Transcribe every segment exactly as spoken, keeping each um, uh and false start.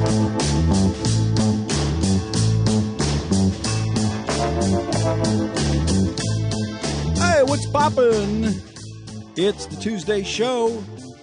Hey, what's poppin'? It's the Tuesday show.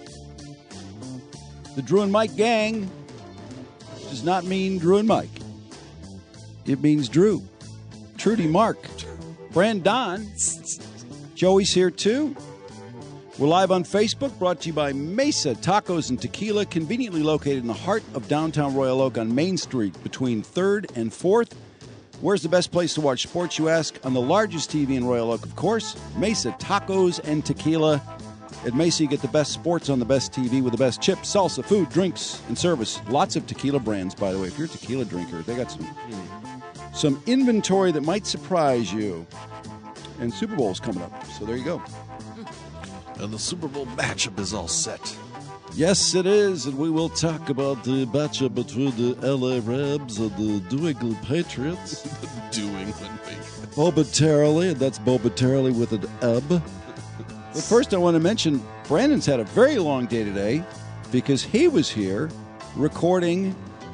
The Drew and Mike gang does not mean Drew and Mike. It means Drew, Trudy, Mark, Brandon. Joey's here too. We're live on Facebook, brought to you by Mesa Tacos and Tequila, conveniently located in the heart of downtown Royal Oak on Main Street between third and fourth. Where's the best place to watch sports, you ask? On the largest T V in Royal Oak, of course, Mesa Tacos and Tequila. At Mesa, you get the best sports on the best T V with the best chips, salsa, food, drinks, and service. Lots of tequila brands, by the way. If you're a tequila drinker, they got some, some inventory that might surprise you. And Super Bowl's coming up, so there you go. And the Super Bowl matchup is all set. Yes, it is, and we will talk about the matchup between the L A Rams and the New England Patriots. The New England Patriots. Momentarily, and that's momentarily with an M. But first, I want to mention Brandon's had a very long day today because he was here recording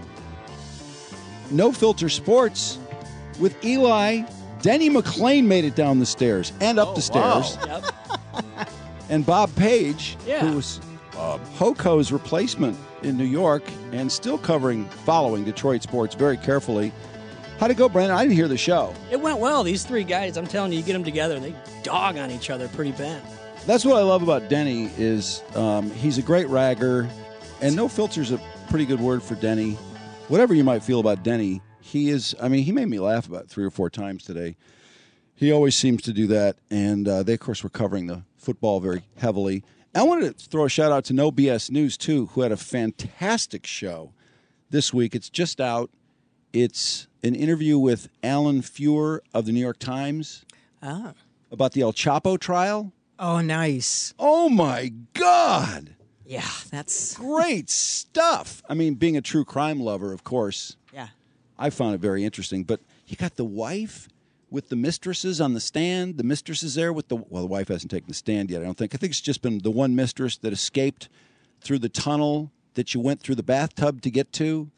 No Filter Sports with Eli. Denny McClain made it down the stairs and up Oh, the stairs. Yep. And Bob Page, Yeah. who was uh, Hoko's replacement in New York and still covering, following Detroit sports very carefully. How'd it go, Brandon? I didn't hear the show. It went well. These three guys, I'm telling you, you get them together, they dog on each other pretty bad. That's what I love about Denny is um, he's a great ragger, and No Filter's a pretty good word for Denny. Whatever you might feel about Denny, he is, I mean, he made me laugh about three or four times today. He always seems to do that, and uh, they, of course, were covering the football very heavily. I wanted to throw a shout-out to No B S News, too, who had a fantastic show this week. It's just out. It's an interview with Alan Feuer of the New York Times Oh. about the El Chapo trial. Oh, nice. Oh, my God. Yeah, that's... Great stuff. I mean, being a true crime lover, of course, Yeah. I found it very interesting. But you got the wife with the mistresses on the stand. The mistress is there with the... Well, the wife hasn't taken the stand yet, I don't think. I think it's just been the one mistress that escaped through the tunnel that you went through the bathtub to get to.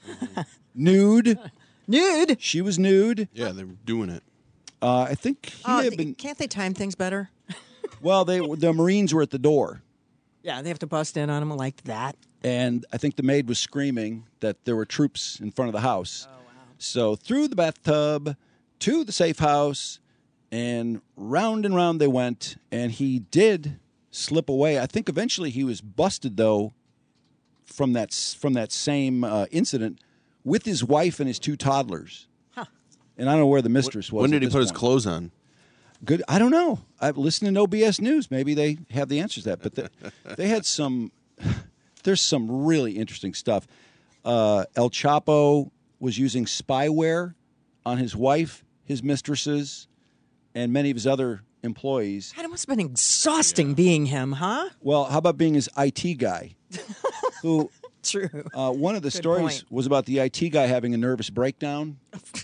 Nude. Nude? She was nude. Yeah, they were doing it. Uh, I think he Oh, may have been... Can't they time things better? Well, they the Marines were at the door. Yeah, they have to bust in on them like that. And I think the maid was screaming that there were troops in front of the house. Oh, wow. So through the bathtub to the safe house, and round and round they went. And he did slip away. I think eventually he was busted, though, from that, from that same uh, incident with his wife and his two toddlers. Huh. And I don't know where the mistress was. When did at he this put his point. clothes on? Good. I don't know. I've listened to No B S News. Maybe they have the answers to that. But they, they had some, there's some really interesting stuff. Uh, El Chapo was using spyware on his wife, his mistresses, and many of his other employees. God, it must have been exhausting being him, huh? Well, how about being his I T guy? Who, True. uh, one of the Good stories point. was about the I T guy having a nervous breakdown.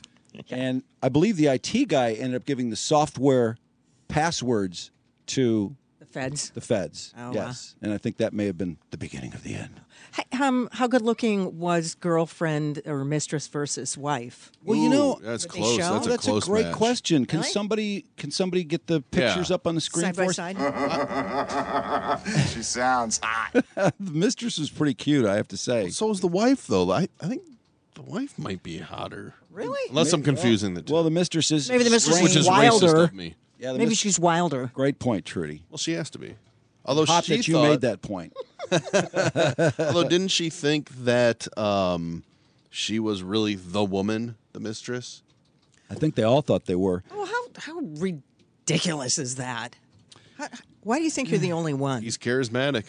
And I believe the I T guy ended up giving the software passwords to The feds. the feds. Oh, yes. And I think that may have been the beginning of the end. Hey, um, how good looking was girlfriend or mistress versus wife? Well, you know, Ooh, that's Did they close. show? That's a that's a close great match. question. Can Really? somebody can somebody get the pictures Yeah. up on the screen Side for by us? side? She sounds hot. The mistress was pretty cute, I have to say. So is the wife, though. I, I think the wife might be hotter. Really? Unless I'm confusing the two. Well, the mistress is Maybe the mistress strange. Which is Wilder. racist of me. Yeah, the Maybe mis- she's wilder. Great point, Trudy. Well, she has to be. Although Hot she that you thought, made that point. although didn't she think that um, she was really the woman, the mistress? I think they all thought they were. Oh, how how ridiculous is that? How, why do you think you're the only one? He's charismatic.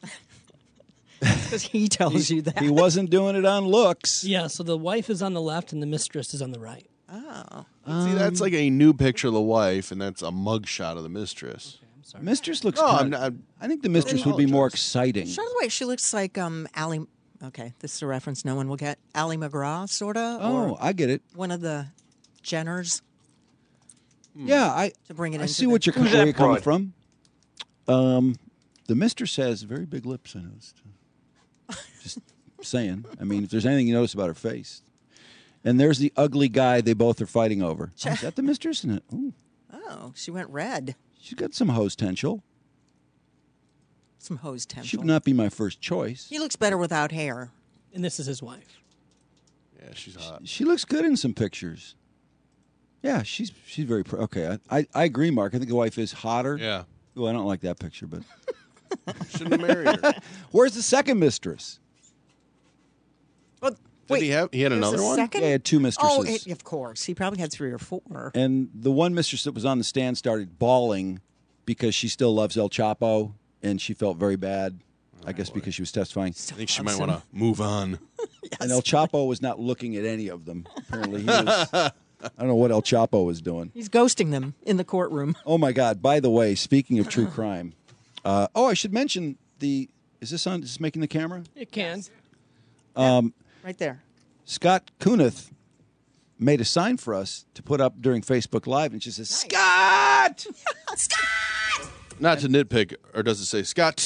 Because he tells you that. He wasn't doing it on looks. Yeah, so the wife is on the left and the mistress is on the right. Oh. See, that's like a new picture of the wife, and that's a mugshot of the mistress. Mistress looks. No, kind I'm not- I think the mistress would be more exciting. By the way, she looks like um Allie. Okay, this is a reference no one will get. Allie McGraw, sort of. Oh, I get it. One of the Jenners. Yeah, I To bring it I into see the- what you're, Who's where that you're coming broad? from. Um, the mistress has very big lips. I noticed. Just saying. I mean, if there's anything you notice about her face. And there's the ugly guy they both are fighting over. Oh, is that the mistress? In it? Ooh. Oh, she went red. She's got some hose potential. Some hose potential. She would not be my first choice. He looks better without hair. And this is his wife. Yeah, she's hot. She looks good in some pictures. Yeah, she's she's very pr- okay. I, I I agree, Mark. I think the wife is hotter. Yeah. Oh, I don't like that picture, but Shouldn't have married her. where's the second mistress? Well, Did wait, he have? He had there's another a one. second? Yeah, he had two mistresses. Oh, it, of course. He probably had three or four. And the one mistress that was on the stand started bawling because she still loves El Chapo, and she felt very bad. I guess because she was testifying. I think she might want to move on. And El Chapo was not looking at any of them. Apparently, he was. I don't know what El Chapo was doing. He's ghosting them in the courtroom. Oh my God! By the way, speaking of true crime, uh, oh, I should mention the. Is this on? Is this making the camera? It can. Um, Right there. Scott Kunith made a sign for us to put up during Facebook Live, and she says, "Scott, Scott! Not to nitpick, or does it say Scott?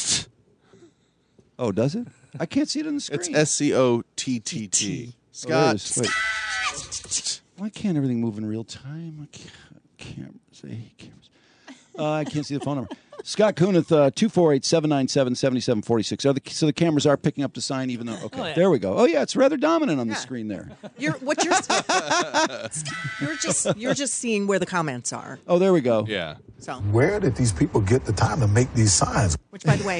Oh, does it? I can't see it on the screen. It's S C O T T T. Oh, there it Scott. is. Wait. Why can't everything move in real time? I can't. Cameras. I hate cameras. Uh, I can't see the phone number. Scott Kunith, uh, two four eight, seven nine seven, seven seven four six. So the, so the cameras are picking up the sign, even though. Okay, Oh, yeah. there we go. Oh yeah, it's rather dominant on the Yeah. screen there. You're what you're you're just you're just seeing where the comments are. Oh, there we go. Yeah. So, Where did these people get the time to make these signs? which by the way,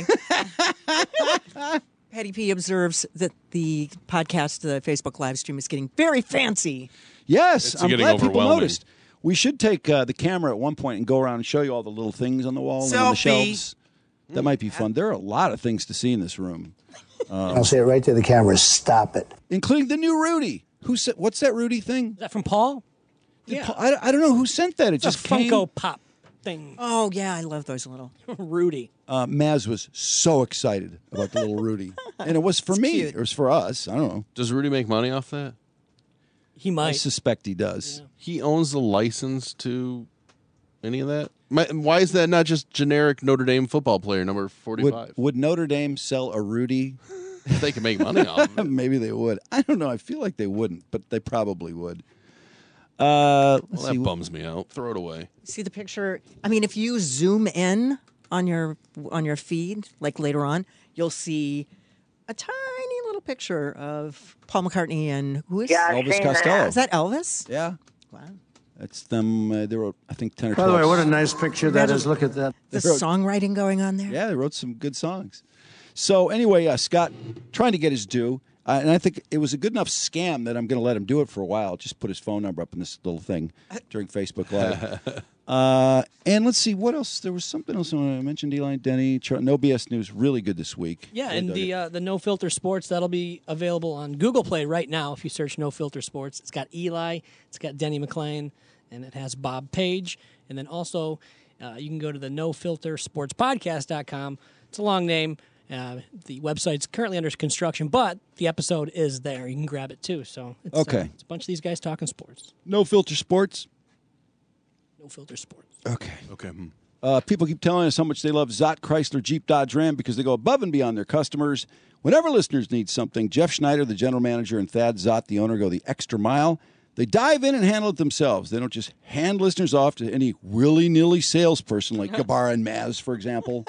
Patty P observes that the podcast, the Facebook live stream, is getting very fancy. Yes, It's I'm getting glad people overwhelming. noticed. We should take uh, the camera at one point and go around and show you all the little things on the wall and on the Selfie. shelves. That might be fun. There are a lot of things to see in this room, I'll say it right to the camera, stop it. including the new Rudy. Who said? What's that Rudy thing? Is that from Paul? Did Yeah. Paul- I, I don't know who sent that. It It's a just came. Funko Pop thing. Oh yeah, I love those little. Rudy. Uh, Maz was so excited about the little Rudy, and it was for me. cute. It was for us. I don't know. Does Rudy make money off that? He I might. suspect he does. He owns the license to any of that? My, why is that not just generic Notre Dame football player number Would, forty-five? would Notre Dame sell a Rudy? They can make money off of it. Maybe they would. I don't know. I feel like they wouldn't, but they probably would. Uh, let's Well, see. that bums me out. Throw it away. See the picture? I mean, if you zoom in on your on your feed, like later on, you'll see a tiny little picture of Paul McCartney and who is Elvis Costello. is that Elvis? Yeah, Wow. that's them. Uh, they wrote, I think, ten or By twelve. the way, what a nice picture that is. Look at that. The They wrote- songwriting going on there. Yeah, they wrote some good songs. So anyway, uh, Scott trying to get his due, uh, and I think it was a good enough scam that I'm going to let him do it for a while. Just put his phone number up in this little thing during Facebook Live. uh, and let's see what else. There was something else I want to mention. D-Line, Denny, Char- No B S News, really good this week. Yeah, Really and dug the it. uh, the No Filter Sports, that'll be available on Google Play right now if you search No Filter Sports. It's got Eli, it's got Denny McClain, and it has Bob Page. And then also uh, you can go to the no filter sports podcast dot com. It's a long name. Uh, the website's currently under construction, but the episode is there. You can grab it too. So it's, Okay. uh, it's a bunch of these guys talking sports. No Filter Sports. No Filter Sports. Okay. Okay. hmm. Uh, people keep telling us how much they love Zott Chrysler Jeep Dodge Ram because they go above and beyond their customers. Whenever listeners need something, Jeff Schneider, the general manager, and Thad Zott, the owner, go the extra mile. They dive in and handle it themselves. They don't just hand listeners off to any willy-nilly salesperson like Gabar and Maz, for example.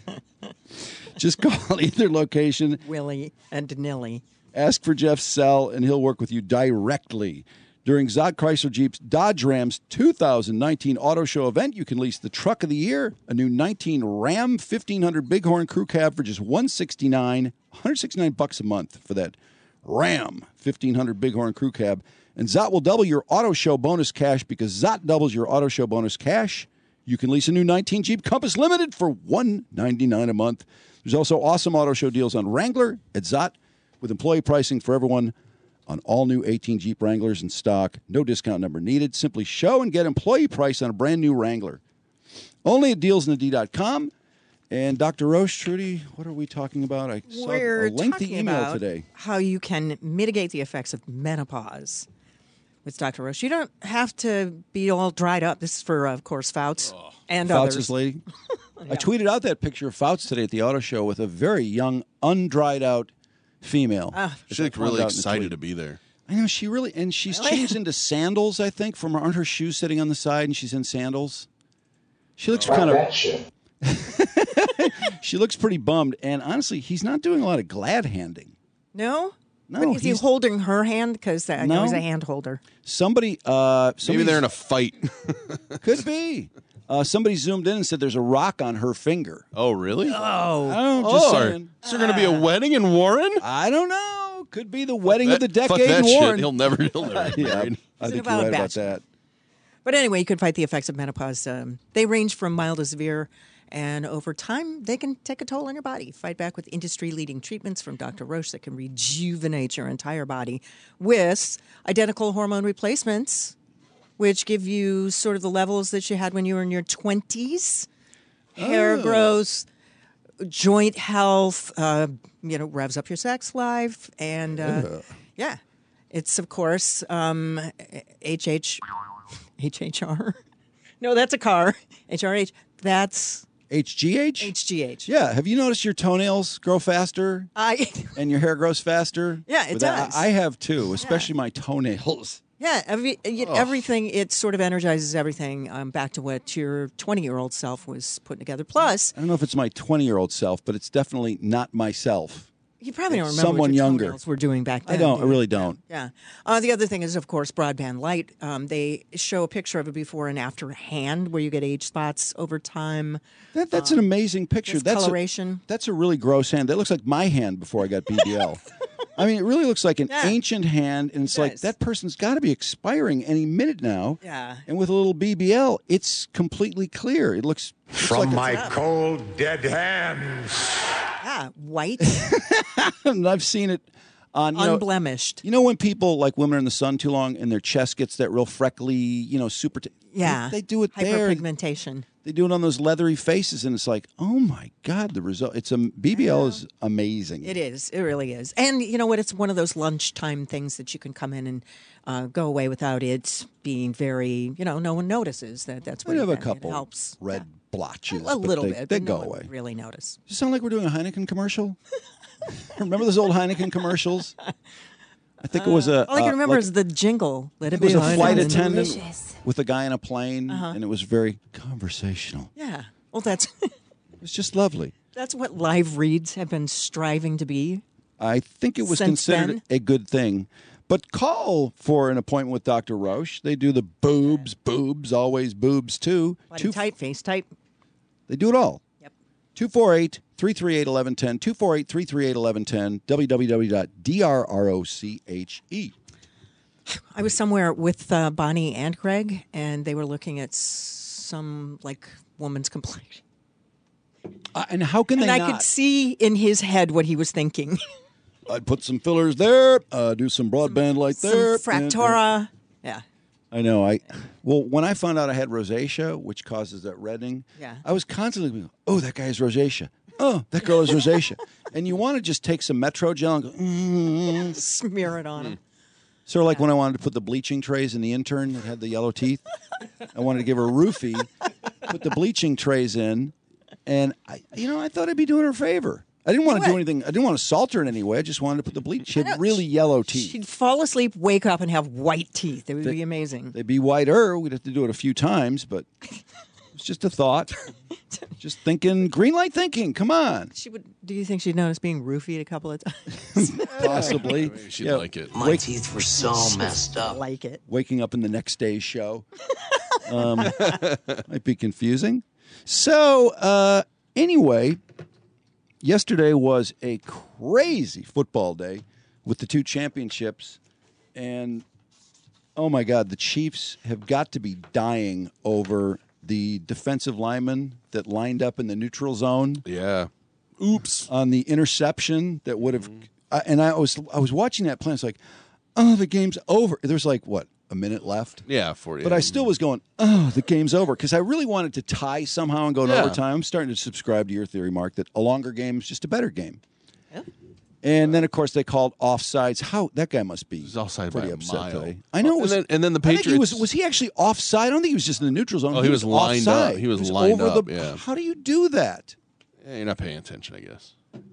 Just call either location, Willie and Nilly. ask for Jeff's cell, and he'll work with you directly. During Zott Chrysler Jeep's Dodge Ram's two thousand nineteen Auto Show event, you can lease the truck of the year, a new nineteen Ram fifteen hundred Bighorn Crew Cab for just one hundred sixty-nine dollars, one hundred sixty-nine bucks a month for that Ram fifteen hundred Bighorn Crew Cab. And Zott will double your Auto Show bonus cash because Zott doubles your Auto Show bonus cash. You can lease a new nineteen Jeep Compass Limited for one hundred ninety-nine dollars a month. There's also awesome auto show deals on Wrangler at Zott with employee pricing for everyone on all new eighteen Jeep Wranglers in stock. No discount number needed. Simply show and get employee price on a brand new Wrangler. Only at deals in the D dot com. And Doctor Roche, Trudy, what are we talking about? I saw We're a lengthy talking email about today. how you can mitigate the effects of menopause with Doctor Roche. You don't have to be all dried up. This is for, uh, of course, Fouts and Fouts' others. lady. I tweeted out that picture of Fouts today at the auto show with a very young, undried out female. Ah. as She I looked pointed really out in the excited tweet. to be there. I know she really, and she's changed into sandals. I think from aren't her shoes sitting on the side, and she's in sandals. She looks kind of. that shit. She looks pretty bummed, and honestly, he's not doing a lot of glad handing. No? No, But is he he's- holding her hand? Because I know No. he's a hand holder. Somebody, uh, Maybe somebody's- they're in a fight. could be. Uh, somebody zoomed in and said there's a rock on her finger. Oh, really? I don't know, just Oh, saying. is there going to be a wedding in Warren? I don't know. Could be the wedding of the Fuck decade that in Warren. shit. He'll never, he'll never be yeah, married. I Is it think about you're right a about bachelor? that. But anyway, you can fight the effects of menopause. Um, they range from mild to severe, and over time, they can take a toll on your body. Fight back with industry-leading treatments from Doctor Roche that can rejuvenate your entire body with identical hormone replacements, which give you sort of the levels that you had when you were in your twenties. Hair Oh. growth, joint health, uh, you know, revs up your sex life, and uh, yeah, it's of course um, H H H H R. No, that's a car. H R H. That's H G H? H G H. Yeah. Have you noticed your tonenails grow faster I and your hair grows faster? Yeah, it With that- does. I I have too, especially my toenails. yeah, every, y- everything. It sort of energizes everything um, back to what your twenty-year-old self was putting together. Plus, I don't know if it's my twenty-year-old self, but it's definitely not myself. you probably don't It's remember someone what your younger. toenails were doing back then. I don't. do I you? really don't. Yeah. Uh, the other thing is, of course, broadband light. Um, they show a picture of a before and after hand where you get age spots over time. That, that's an amazing picture. With That's coloration. A, that's a really gross hand. That looks like my hand before I got B B L. I mean, it really looks like an Yeah. ancient hand, and it's like does. that person's got to be expiring any minute now. Yeah. And with a little B B L, it's completely clear. It looks, looks From like my cold, dead hands. Yeah, white, and I've seen it on you know, unblemished. you know when people like women are in the sun too long and their chest gets that real freckly, you know, super. T- Yeah, they, they do it there. hyperpigmentation. They do it on those leathery faces, and it's like, oh my god, the result. It's a B B L is amazing. It is. It really is. And you know what? It's one of those lunchtime things that you can come in and uh, go away without it being very, you know, no one notices that that's what We have you a get. couple It helps. red blotches, A but little they, bit. They but go no one away. would really notice. Does it sound like we're doing a Heineken commercial? Remember those old Heineken commercials? I think it was a. All I can uh, remember like- is the jingle. Let it it was be a flight Heineken. attendant Delicious. with a guy in a plane, Uh-huh. and it was very conversational. Yeah. Well, that's It was just lovely. that's what live reads have been striving to be. I think it was Since considered then? a good thing. But call for an appointment with Doctor Roche. They do the boobs, boobs, always boobs too. Body Two- type, face type. They do it all. Yep. two four eight, three three eight, one one one zero, two four eight, three three eight, one one one zero, w w w dot d r r o c h e. I was somewhere with uh, Bonnie and Greg, and they were looking at some like woman's complaint. Uh, and how can And they I not? could see in his head what he was thinking. I'd put some fillers there, uh, do some broadband light Some there. Fractora. Yeah. I know. I well, when I found out I had rosacea, which causes that reddening, Yeah. I was constantly going, "Oh, that guy has rosacea. Oh, that girl has rosacea." And you want to just take some Metro gel and go, mm. Smear it on him. Sort of like when I wanted to put the bleaching trays in the intern that had the yellow teeth. I wanted to give her a roofie, put the bleaching trays in, and I, you know, I thought I'd be doing her a favor. I didn't want to do What? anything. I didn't want to assault her in any way. I just wanted to put the bleach. She had really yellow teeth. She'd fall asleep, wake up, and have white teeth. It would be amazing. They'd be whiter. We'd have to do it a few times, but it's just a thought. Just thinking, green light thinking. Come on, She would. Do you think she'd notice being roofied a couple of times? possibly. Maybe she'd Yeah, like it. My teeth were so messed up. like it. Waking up in the next day's show um, might be confusing. So, uh, anyway, yesterday was a crazy football day with the two championships, and oh my God, the Chiefs have got to be dying over the defensive lineman that lined up in the neutral zone Yeah. Oops. on the interception that would have. I, and I was I was watching that play. It's like, oh, the game's over. There's like what a minute left. Yeah, forty. But I still was going, oh, the game's over, because I really wanted to tie somehow and go to Yeah. overtime. I'm starting to subscribe to your theory, Mark, that a longer game is just a better game. And then, of course, they called offsides. How that guy must be He's offside pretty by a upset mile. today. I know. It And was, then- and then the I think he was Patriots- was he actually offside? I don't think he was just in the neutral zone. Oh, he was lined up. offside. He was lined over up, The, yeah. How do you do that? Yeah, you're not paying attention, I guess.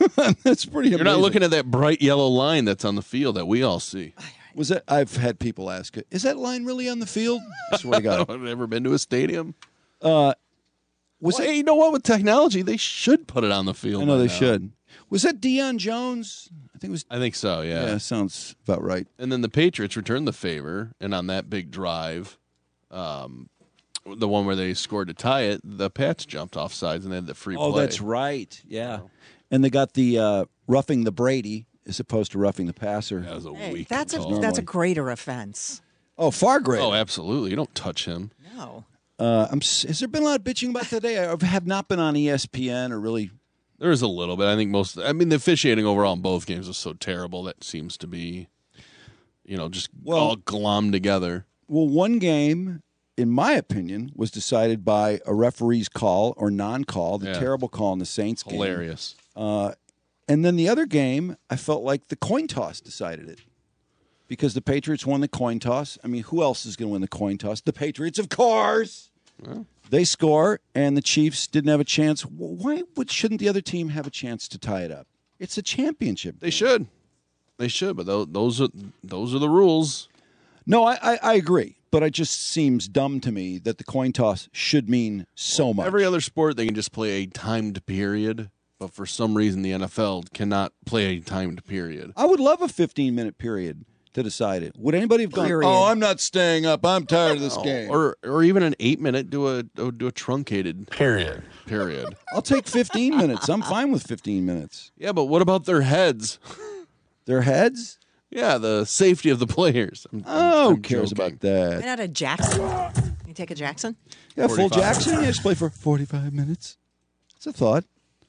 That's pretty amazing. You're not looking at that bright yellow line that's on the field that we all see. Was that? I've had people ask, is that line really on the field? I swear to God. I've never been to a stadium. Uh, was well, it? hey, you know what? With technology, they should put it on the field. I know by they now. should. Was that Deion Jones? I think it was. I think so, yeah. Yeah, sounds about right. And then the Patriots returned the favor, and on that big drive, um, the one where they scored to tie it, the Pats jumped off sides and they had the free Oh, play. that's right. Yeah. And they got the uh, roughing the Brady as opposed to roughing the passer. That was a Hey, weak that's a call. that's a greater offense. Oh, far greater. Oh, absolutely. You don't touch him. No. Uh, I'm, s- has there been a lot of bitching about that today? I have not been on E S P N or really. There is a little bit. I think most. I mean, the officiating overall in both games was so terrible that seems to be, you know, just Well- all glommed together. Well, one game, in my opinion, was decided by a referee's call or non-call, the Yeah. terrible call in the Saints game. Hilarious. Uh, and then the other game, I felt like the coin toss decided it. Because the Patriots won the coin toss. I mean, who else is going to win the coin toss? The Patriots, of course. Well. They score, and the Chiefs didn't have a chance. Why would, shouldn't the other team have a chance to tie it up? It's a championship. They should. They should, but those, those are those are the rules. No, I, I, I agree. But it just seems dumb to me that the coin toss should mean so much. Every other sport, they can just play a timed period, but for some reason, the N F L cannot play a timed period. I would love a fifteen-minute period to decide it. Would anybody have gone, Period. oh, I'm not staying up. I'm tired of this game. Or or even an eight minute, do a do a truncated Period. period. I'll take fifteen minutes. I'm fine with fifteen minutes. Yeah, but what about their heads? Their heads? Yeah, the safety of the players. I'm, Oh, I'm who cares joking. about that? Why not a Jackson? You take a Jackson? Yeah, full forty-five. Jackson. Yeah, just play for forty-five minutes. It's a thought.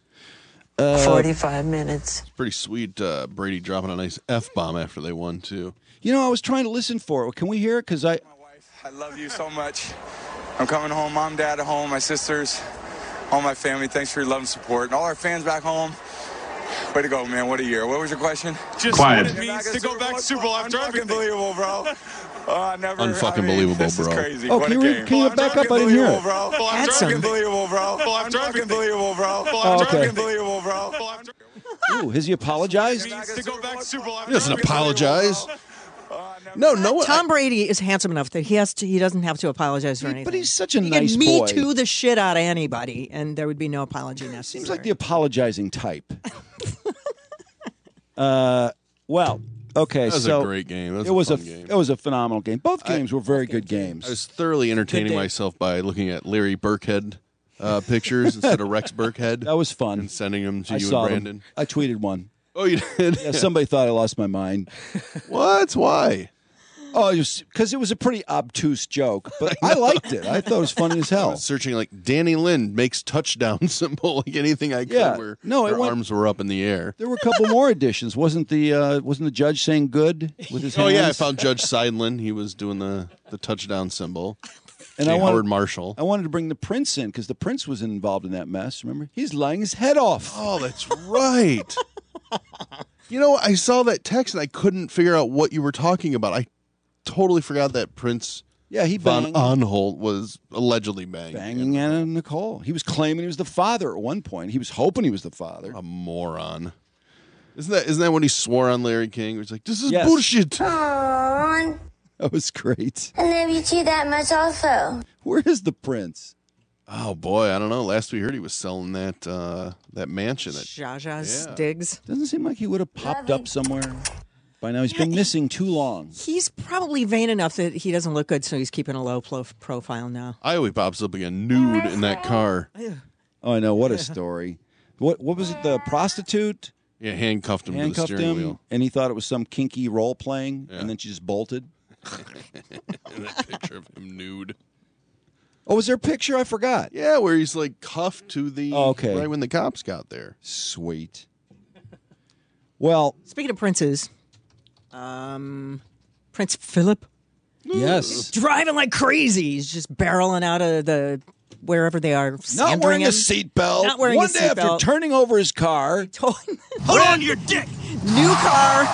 forty-five minutes. It's pretty sweet. Uh, Brady dropping a nice F bomb after they won too. You know, I was trying to listen for it. Can we hear it? Because I, I love you so much. I'm coming home. Mom, dad at home, my sisters, all my family. Thanks for your love and support. And all our fans back home. Way to go, man. What a year. What was your question? Just Quiet. what it means to go back to Super Bowl after everything. Unbelievable, bro. Uh, I never, Unfucking I mean, believable, this bro. Is crazy. Oh, what can a you- game. can you Well, back I'm up? I didn't hear unbelievable, it. bro. Well, I'm Add some. unbelievable, bro. Well, I'm unbelievable, bro. Well, Oh, I'm okay. unbelievable, bro. Well, I'm ooh, has he apologized? to go back to Super Bowl after He doesn't everything. apologize. Uh, never- No, no one. Tom Brady is handsome enough that he has to. He doesn't have to apologize for anything. But he's such a he nice can me boy. too the shit out of anybody, and there would be no apology necessary. Seems like the apologizing type. uh, well, okay, That was so a great game. That was it a was a fun game. it was a phenomenal game. Both games were very good games. I was thoroughly entertaining day. myself by looking at Larry Burkhead uh, pictures instead of Rex Burkhead That was fun. and sending them to I you saw and them. Brandon. I tweeted one. Oh, you did? Yeah, somebody thought I lost my mind. What? Why? Oh, because it was a pretty obtuse joke, but I, liked it. I thought it was funny as I hell. was searching like Danny Lynn makes touchdown symbol, like anything I could Yeah. where No, it their went- arms were up in the air. There were a couple more additions. Wasn't the uh, wasn't the judge saying good with his Oh hands? yeah, I found Judge Seidlin. He was doing the, the touchdown symbol. and J. I wanted, Howard Marshall. I wanted to bring the prince in because the prince was involved in that mess. Remember, he's lying his head off. Oh, that's right. You know, I saw that text and I couldn't figure out what you were talking about. I totally forgot that Prince Yeah, he von banged, Anholt was allegedly banging. banging Anna Nicole. He was claiming he was the father at one point. He was hoping he was the father. A moron. Isn't that isn't that when he swore on Larry King? He's like, "This is Yes. bullshit." Aww. That was great. I love you too that much also. Where is the prince? Oh boy, I don't know. Last we heard, he was selling that uh, that mansion. That Zsa-Zsa's Yeah. digs. Doesn't seem like he would have popped up somewhere by now. He's been missing too long. He's probably vain enough that he doesn't look good, so he's keeping a low plo- profile now. Iowa pops up again, nude in that car. Oh, I know. What a story. What what was it? The prostitute Yeah, handcuffed him handcuffed to the steering him, wheel. and he thought it was some kinky role playing, Yeah. and then she just bolted. And that picture of him nude. Oh, was there a picture? I forgot. Yeah, where he's like cuffed to the Oh, okay. right when the cops got there. Sweet. Well, Speaking of princes, um, Prince Philip yes. driving like crazy. He's just barreling out of the wherever they are. Not Sandering wearing a him. seatbelt. Not wearing One a day after seatbelt. turning over his car. Hold on your dick. New car.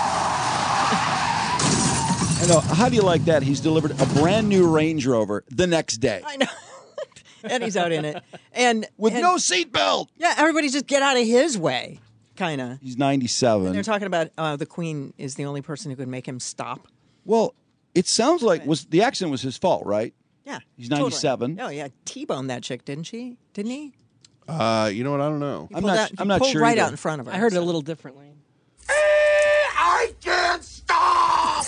I know. How do you like that? He's delivered a brand new Range Rover the next day I know. And he's out in it. And with and- no seatbelt. Yeah, everybody just get out of his way. kind of. He's ninety-seven. They're talking about uh, the Queen is the only person who could make him stop. Well, it sounds like was the accident was his fault, right? Yeah. He's ninety-seven. Totally. Oh, yeah. T-boned that chick, didn't she? Didn't he? Uh, you know what? I don't know. He I'm pulled not. out- he I'm not pulled sure. right either. out in front of her. I heard it a little differently. I can't stop!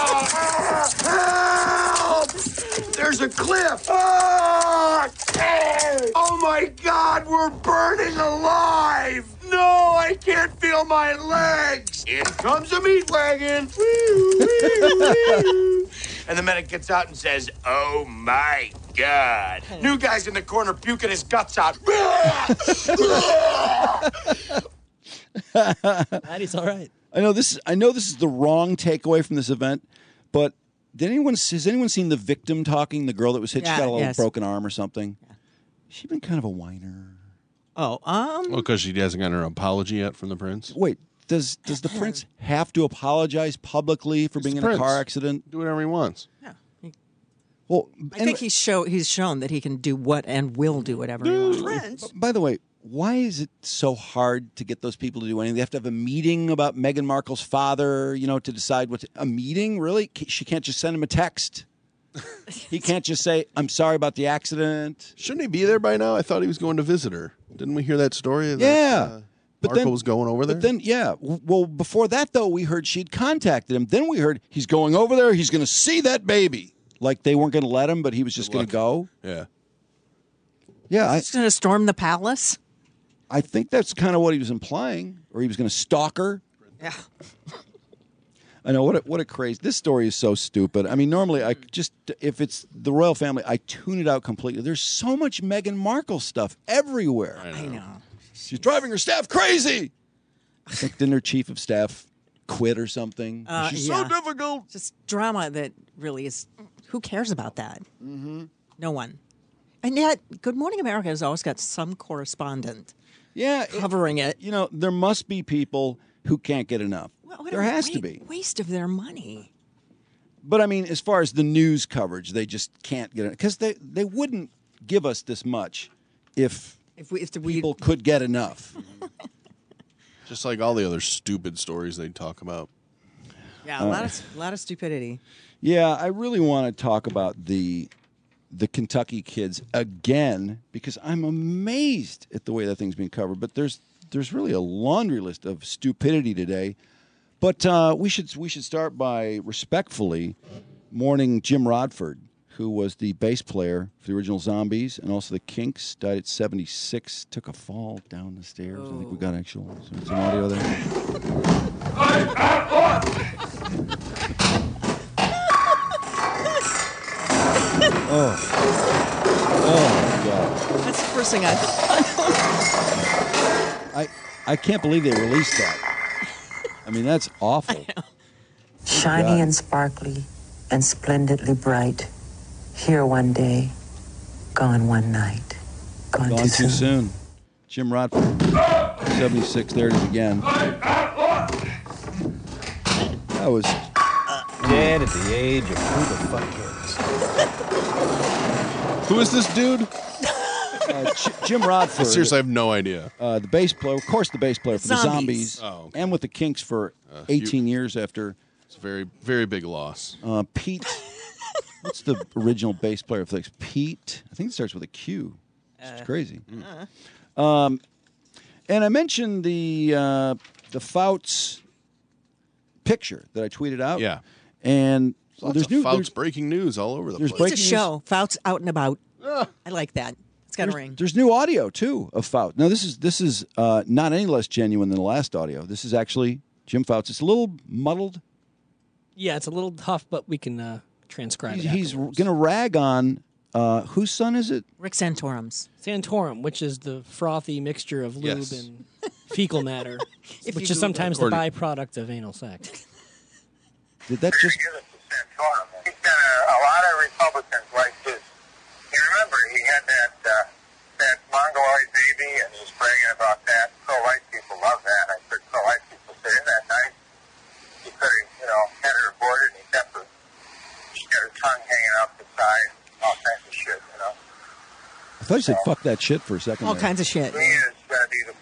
Help! There's a cliff! Ah! Oh my God, we're burning alive! No, I can't feel my legs! In comes a meat wagon! And the medic gets out and says, oh my God. New guy's in the corner puking his guts out. Maddie's all right. I know this. Is, I know this is the wrong takeaway from this event, but did anyone has anyone seen the victim talking? The girl that was hit, Yeah, she got a little yes. broken arm or something. Yeah. She been kind of a whiner. Oh, um. Well, because she hasn't gotten her apology yet from the prince. Wait, does does the prince have to apologize publicly for He's being the in a prince. car accident? Do whatever he wants. Yeah. Well, I think he's show he's shown that he can do what and will do whatever he wants. By the way, why is it so hard to get those people to do anything? They have to have a meeting about Meghan Markle's father, you know, to decide what to, a meeting. Really, she can't just send him a text. He can't just say, "I'm sorry about the accident." Shouldn't he be there by now? I thought he was going to visit her. Didn't we hear that story? That, Yeah. uh, But Markle then- was going over there. But then, yeah. w- Well, before that, though, we heard she'd contacted him. Then we heard he's going over there. He's going to see that baby. Like they weren't going to let him, but he was just going to go. Yeah. Yeah, I, He's going to storm the palace. I think that's kind of what he was implying, or he was going to stalk her. Yeah. I know what a, what a crazy. This story is so stupid. I mean, normally I just if it's the royal family, I tune it out completely. There's so much Meghan Markle stuff everywhere. I know. I know. She's driving her staff crazy. I think didn't her chief of staff quit or something? Uh, She's yeah. so difficult. Just drama that really is. Who cares about that? Mm-hmm. No one. And yet, Good Morning America has always got some correspondent Yeah, it- covering it. you know, there must be people who can't get enough. Well, what there a has to wa- be. Waste of their money. But I mean, as far as the news coverage, they just can't get it because they, they wouldn't give us this much if If we, if we people could get enough. Just like all the other stupid stories they talk about. yeah, a lot of a lot of stupidity. Yeah, I really want to talk about the the Kentucky kids again because I'm amazed at the way that thing's being covered. But there's there's really a laundry list of stupidity today. But uh, we should we should start by respectfully mourning Jim Rodford, who was the bass player for the original Zombies and also the Kinks. Died at seventy-six. Took a fall down the stairs. I think we got actual some, some audio there. Oh. Oh, my God. That's the first thing I thought. I, I can't believe they released that. I mean, that's awful. Shiny God. and sparkly and splendidly bright. Here one day, gone one night. Gone, Gone too, too soon. soon. Jim Rodford, seventy-six. There it is again. That was. Dead at the age of who the fuck cares? Who is this dude? Uh, J- Jim Rodford. Seriously, I have no idea. Uh, the bass player, of course, the bass player for the Zombies. Zombies, Oh, okay. and with the Kinks for Uh, eighteen years after It's a very, very big loss. uh, Pete. What's the original bass player for this? Pete. I think it starts with a Q. It's crazy. Um, and I mentioned the uh, the Fouts picture that I tweeted out. Yeah. and well, Lots there's of new. Fouts There's, breaking news all over the there's place. It's a breaking news. show. Fouts out and about. I like that. It's got a There's, ring. there's new audio too of Fouts. Now this is this is uh, not any less genuine than the last audio. This is actually Jim Fouts. It's a little muddled. Yeah, it's a little tough, but we can uh, transcribe He's, it. he's afterwards. going to rag on uh, whose son is it? Rick Santorum's. Santorum, which is the frothy mixture of lube Yes. and fecal matter, If which you is sometimes the According- byproduct of anal sex. Did that just? Give it to Santorum. He's got a, a lot of Republicans like this. You remember, he had that uh, that Mongoloid baby, and he was bragging about that. Pro-life people love that. I heard pro-life people say, isn't that nice? He could have, you know, had her aborted, and he kept her, she got her tongue hanging out the side, all kinds of shit, you know. I thought you said fuck that shit for a second. All there. kinds of shit. He is going to be the, as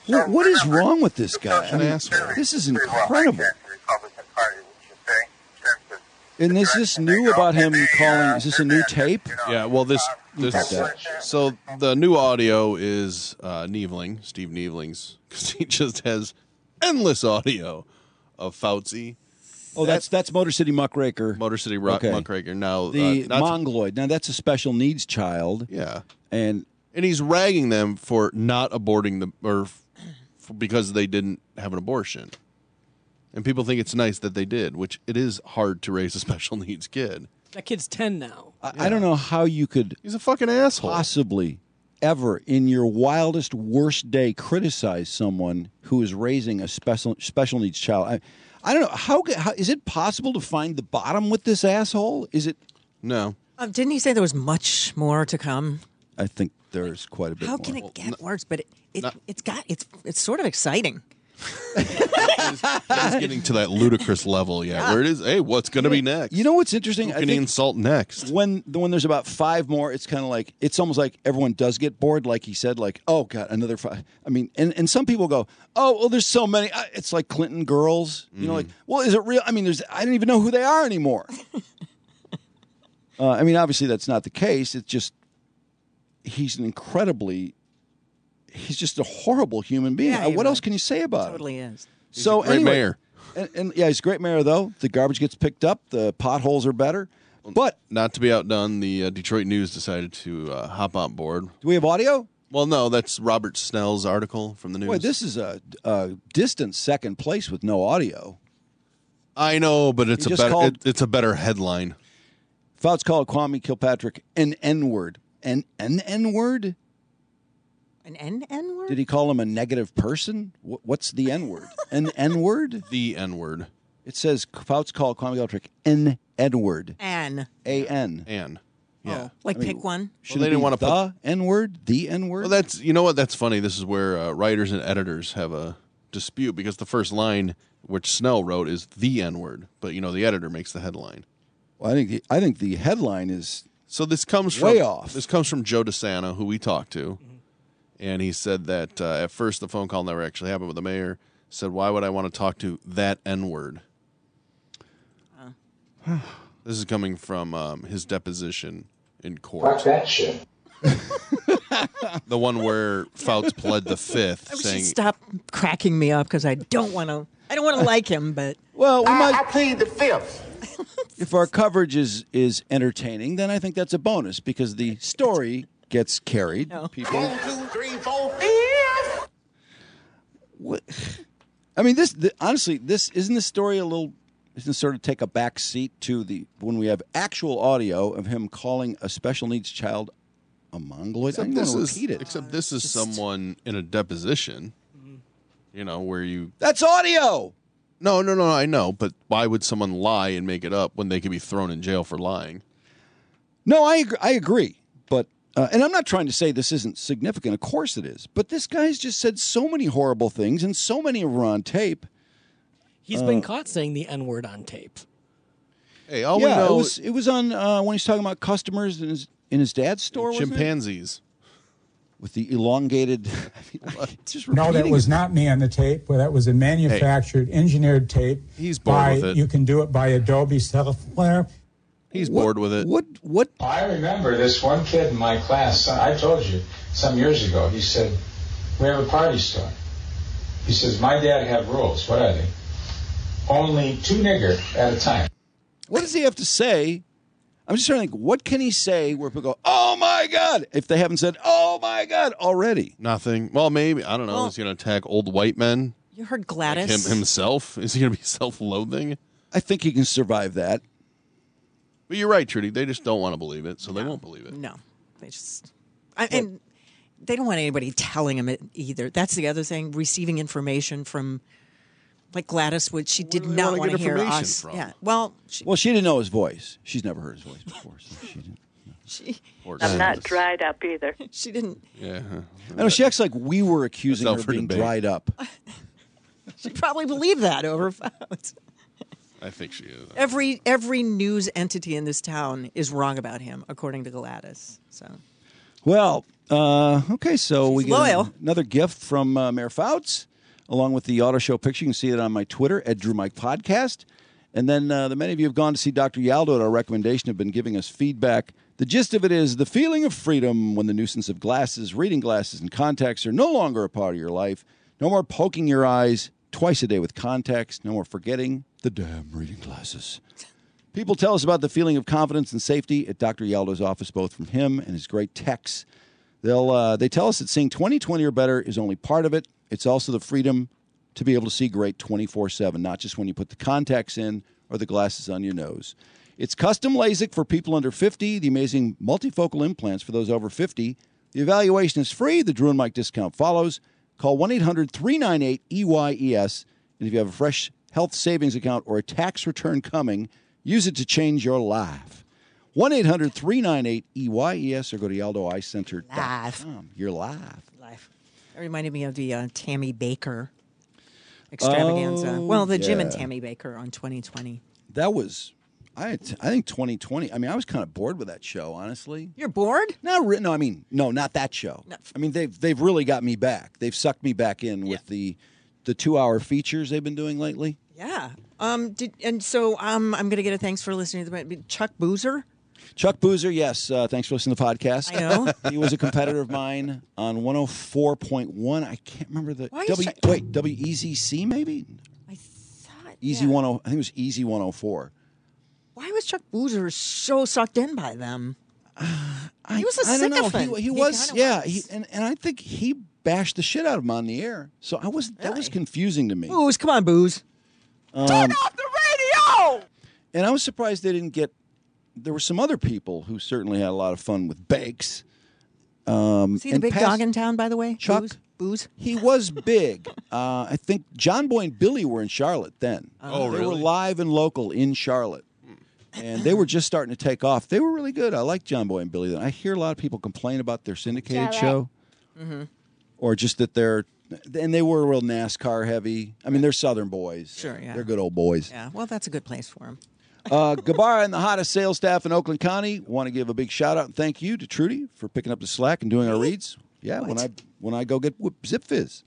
What, what is wrong with this guy? I An mean, asshole. this is Pretty well incredible. hijacked the Republican Party, would you say, in terms of And the is this direction they new go. about him They, calling? uh, Is this a new they're- tape? you know, Yeah, well, this uh, this that. so the new audio is uh, Nievling, Steve Nievling's, because he just has endless audio of Fauci, Oh, that's that's Motor City Muckraker. Motor City Rock Okay. Muckraker. Now, The uh, not to- Mongoloid. Now that's a special needs child, yeah, and and he's ragging them for not aborting the or f- for, because they didn't have an abortion, and people think it's nice that they did, which it is hard to raise a special needs kid. That kid's ten now. I, I don't know how you could He's a fucking asshole. possibly ever in your wildest worst day criticize someone who is raising a special special needs child. I, I don't know how, how is it possible to find the bottom with this asshole? Is it? No, Um, didn't he say there was much more to come? I think there's quite a bit How more. can it get worse? But it, it not- it's got it's it's sort of exciting. it's getting to that ludicrous level. Yeah, where it is. Hey, what's going to be next? You know what's interesting? Who I can he think insult next? when when there's about five more, it's kind of like it's almost like everyone does get bored. Like he said, like oh god, another five. I mean, and, and some people go, oh well, there's so many. Uh, It's like Clinton girls. You know, like well, is it real? I mean, there's I don't even know who they are anymore. uh, I mean, obviously that's not the case. It's just he's an incredibly. He's just a horrible human being. Yeah, Uh, he what really- else can you say about him? Totally is. He's so a great anyway, mayor. And, and yeah, he's a great mayor though. The garbage gets picked up. The potholes are better. But Not to be outdone, the uh, Detroit News decided to uh, hop on board. do we have audio? Well, no, that's Robert Snell's article from the news. Boy, this is a, a distant second place with no audio. I know, but it's He a just better called- it, it's a better headline. Fouts called Kwame Kilpatrick an N-word. An an N-word? An N N word? Did he call him a negative person? Wh- What's the N-word? An N-word? The N word. It says Fouts called Kwame Kilpatrick an N-word. An. A N. Ann. Yeah. Oh, like I mean, pick one. Should they it didn't be wanna the N-word? The N-word? Well, that's you know what? That's funny. This is where uh, writers and editors have a dispute because the first line, which Snell wrote, is the N word, but you know the editor makes the headline. Well, I think the, I think the headline is So this comes from Way off. This comes from Joe DeSanto, who we talked to, and he said that uh, at first the phone call never actually happened with the mayor. Said, "Why would I want to talk to that N word?" This is coming from um, his deposition in court. that shit. The one where Fouts pled the fifth, I wish saying, you'd stop cracking me up because I don't want to. I don't want to like him, but well, we might. I plead the fifth. If our coverage is, is entertaining, then I think that's a bonus because the story gets carried. No. People, One, two, three, four, fifth. what, I mean, this the, honestly, this isn't the story a little. Isn't sort of take a back seat to the when we have actual audio of him calling a special needs child a mongoloid. I except don't this want is to repeat it. except this is someone in a deposition. You know where you That's audio. no no no I know, but why would someone lie and make it up when they could be thrown in jail for lying? No, I agree, I agree. But uh, and I'm not trying to say this isn't significant. Of course it is. But this guy's just said so many horrible things, and so many of them are on tape. He's Uh, been caught saying the N word on tape. Hey, all yeah, we know it was it was on uh, when he's talking about customers in his in his dad's store. wasn't it? chimpanzees. With the elongated. I mean, just No, that repeating was it. not me on the tape. Well, that was a manufactured, engineered tape. He's bored by, with it. You can do it by Adobe software. He's What- bored with it. What what? I remember this one kid in my class. I told you some years ago. He said, "We have a party store." He says, "My dad had rules. What are they? Only two nigger at a time." What does he have to say? I'm just trying to think. What can he say where people go, "Oh my God," if they haven't said, "Oh my God" already? Nothing. Well, maybe I don't know. Well- Is he going to attack old white men? you heard Like Gladys. him himself? Is he going to be self-loathing? I think he can survive that. But you're right, Trudy. They just don't want to believe it, so they won't believe it. No, they just I, and they don't want anybody telling them it either. That's the other thing. Receiving information from like Gladys, which she did do they not wanna want to get hear information us. from? Yeah, well, she, Well, she didn't know his voice. She's never heard his voice before. So she didn't. she, Poor I'm not Gladys. dried up either. she didn't. Yeah. I know she acts like we were accusing That's her up for of being debate. dried up. She probably believed that over Fouts. I think she is. Every every news entity in this town is wrong about him, according to Gladys. So Well, uh, okay, so we She's get loyal. another gift from uh, Mayor Fouts, along with the auto show picture. You can see it on my Twitter, at Drew Mike Podcast. And then uh, the many of you have gone to see Doctor Yaldo at our recommendation, have been giving us feedback. The gist of it is the feeling of freedom when the nuisance of glasses, reading glasses, and contacts are no longer a part of your life. No more poking your eyes twice a day with contacts. No more forgetting the damn reading glasses. People tell us about the feeling of confidence and safety at Doctor Yaldo's office, both from him and his great techs. They'll, uh, they tell us that seeing twenty twenty or better is only part of it. It's also the freedom to be able to see great twenty-four seven, not just when you put the contacts in or the glasses on your nose. It's custom LASIK for people under fifty, the amazing multifocal implants for those over fifty. The evaluation is free. The Drew and Mike discount follows. Call one eight hundred three nine eight E Y E S. And if you have a fresh health savings account or a tax return coming, use it to change your life. one eight hundred three nine eight E Y E S or go to yaldo eye center dot com. You're live. Live. That reminded me of the uh, Tammy Baker extravaganza. Oh, well, the Jim and yeah. Tammy Baker on twenty twenty. That was, I I think twenty twenty. I mean, I was kind of bored with that show, honestly. You're bored? Not re- no, I mean, no, not that show. No. I mean, they've they've really got me back. They've sucked me back in with the the two hour features they've been doing lately. Yeah. Um. Did and so um. I'm gonna get a thanks for listening to the Chuck Boozer. Chuck Boozer, yes. Uh, thanks for listening to the podcast. I know. He was a competitor of mine on one oh four point one. I can't remember the Why is W. Chuck- Wait, W E Z C maybe. I thought Easy yeah. one oh. I think it was Easy one oh four. Why was Chuck Boozer so sucked in by them? I, He was a I don't know. sycophant. He, he He was, kinda yeah. was. He, and, and I think he bashed the shit out of him on the air. So I was that was Really? confusing to me. Booze, come on, Booze. Um, Turn off the radio. And I was surprised they didn't get. There were some other people who certainly had a lot of fun with Bakes. Um, Is he the and big past- dog in town, by the way? Chuck? Booze. Booze. He was big. uh, I think John Boy and Billy were in Charlotte then. Oh, They really? were live and local in Charlotte. And they were just starting to take off. They were really good. I like John Boy and Billy. I hear a lot of people complain about their syndicated Charlotte. show. Or just that they're, and they were real NASCAR heavy. I mean, they're Southern boys. Sure, yeah. They're good old boys. Yeah. Well, that's a good place for him. Uh, Gabara and the hottest sales staff in Oakland County want to give a big shout out and thank you to Trudy for picking up the slack and doing our reads. Yeah, when I when I go get whoop, Zip Fizz.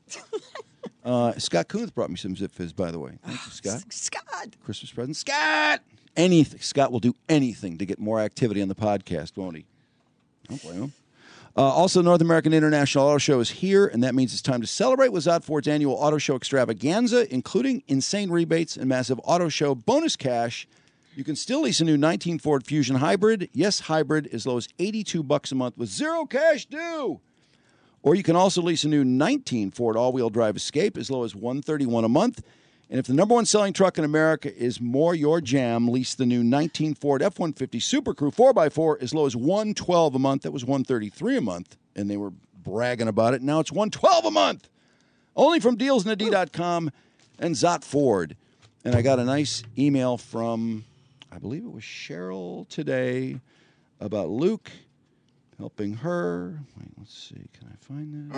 uh, Scott Kuhnth brought me some Zip Fizz, by the way. Thank you, Scott. Scott. Christmas present. Scott! Anything. Scott will do anything to get more activity on the podcast, won't he? I don't blame him. Uh, also, North American International Auto Show is here, and that means it's time to celebrate with Zot Ford's annual Auto Show extravaganza, including insane rebates and massive Auto Show bonus cash. You can still lease a new nineteen Ford Fusion Hybrid. Yes, hybrid, as low as eighty-two bucks a month with zero cash due. Or you can also lease a new nineteen Ford all-wheel drive Escape as low as one hundred thirty-one dollars a month. And if the number one selling truck in America is more your jam, lease the new nineteen Ford F one fifty Super Crew four by four as low as one hundred twelve dollars a month. That was one hundred thirty-three dollars a month, and they were bragging about it. Now it's one hundred twelve dollars a month. Only from deals n a d dot com and Zot Ford. And I got a nice email from, I believe it was Cheryl today, about Luke helping her. Wait, let's see. Can I find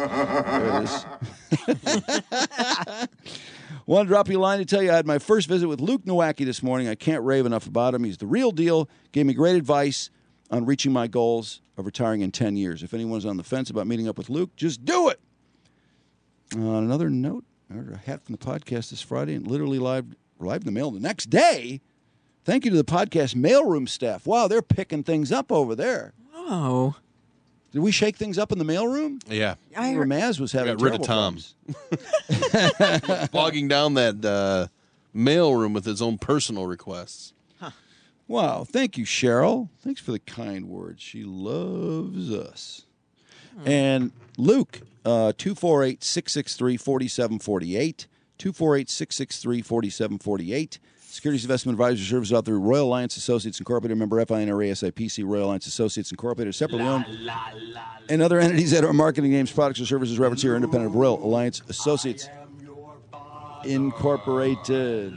that? There it is. Want to drop you a line to tell you I had my first visit with Luke Nowacki this morning. I can't rave enough about him. He's the real deal. Gave me great advice on reaching my goals of retiring in ten years. If anyone's on the fence about meeting up with Luke, just do it. Uh, on another note, I ordered a hat from the podcast this Friday and literally live, live in the mail the next day. Thank you to the podcast mailroom staff. Wow, they're picking things up over there. Oh. Did we shake things up in the mailroom? Yeah. I heard- Ramaz was having Got rid of terrible Tom. problems. Bogging down that uh, mail room with his own personal requests. Wow, thank you, Cheryl. Thanks for the kind words. She loves us. And Luke, uh, two four eight, six six three, four seven four eight, two four eight, six six three, four seven four eight. Securities Investment Advisory Services out through Royal Alliance Associates Incorporated, member F I N R A S I P C, Royal Alliance Associates Incorporated, separately owned, and other entities that are marketing names, products, or services referenced here are independent of Royal Alliance Associates Incorporated.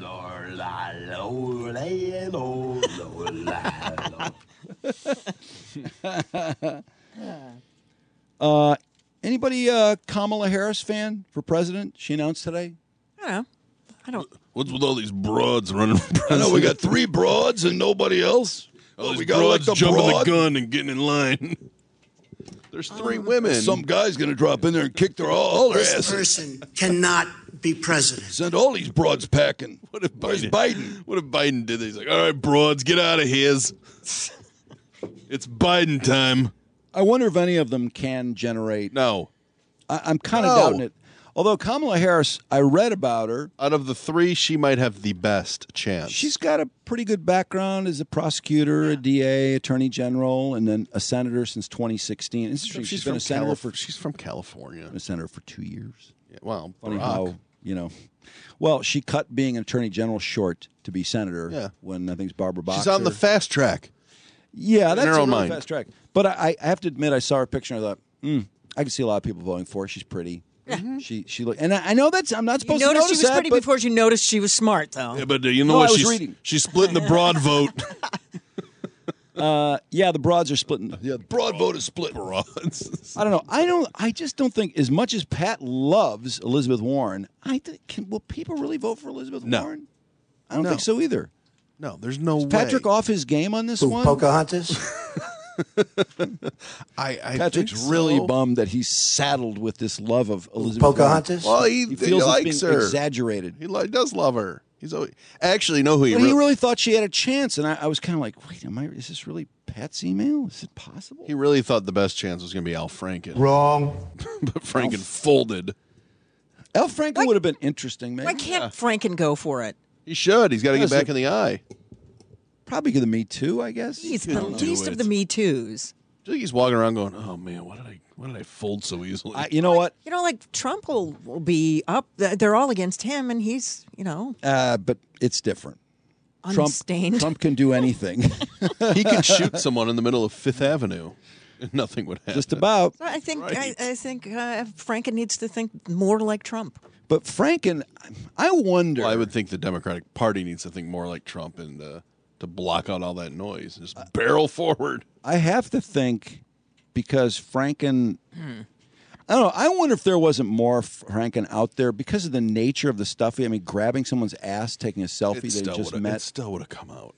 uh, anybody uh, Kamala Harris fan for president? She announced today. I don't know. I don't. What's with all these broads running for I president? know we got three broads and nobody else. All these we got broads like the jumping broad. the gun and getting in line. There's three women. Some guy's going to drop in there and kick their all, all their This asses. person cannot be president. Send all these broads packing. What if Where's Biden, Biden? What if Biden did this? He's like, all right, broads, get out of here. It's Biden time. I wonder if any of them can generate. No. I, I'm kind of No. doubting it. Although Kamala Harris, I read about her. Out of the three, she might have the best chance. She's got a pretty good background as a prosecutor, a D A, attorney general, and then a senator since twenty sixteen. It's interesting. she's, she's been from a senator Calif- for She's from California. a senator for two years. Yeah, well, Funny Barack. how, you know. Well, she cut being an attorney general short to be senator Yeah. when I think it's Barbara Boxer. She's on the fast track. Yeah, in that's her a own really mind. fast track. But I, I have to admit, I saw her picture and I thought, hmm, I can see a lot of people voting for her. She's pretty. Yeah. She she look, and I, I know that's I'm not You supposed to noticed notice she was that, pretty but before you noticed she was smart, though. Yeah, but uh, you know No, what? I was she's, reading. she's splitting the broad vote. uh, yeah, the broads are splitting. Yeah, the broad vote is split. Broads. I don't know. I don't. I just don't think as much as Pat loves Elizabeth Warren. I think can, will people really vote for Elizabeth No. Warren? I don't No. think so either. No, there's no Is way. Patrick off his game on this Who, one? Pocahontas? I, I Patrick's think really so. bummed that he's saddled with this love of Elizabeth Pocahontas? Well, Warren. he, He feels he it's likes being her. exaggerated. He li- does love her. He's always, actually, you know who he, But re- he really thought she had a chance, and I, I was kind of like, "Wait, am I? Is this really Pat's email? Is it possible?" he really thought the best chance was going to be Al Franken. Wrong. But Franken folded. Al Franken would have been interesting, maybe. Why can't Franken go for it? He should. He's got to Yes, get back it- in the eye. Probably give the Me Too, I guess. He's You the don't do least it. of the Me Too's. I think he's walking around going, "Oh man, why did I? Why did I fold so easily?" I, you know what? You know, like Trump will, will be up. They're all against him, and he's, you know, Uh, but it's different. Trump, unstained. Trump can do anything. He could shoot someone in the middle of Fifth Avenue, and nothing would happen. Just about. I think Right. I, I think uh, Franken needs to think more like Trump. But Franken, I wonder. Well, I would think the Democratic Party needs to think more like Trump and uh, to block out all that noise. Just barrel forward. I have to think because Franken. I don't know. I wonder if there wasn't more Franken out there because of the nature of the stuff. I mean, grabbing someone's ass, taking a selfie It they still just would've- met. It still would have come out.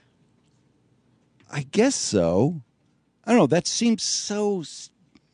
I guess so. I don't know. That seems so. s-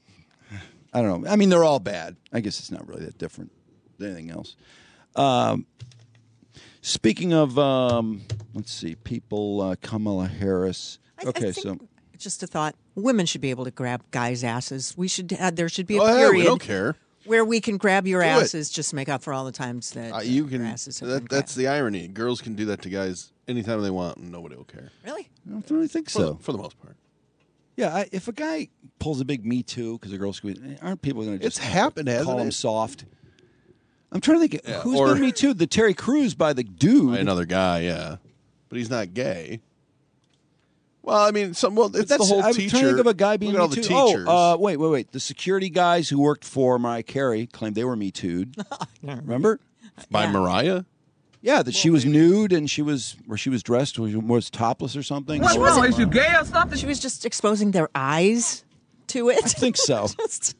I don't know. I mean, they're all bad. I guess it's not really that different than anything else. Um, speaking of, um, let's see, people, uh, Kamala Harris. I, I Okay, think, so just a thought: women should be able to grab guys' asses. We should. Have, there should be a Oh, yeah, period we don't care. where we can grab your Do it. asses. Just make up for all the times that Uh, you uh, can. your asses have That, been that's grabbed. the irony. Girls can do that to guys anytime they want, and nobody will care. Really? I don't really think For, so. the, for the most part, Yeah, I, if a guy pulls a big Me Too because a girl squeeze, aren't people going to just It's happened, hasn't call him it? soft? I'm trying to think. Yeah, who's or- been Me Too? The Terry Crews by the dude. by another guy, yeah, but he's not gay. Well, I mean, some. Well, But it's the that's- whole I'm teacher. trying to think of a guy being Look at all Me the Too. teachers. Oh, uh, wait, wait, wait. The security guys who worked for Mariah Carey claimed they were Me Too'd. Remember? by yeah. Mariah. Yeah, that she was nude and she was, or she was dressed, was, was topless or something. She Or- wasn't- Is you gay or something? She was just exposing their eyes to it. I think so. Just-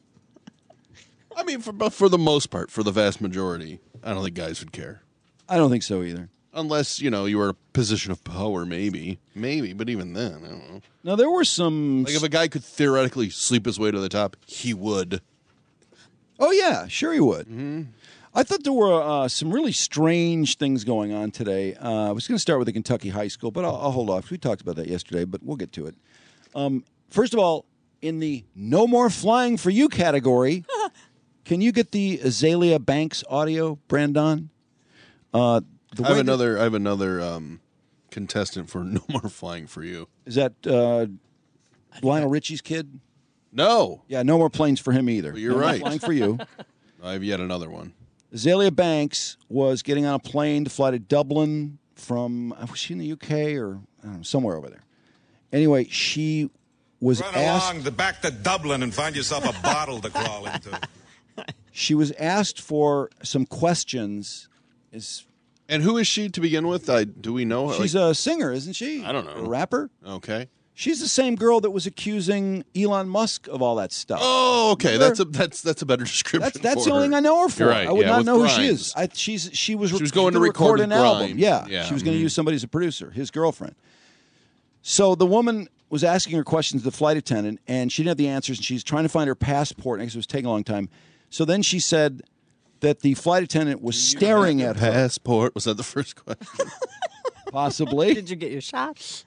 I mean, for but for the most part, for the vast majority, I don't think guys would care. I don't think so either. Unless, you know, you were in a position of power, maybe. Maybe, but even then, I don't know. Now, there were some. Like, if a guy could theoretically sleep his way to the top, he would. Oh, yeah, sure he would. Mm-hmm. I thought there were uh, some really strange things going on today. Uh, I was going to start with the Kentucky high school, but I'll, I'll hold off. We talked about that yesterday, but we'll get to it. Um, first of all, in the No More Flying for You category, can you get the Azalea Banks audio, Brandon? Uh, the I have way that- another. I have another um, contestant for No More Flying for You. Is that uh, Lionel Richie's kid? No, Yeah, no more planes for him either. Well, you're No More right. Flying for You. I have yet another one. Azalea Banks was getting on a plane to fly to Dublin from, was she in the U K or I don't know, somewhere over there? Anyway, she was Run asked. along the back to Dublin and find yourself a bottle to crawl into. She was asked for some questions. Is And who is she to begin with? I, do we know? she's Like- a singer, isn't she? I don't know. A rapper. Okay. She's the same girl that was accusing Elon Musk of all that stuff. Oh, okay. Remember? That's a that's that's a better description. That's that's for the only her. thing I know her for. You're right. I would yeah, not with know Grimes. who she is. I, she's she was She was going to gonna record an with album. Grimes. Yeah, Yeah. she was going to Mhm. use somebody as a producer, his girlfriend. So the woman was asking her questions to the flight attendant, and she didn't have the answers, and she's trying to find her passport, and I guess it was taking a long time. So then she said that the flight attendant was staring at her. Passport? Was that the first question? Possibly. Did you get your shot?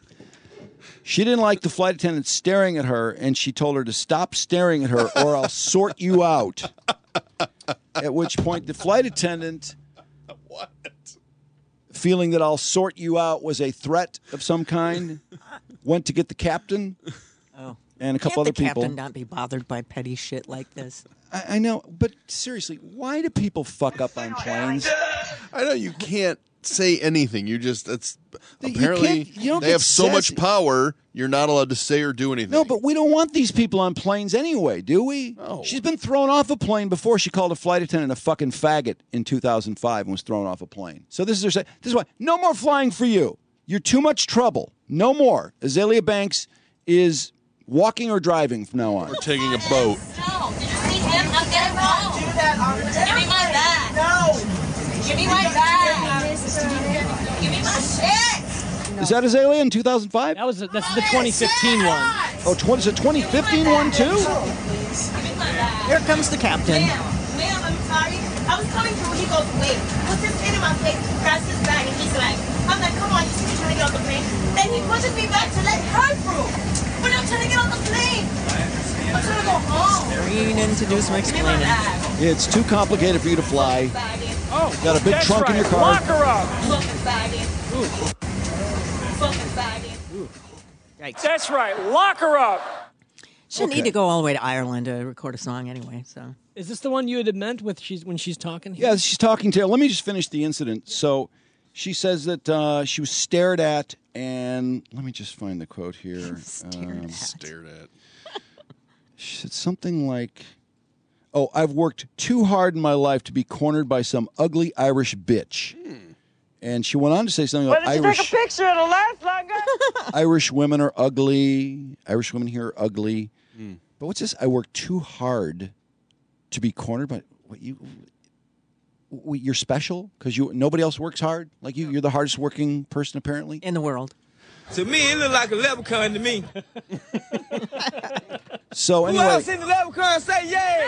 She didn't like the flight attendant staring at her, and she told her to stop staring at her or I'll sort you out. At which point the flight attendant, what? feeling that I'll sort you out was a threat of some kind, went to get the captain Oh. and a couple Can't other the people. captain not be bothered by petty shit like this? I, I know, but seriously, why do people fuck up on planes? I know you can't say anything. You just that's You apparently can't- you don't they get have so much sassy. power. You're not allowed to say or do anything. No, but we don't want these people on planes anyway, do we? No. She's been thrown off a plane before. She called a flight attendant a fucking faggot in two thousand five and was thrown off a plane. So this is her say. This is why no more flying for you. You're too much trouble. No more. Azalea Banks is walking or driving from now on. Or taking a boat. No, did you see him? I'm getting wrong. Do that on the Give me my bag. No. Give me my bag. Give me my shit. Is that Azalea in two thousand five? That was the, that's the twenty fifteen one. Oh, tw- is it twenty fifteen one too? Here comes the captain. Ma'am, ma'am, I'm sorry. I was coming through. He goes, wait. Puts his hand in my face, grabs his bag, and he's like, I'm like, come on, you see me trying to get off the plane? Then he pushes me back to let her through. But I'm trying to get off the plane. I'm trying to go home. You need to do some explaining. It's too complicated for you to fly. Oh, Got a big that's trunk right. in your car. Lock her up. Focus bagging. Focus bagging. That's right. Lock her up. Shouldn't Okay. need to go all the way to Ireland to record a song anyway. So Is this the one you had meant with she's when she's talking? here? Yeah, she's talking to her. Let me just finish the incident. So she says that uh, she was stared at, and let me just find the quote here. Stared Um, at. Stared at. She said something like, "Oh, I've worked too hard in my life to be cornered by some ugly Irish bitch." And she went on to say something But about did you Irish take a picture? It'll last longer. Irish women are ugly. Irish women here are ugly. But what's this? I work too hard to be cornered by what you. What, you're special because you nobody else works hard like you. You're the hardest working person apparently in the world. To me, it look like a leprechaun to me. So Who anyway, else in the leprechaun say yeah?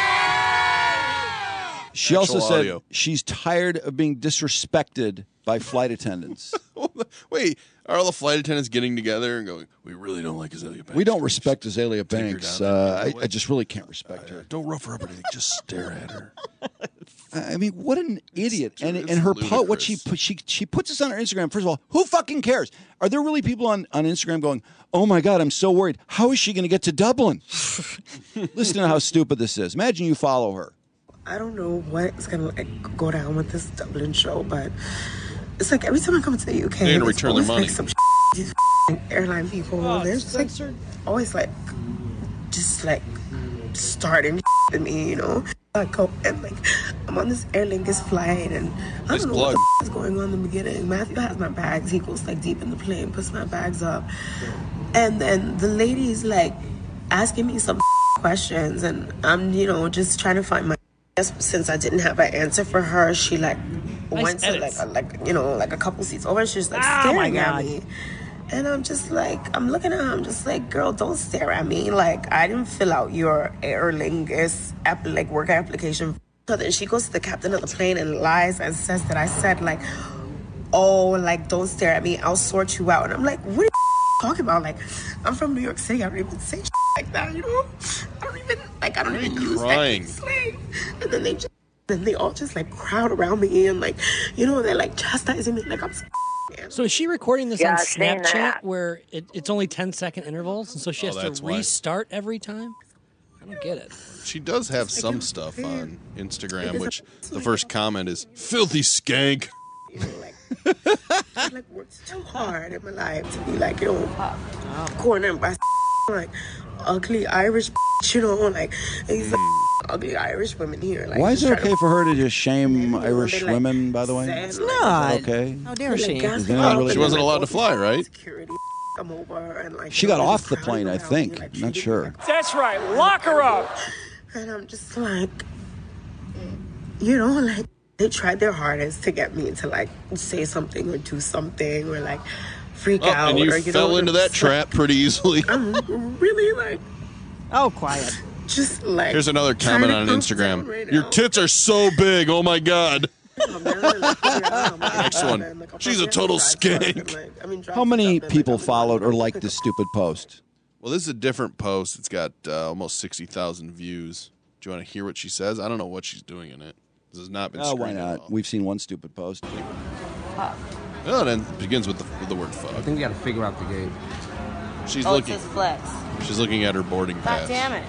she also Actual said audio. she's tired of being disrespected by flight attendants. Wait, are all the flight attendants getting together and going, we really don't like Azalea Banks? We don't respect Azalea her Banks. down Uh, there. I, I just really can't respect her. Don't rough her up or anything. Just stare at her. I I mean, what an idiot! And it's and her po- what she ludicrous. put, she she puts this on her Instagram. First of all, who fucking cares? Are there really people on, on Instagram going, "Oh my god, I'm so worried. How is she going to get to Dublin?" Listen to how stupid this is. Imagine you follow her. I don't know what's gonna like go down with this Dublin show, but it's like every time I come to the U K, They're gonna it's return their always money. like some these airline people. Oh, They're it's just like censored. always like just like starting to me, you know. I go and like I'm on this Aer Lingus flight and I Nice don't know plug. what the is going on in the beginning. Matthew has my bags. He goes like deep in the plane, puts my bags up, and then the lady's like asking me some questions, and I'm you know just trying to find my. Since I didn't have an answer for her, she like Nice went to like edits. a, like you know like a couple seats over. And she's like Ah, staring my at God. me, and I'm just like I'm looking at her. I'm just like, girl, don't stare at me. Like I didn't fill out your Aer Lingus app like work application. So then she goes to the captain of the plane and lies and says that I said like, oh like don't stare at me. I'll sort you out. And I'm like, what are you talking about? Like I'm from New York City. I don't even say like that. You know, I don't even like I don't even use crying? that slang. And then they just, then they all just like crowd around me and like, you know, they're like chastising me like I'm. So is she recording this Yeah, on I've seen Snapchat that. where it, it's only ten second intervals, and so she Oh, has that's to why. restart every time? I don't get it. She does have some stuff on Instagram, which the first comment is, filthy skank. I like worked too hard in my life to be like, you know, cornered by like ugly Irish, you know, like these ugly Irish women here. Like, Why is just it trying okay to for her to just shame Irish they, like, women? By the way, say, it's like, not. okay. How dare Like, she? gas Is me anyone up really- She and, wasn't like, allowed all to these fly, right? Security come over and like She you know, got they're off just the crowding plane, I around me, think. like, I'm not treating me sure. like That's right. Lock her up. And I'm just like, you know, like they tried their hardest to get me to like say something or do something or like freak Oh, out. and you or, you fell know, into that trap pretty easily. I'm really like, oh, quiet. Just like. Here's another comment on Instagram. Right Your now. tits are so big. Oh my god. Next one. She's a total skank. How many people followed or liked this stupid post? Well, this is a different post. It's got uh, almost sixty thousand views. Do you want to hear what she says? I don't know what she's doing in it. This has not been Oh, screened why at not? all. We've seen one stupid post. Oh, and then it begins with the, with the word fuck. I think you got to figure out the game. She's oh, looking. it says flex. She's looking at her boarding God pass. damn it.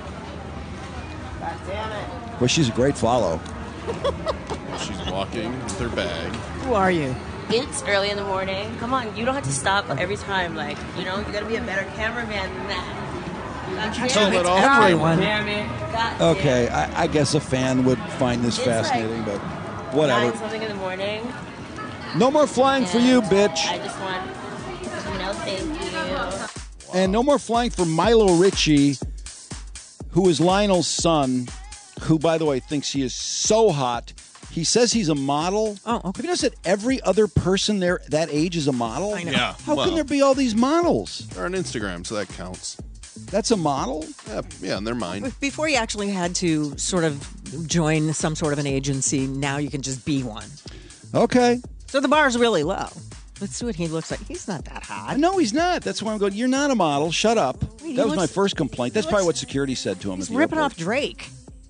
God damn it. Well, she's a great follow. She's walking with her bag. Who are you? It's early in the morning. Come on, you don't have to stop every time. Like, you know, you gotta be a better cameraman than that. God Tell damn it all to everyone. Damn it. God damn Okay, I, I guess a fan would find this It's fascinating, like but Nine whatever. something in the morning. No more flying for you, bitch. I just want, you know, thank you. And no more flying for Milo Ritchie, who is Lionel's son, who, by the way, thinks he is so hot. He says he's a model. Oh, okay. Have you noticed that every other person there that age is a model? I know. Yeah. How well, can there be all these models? They're on Instagram, so that counts. That's a model? Yeah, yeah, in their mind. Before you actually had to sort of join some sort of an agency, now you can just be one. Okay. So the bar's really low. Let's see what he looks like. He's not that hot. No, he's not. That's why I'm going, you're not a model. Shut up. he That was my looks- first complaint. That's he probably looks- what security said to him. He's at the ripping airport. off Drake.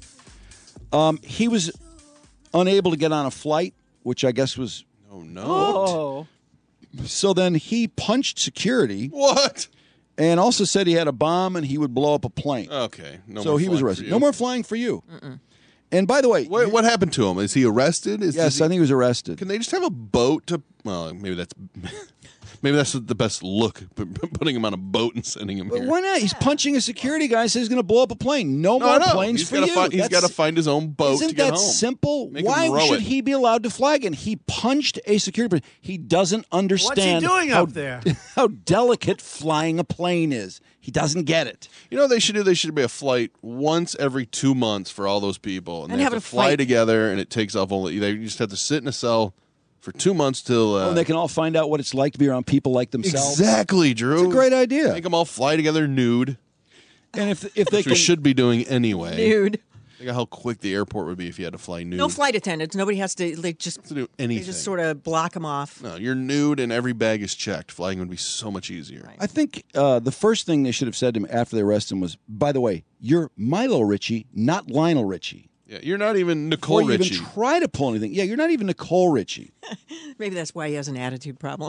Um, he was unable to get on a flight, which I guess was Oh, no. Oh. so then he punched security What? and also said he had a bomb and he would blow up a plane. Okay. No so more he was flying for arrested. you. No more flying for you. And by the way, What, what happened to him? Is he arrested? Is, yes, does he- I think he was arrested. Can they just have a boat to? Well, maybe that's maybe that's the best look. p- p- Putting him on a boat and sending him But here. why not? He's punching a security guy. Says he's going to blow up a plane. No, No, more no. planes He's for gotta you. Find, he's That's- got to find his own boat Isn't to get that home. simple? Make him Why row should it. he be allowed to fly again? He punched a security person. He doesn't understand doing how, up there? how delicate flying a plane is. He doesn't get it. You know what they should do? They should be a flight once every two months for all those people, and, And they have have a to fly fight. together, and it takes off only. They just have to sit in a cell for two months till. Uh, and they can all find out what it's like to be around people like themselves. exactly, Drew. It's a great idea. Make them all fly together nude, And if if they which can, we should be doing anyway. Nude. Think of how quick the airport would be if you had to fly nude. No flight attendants. Nobody has to. They just to do they anything. just sort of block them off. No, you're nude and every bag is checked. Flying would be so much easier. I think uh, the first thing they should have said to him after they arrested him was, "By the way, you're Milo Ritchie, not Lionel Richie." Yeah, you're not even Nicole Before you Richie. even try to pull anything. Yeah, you're not even Nicole Richie. Maybe that's why he has an attitude problem.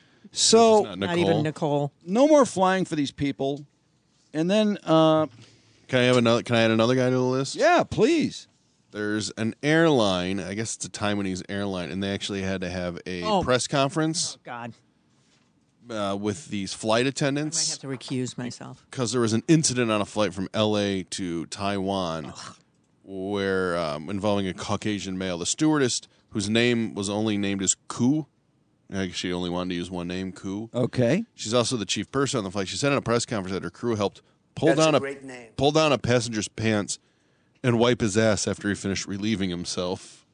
So not Not Nicole. even Nicole. no more flying for these people. And then, uh, Can I have another? Can I add another guy to the list? yeah, please. There's an airline. I guess it's a Taiwanese airline, and they actually had to have a Oh. press conference God, uh, with these flight I might attendants have to recuse myself. because there was an incident on a flight from L A to Taiwan where um, involving a Caucasian male. The stewardess, whose name was only named as Ku, I guess she only wanted to use one name, Ku. Okay. She's also the chief person on the flight. She said in a press conference that her crew helped pull That's down a a, great name. pull down a passenger's pants and wipe his ass after he finished relieving himself.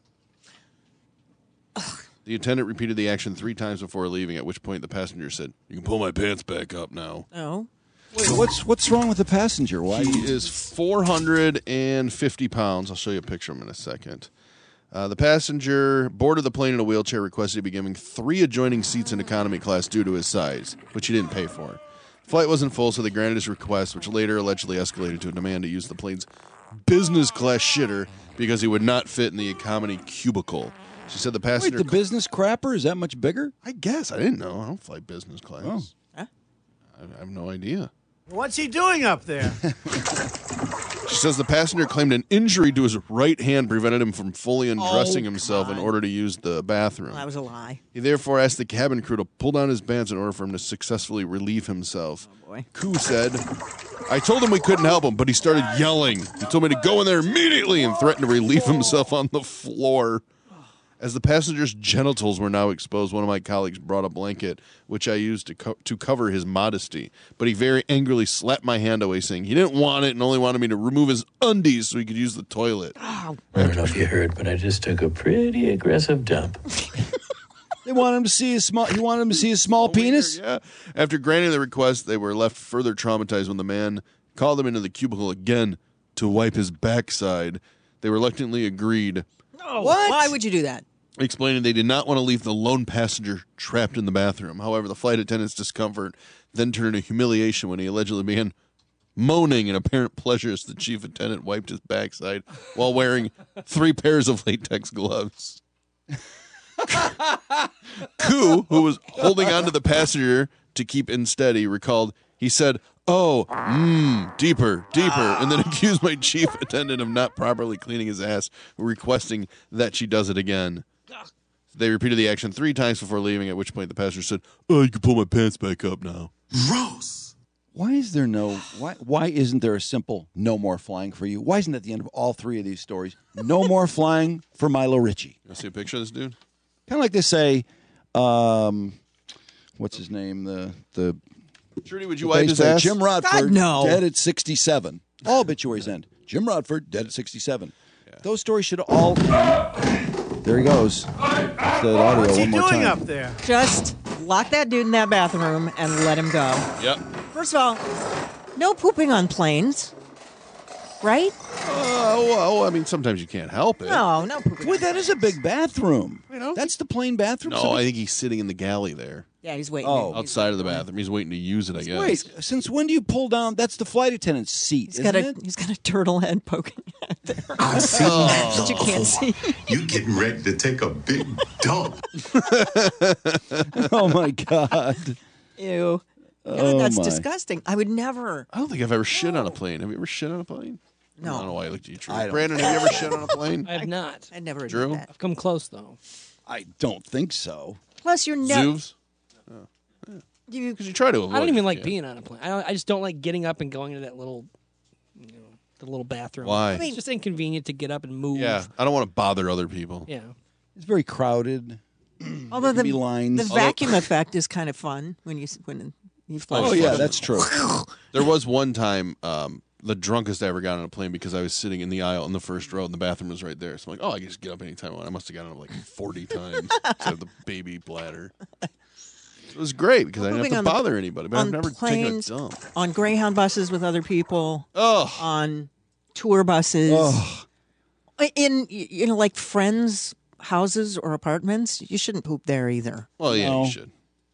The attendant repeated the action three times before leaving, at which point the passenger said, "You can pull my pants back up now." Oh, Wait, what's what's wrong with the passenger? Why? He is four hundred fifty pounds. I'll show you a picture of him in a second. Uh, the passenger boarded the plane in a wheelchair, requested to be given three adjoining seats in economy class due to his size, which he didn't pay for. The flight wasn't full, so they granted his request, which later allegedly escalated to a demand to use the plane's business class shitter because he would not fit in the economy cubicle. She said the Wait, passenger... the business crapper is that much bigger? I guess. I didn't know. I don't fly business class. Oh. Huh? I, I have no idea. What's he doing up there? She says the passenger claimed an injury to his right hand prevented him from fully undressing Oh, himself in God. order to use the bathroom. well, that was a lie. He therefore asked the cabin crew to pull down his pants in order for him to successfully relieve himself. Oh boy. Koo said, "I told him we couldn't help him, but he started yelling. He told me to go in there immediately and threatened to relieve himself on the floor." As the passenger's genitals were now exposed, one of my colleagues brought a blanket, which I used to co- to cover his modesty. But he very angrily slapped my hand away, saying he didn't want it and only wanted me to remove his undies so he could use the toilet. Oh, I don't know if you heard, but I just took a pretty aggressive dump. They want him to see his small. He wanted him to see his small penis. Yeah. After granting the request, they were left further traumatized when the man called them into the cubicle again to wipe his backside. They reluctantly agreed, Oh, what? Why would you do that? explaining they did not want to leave the lone passenger trapped in the bathroom. However, the flight attendant's discomfort then turned into humiliation when he allegedly began moaning in apparent pleasure as the chief attendant wiped his backside while wearing three pairs of latex gloves. Koo, who was holding on to the passenger to keep in steady, recalled he said, "Oh, mmm, deeper, deeper," and then accused my chief attendant of not properly cleaning his ass, requesting that she does it again. They repeated the action three times before leaving, at which point the passenger said, "Oh, you can pull my pants back up now." Gross. Why is there no, why Why isn't there a simple no more flying for you? Why isn't at the end of all three of these stories, no more flying for Milo Ricci? You see a picture of this dude? Kind of like they say, um, what's his name? The, the, Trudy, would you the wipe bass his player, ass? Jim Rodford, God, no. dead at sixty-seven. All obituaries end. Jim Rodford, dead at sixty-seven. Yeah. Those stories should all... There he goes. That's the audio What's he one more doing time. up there? Just lock that dude in that bathroom and let him go. Yep. First of all, no pooping on planes, right? Oh, well, I mean, sometimes you can't help it. No, no pooping. Wait, that is a big bathroom. That's the plane bathroom? No, So I think he's sitting in the galley there. Yeah, he's waiting. Oh. Outside of the bathroom. He's waiting to use it, I guess. Wait, since when do you pull down? That's the flight attendant's seat, He's isn't got a it? he's got a turtle head poking out there I see. that you can't see. You getting ready to take a big dump. Oh, my God. Ew. God, Oh, that's my. disgusting. I would never. I don't think I've ever shit on a plane. Have you ever shit on a plane? No. I don't know why I looked at you, Drew. I don't- Brandon, have you ever shit on a plane? I have not. I never Drew? did that. I've come close though. I don't think so. Plus, you're never. Zoovs? You, Because you try to avoid I don't even it, like yeah. being on a plane. I, don't, I just don't like getting up and going to that little, you know, the little bathroom. Why? It's just inconvenient to get up and move. Yeah, I don't want to bother other people. Yeah. It's very crowded. although There can be the lines. the vacuum effect is kind of fun when you when you flush. Oh, yeah, that's true. There was one time, um, the drunkest I ever got on a plane because I was sitting in the aisle in the first row and the bathroom was right there. So I'm like, oh, I can just get up anytime I want. I must have gotten up like forty times to have the baby bladder. It was great because I didn't have to Moving on bother anybody. But on I've never planes, taken a dump. on Greyhound buses with other people, Oh, on tour buses, Oh, in you know like friends' houses or apartments. You shouldn't poop there either. well, yeah, No. you should.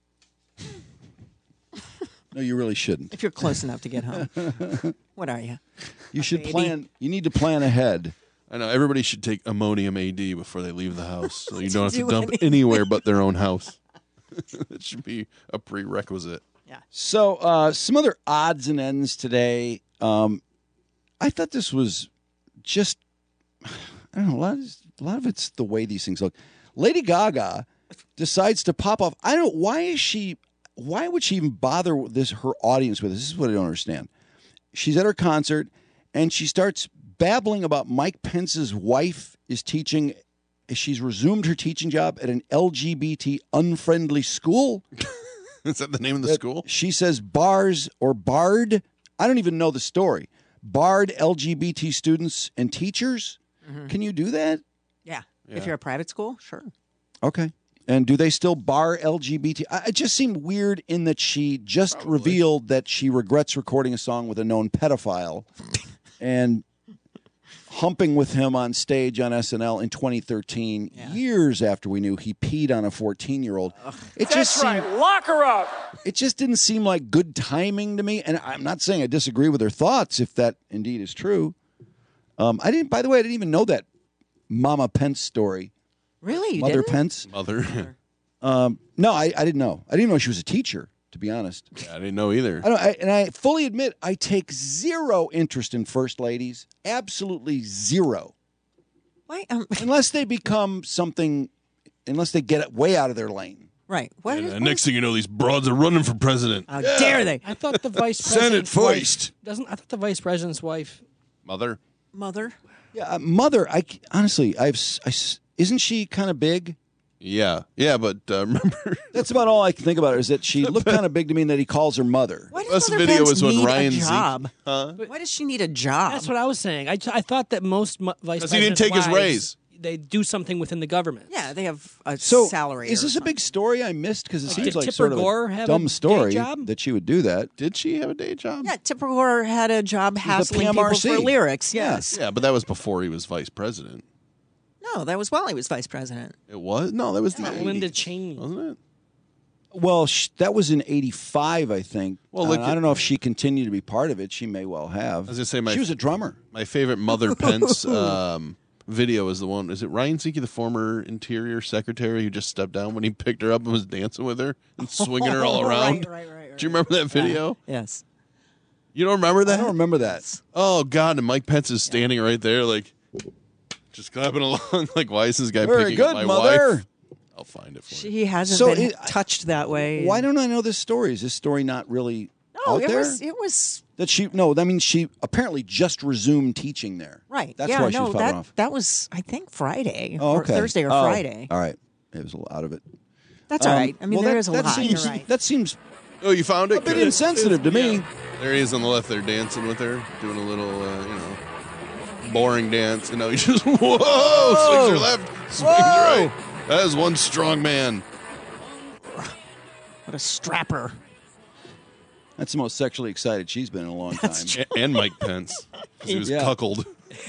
no, you really shouldn't. If you're close enough to get home. What are you? You should baby. plan. You need to plan ahead. I know everybody should take ammonium A D before they leave the house, so you don't have to Do dump anything. anywhere but their own house. It should be a prerequisite. So, uh, some other odds and ends today. Um, I thought this was just, I don't know, a lot, of, a lot of it's the way these things look. Lady Gaga decides to pop off. I don't, why is she, why would she even bother with this, her audience with this? This is what I don't understand. She's at her concert and she starts babbling about Mike Pence's wife is teaching, she's resumed her teaching job at an L G B T unfriendly school. Is that the name of the that school? She says bars or barred. I don't even know the story. Barred L G B T students and teachers. Mhm. Can you do that? Yeah. Yeah. If you're a private school, sure. Okay. And do they still bar L G B T? I- It just seemed weird in that she just Probably. revealed that she regrets recording a song with a known pedophile and humping with him on stage on S N L in twenty thirteen, years after we knew he peed on a fourteen-year-old. It just That's right. seemed, Lock her up. it just didn't seem like good timing to me. And I'm not saying I disagree with her thoughts, if that indeed is true. Um, I didn't. By the way, I didn't even know that Mama Pence story. Really? You Mother didn't? Pence. Mother. Um, no, I, I didn't know. I didn't know she was a teacher. To be honest, Yeah, I didn't know either. I don't. I, and I fully admit I take zero interest in first ladies. Absolutely zero. Why? Um, Unless they become something. Unless they get way out of their lane. right. What? And, is- uh, what next is- thing you know, these broads are running for president. How dare they? I thought the vice Senate president's wife first. doesn't. I thought the vice president's wife. Mother. Mother. Yeah, uh, mother. I c- honestly, I've. s- I s- isn't she kind of big? Yeah, yeah, but uh, remember, That's about all I can think about her, is that she looked kind of big to me and that he calls her mother. Why Best does Mother video Pence was when need Ryan a Zeke- job? huh? Why does she need a job? That's what I was saying. I, I thought that most mu- vice Because he didn't presidents' take his wives- raise. they do something within the government. Yeah, they have a So, salary. is or this a big story I missed? Because it Like, seems did like Tipper sort of Gore a have a dumb day story job? that she would do that. Did she have a day job? Yeah, Tipper Gore had a job hassling P M people R C. for lyrics. Yes. Yeah, but that was before he was vice president. No, that was while he was vice president. It was? No, that was the Linda eighties, Cheney. wasn't it? Well, sh- that was in eighty-five, I think. Well, Uh, look I at- don't know if she continued to be part of it. She may well have. I was gonna say my she was a drummer. My favorite Mother Pence um, video is the one. Is it Ryan Seeke, the former Interior Secretary, who just stepped down when he picked her up and was dancing with her and swinging her all around? Right, right, right, right. Do you remember that video? Yes. You don't remember that? I don't remember that. Oh God! And Mike Pence is standing right there, like just clapping along. Like, why is this guy Very picking good, up my mother. wife? I'll find it for you. He hasn't So been it- touched that way. Why don't I know this story? Is this story not really No, out it there? was. It was That she no, that means she apparently just resumed teaching there. right. That's yeah, why she no, was popping that off. that was I think Friday Oh, or okay. Thursday or Oh, Friday. All right, it was a lot out of it. That's all Um, right. I mean, well, there that, is a that lot. Seems, You're right. That seems Oh, you found it? a bit Good. insensitive to me. There he is on the left there dancing with her, doing a little, uh, you know, boring dance. And now he just, whoa, swings her left, swings Whoa. right. That is one strong man. What a strapper. That's the most sexually excited she's been in a long time. A- and Mike Pence. 'Cause he was Yeah. cuckold.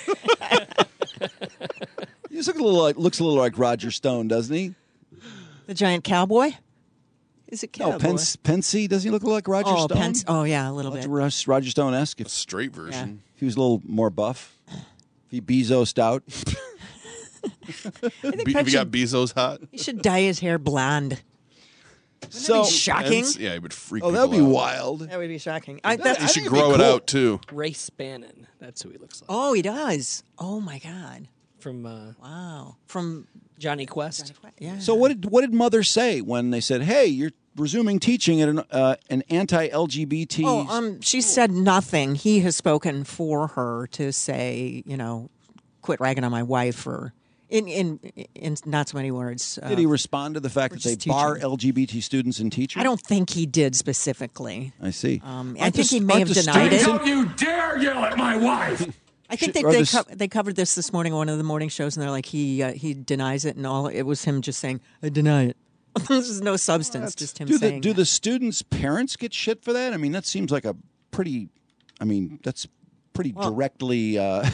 He just look a little like, looks a little like Roger Stone, doesn't he? The giant cowboy. Is it cowboy? No, Pence, Pensy. Doesn't he look like Roger oh, Stone? Pence. Oh, yeah, a little bit. Roger, Roger Stone-esque. A If, straight version. if he was a little more buff. If he Bezos'd out. I think Be- if Pence you got should, Bezos hot. he should dye his hair blonde. So be shocking? Pence, yeah, he would freak Oh, that'd be people out. wild. That would be shocking. I, that, He I should think- grow it cool. out, too. Ray Spannon. That's who he looks like. Oh, he does. Oh my God. From uh, Wow. From Johnny Quest. yeah. So what did what did Mother say when they said, "Hey, you're resuming teaching at an uh, an anti-L G B T"? Oh, um, she said nothing. He has spoken for her to say, you know, quit ragging on my wife, or in in in not so many words. Uh, Did he respond to the fact that they just bar teaching. L G B T students and teachers? I don't think he did specifically. I see. Um, I Aren't think the- he may aren't have the denied it. students- Don't you dare yell at my wife! I think Should- they are they, the s- co- they covered this this morning on one of the morning shows, and they're like he uh, he denies it, and all it was him just saying, "I deny it." There's no substance, just him do the saying. do that. the students' parents get shit for that? I mean, that seems like a pretty. I mean, that's pretty directly uh,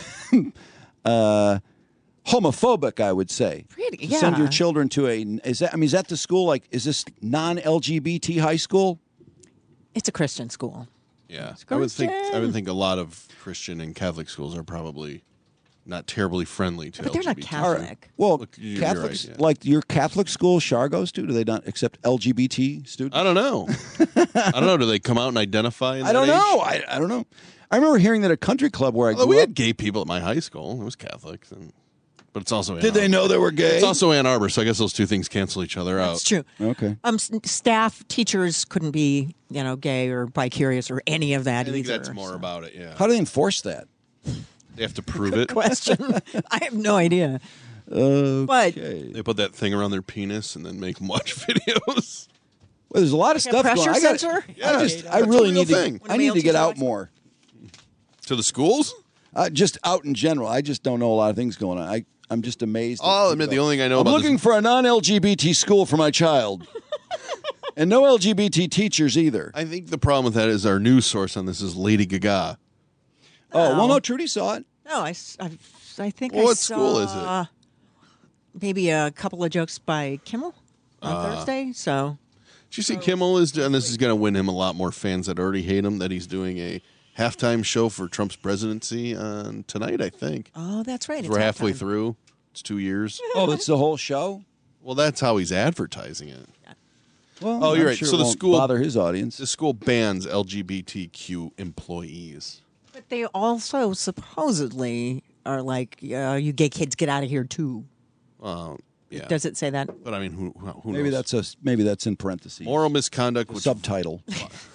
uh, homophobic, I would say. Pretty, To Send your yeah. children to a. Is that? I mean, is that the school? Like, is this non-L G B T high school? It's a Christian school. Yeah, I would think. I would think a lot of Christian and Catholic schools are probably not terribly friendly to. But they're not L G B T. Catholic. Well, Look, you're Catholics right, yeah. like your Catholic school, Shar goes to. Do they not accept L G B T students? I don't know. I don't know. Do they come out and identify? In I don't that know. age? I, I don't know. I remember hearing that a country club where I Although grew we up. had gay people at my high school. It was Catholic, and, but it's also. Ann Did they Arbor. know they were gay? It's also Ann Arbor, so I guess those two things cancel each other out. That's true. Okay. Um, s- staff, teachers couldn't be, you know, gay or bicurious or any of that I think either. that's more about it. Yeah, How do they enforce that? they have to prove it. Question. I have no idea. Okay. But They put that thing around their penis and then make them watch videos. Well, there's a lot of Like a stuff going. pressure I got. sensor? I just. I That's a really real need to. thing. I need male to get teacher out watch- more. To the schools? Uh, just out in general. I just don't know a lot of things going on. I. I'm just amazed. at I'll people. admit the only thing I know I'm about looking this, for a non-L G B T school for my child, and no L G B T teachers either. I think the problem with that is our news source on this is Lady Gaga. Oh well, no. Trudy saw it. no, I, s- I, I think Well, I what saw school is it? maybe a couple of jokes by Kimmel on Uh, Thursday. So Did you see Kimmel is, and this is going to win him a lot more fans that already hate him, that he's doing a halftime show for Trump's presidency on tonight, I think. oh, that's right. We're it's halfway halftime. through. It's two years. Oh, that's the whole show. Well, that's how he's advertising it. Well, Oh, you're I'm right. sure So it the won't school- bother his audience. The school bans L G B T Q employees. But they also supposedly are like, uh, you gay kids get out of here too. Well, yeah. Does it say that? But I mean, who, who Maybe knows? that's a. Maybe that's in parentheses. Moral misconduct, which Subtitle.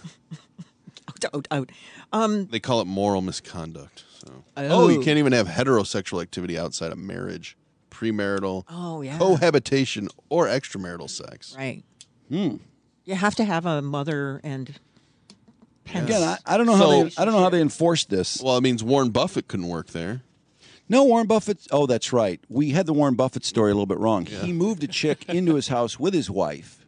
Out, out, out. Um, they call it moral misconduct. So. Oh. Oh, you can't even have heterosexual activity outside of marriage, premarital, Oh, yeah. cohabitation, or extramarital sex. right. Hmm. You have to have a mother and parents. Again, I, I don't know how So- they. I don't know how they enforced this. Well, it means Warren Buffett couldn't work there. No, Warren Buffett. Oh, that's right. We had the Warren Buffett story a little bit wrong. He moved a chick into his house with his wife.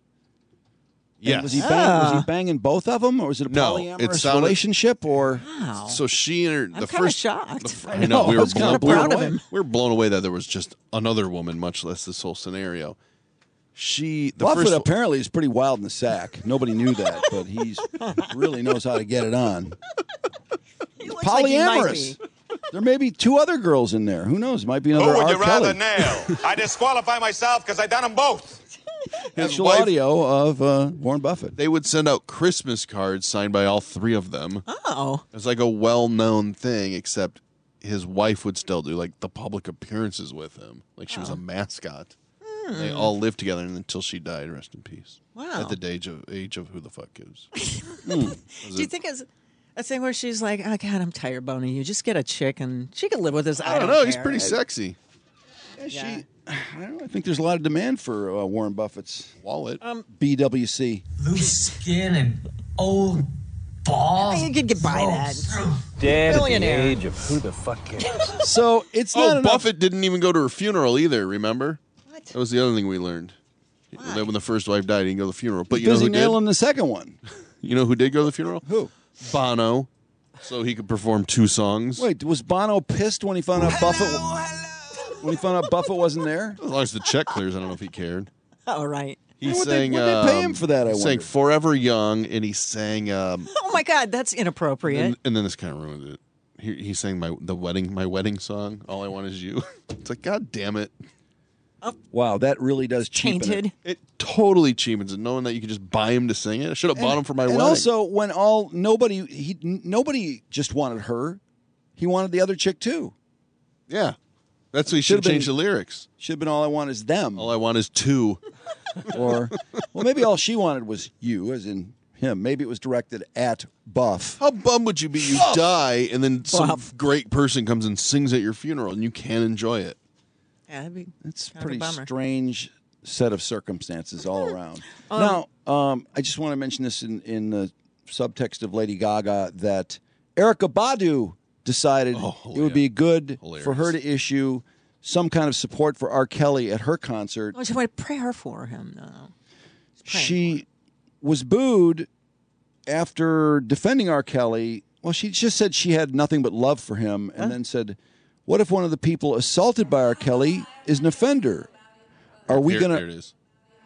And Yes. Was he, bang, was he banging both of them, or was it a No, polyamorous it sounded- relationship? Or Wow. So she and her, the I'm kinda first shocked. the fir- I I know, know, we I were was kinda blown, proud blown of away. him. We were blown away that there was just another woman, much less this whole scenario. She the Buffett first apparently is pretty wild in the sack. Nobody knew that, but he's really knows how to get it on. He looks like he might Polyamorous. There may be two other girls in there. Who knows? Might be another Who would R. you rather Kelly. nail? I disqualify myself because I done them both. his Actual wife, audio of uh, Warren Buffett. they would send out Christmas cards signed by all three of them. Oh. It's like a well-known thing, except his wife would still do like the public appearances with him, like she was a mascot. They all lived together until she died. Rest in peace. Wow. At the age of age of who the fuck gives. Hmm. Was Do you it- think it's a thing where she's like, oh, God, I'm tired boning you. Just get a chick and she can live with this. I, I don't know. He's care." pretty sexy. Yeah, she, I don't know. I think there's a lot of demand for uh, Warren Buffett's wallet. Um, B W C. Loose skin and old balls. You could get by that. Dead at the Billionaire. age of who the fuck cares? So it's not Oh, enough. Buffett didn't even go to her funeral either. Remember? What? That was the other thing we learned. That when the first wife died, he didn't go to the funeral. But you know busy who did? nailing the second one. You know who did go to the funeral? Who? Bono. So he could perform two songs. Wait, was Bono pissed when he found out Buffett? When he found out Buffett wasn't there? As long as the check clears, I don't know if he cared. Oh, right. He What'd sang. they- what'd they pay him um, for that, I he sang wonder? "Forever Young," and he sang. Um, Oh, my God. That's inappropriate. and, and then this kind of ruined it. He, he sang my the wedding my wedding song. All I want is you. It's like, God damn it! Wow, that really does cheapen Tainted. it. It totally cheapens it, knowing that you could just buy him to sing it. I should have bought him for my and wedding. also, when all nobody he n- nobody just wanted her, he wanted the other chick too. Yeah, that's what he should have Should've changed been- the lyrics. Should have been all I want is them, All I want is two. or well, maybe all she wanted was you, as in him. Maybe it was directed at Buff. How bummed would you be? You Buff. die, and then some Buff. great person comes and sings at your funeral, and you can't enjoy it. Yeah, that'd be It's a kind of a pretty bummer. strange set of circumstances all around. now, um, I just want to mention this in, in the subtext of Lady Gaga that Erykah Badu decided Oh, it would be good Hilarious. for her to issue some kind of support for R. Kelly at her concert. Oh, she wanted prayer for him. No. praying She was booed after defending R. Kelly. Well, she just said she had nothing but love for him, and then said, "What if one of the people assaulted by R. Kelly is an offender? Are we Here, gonna?" here it is.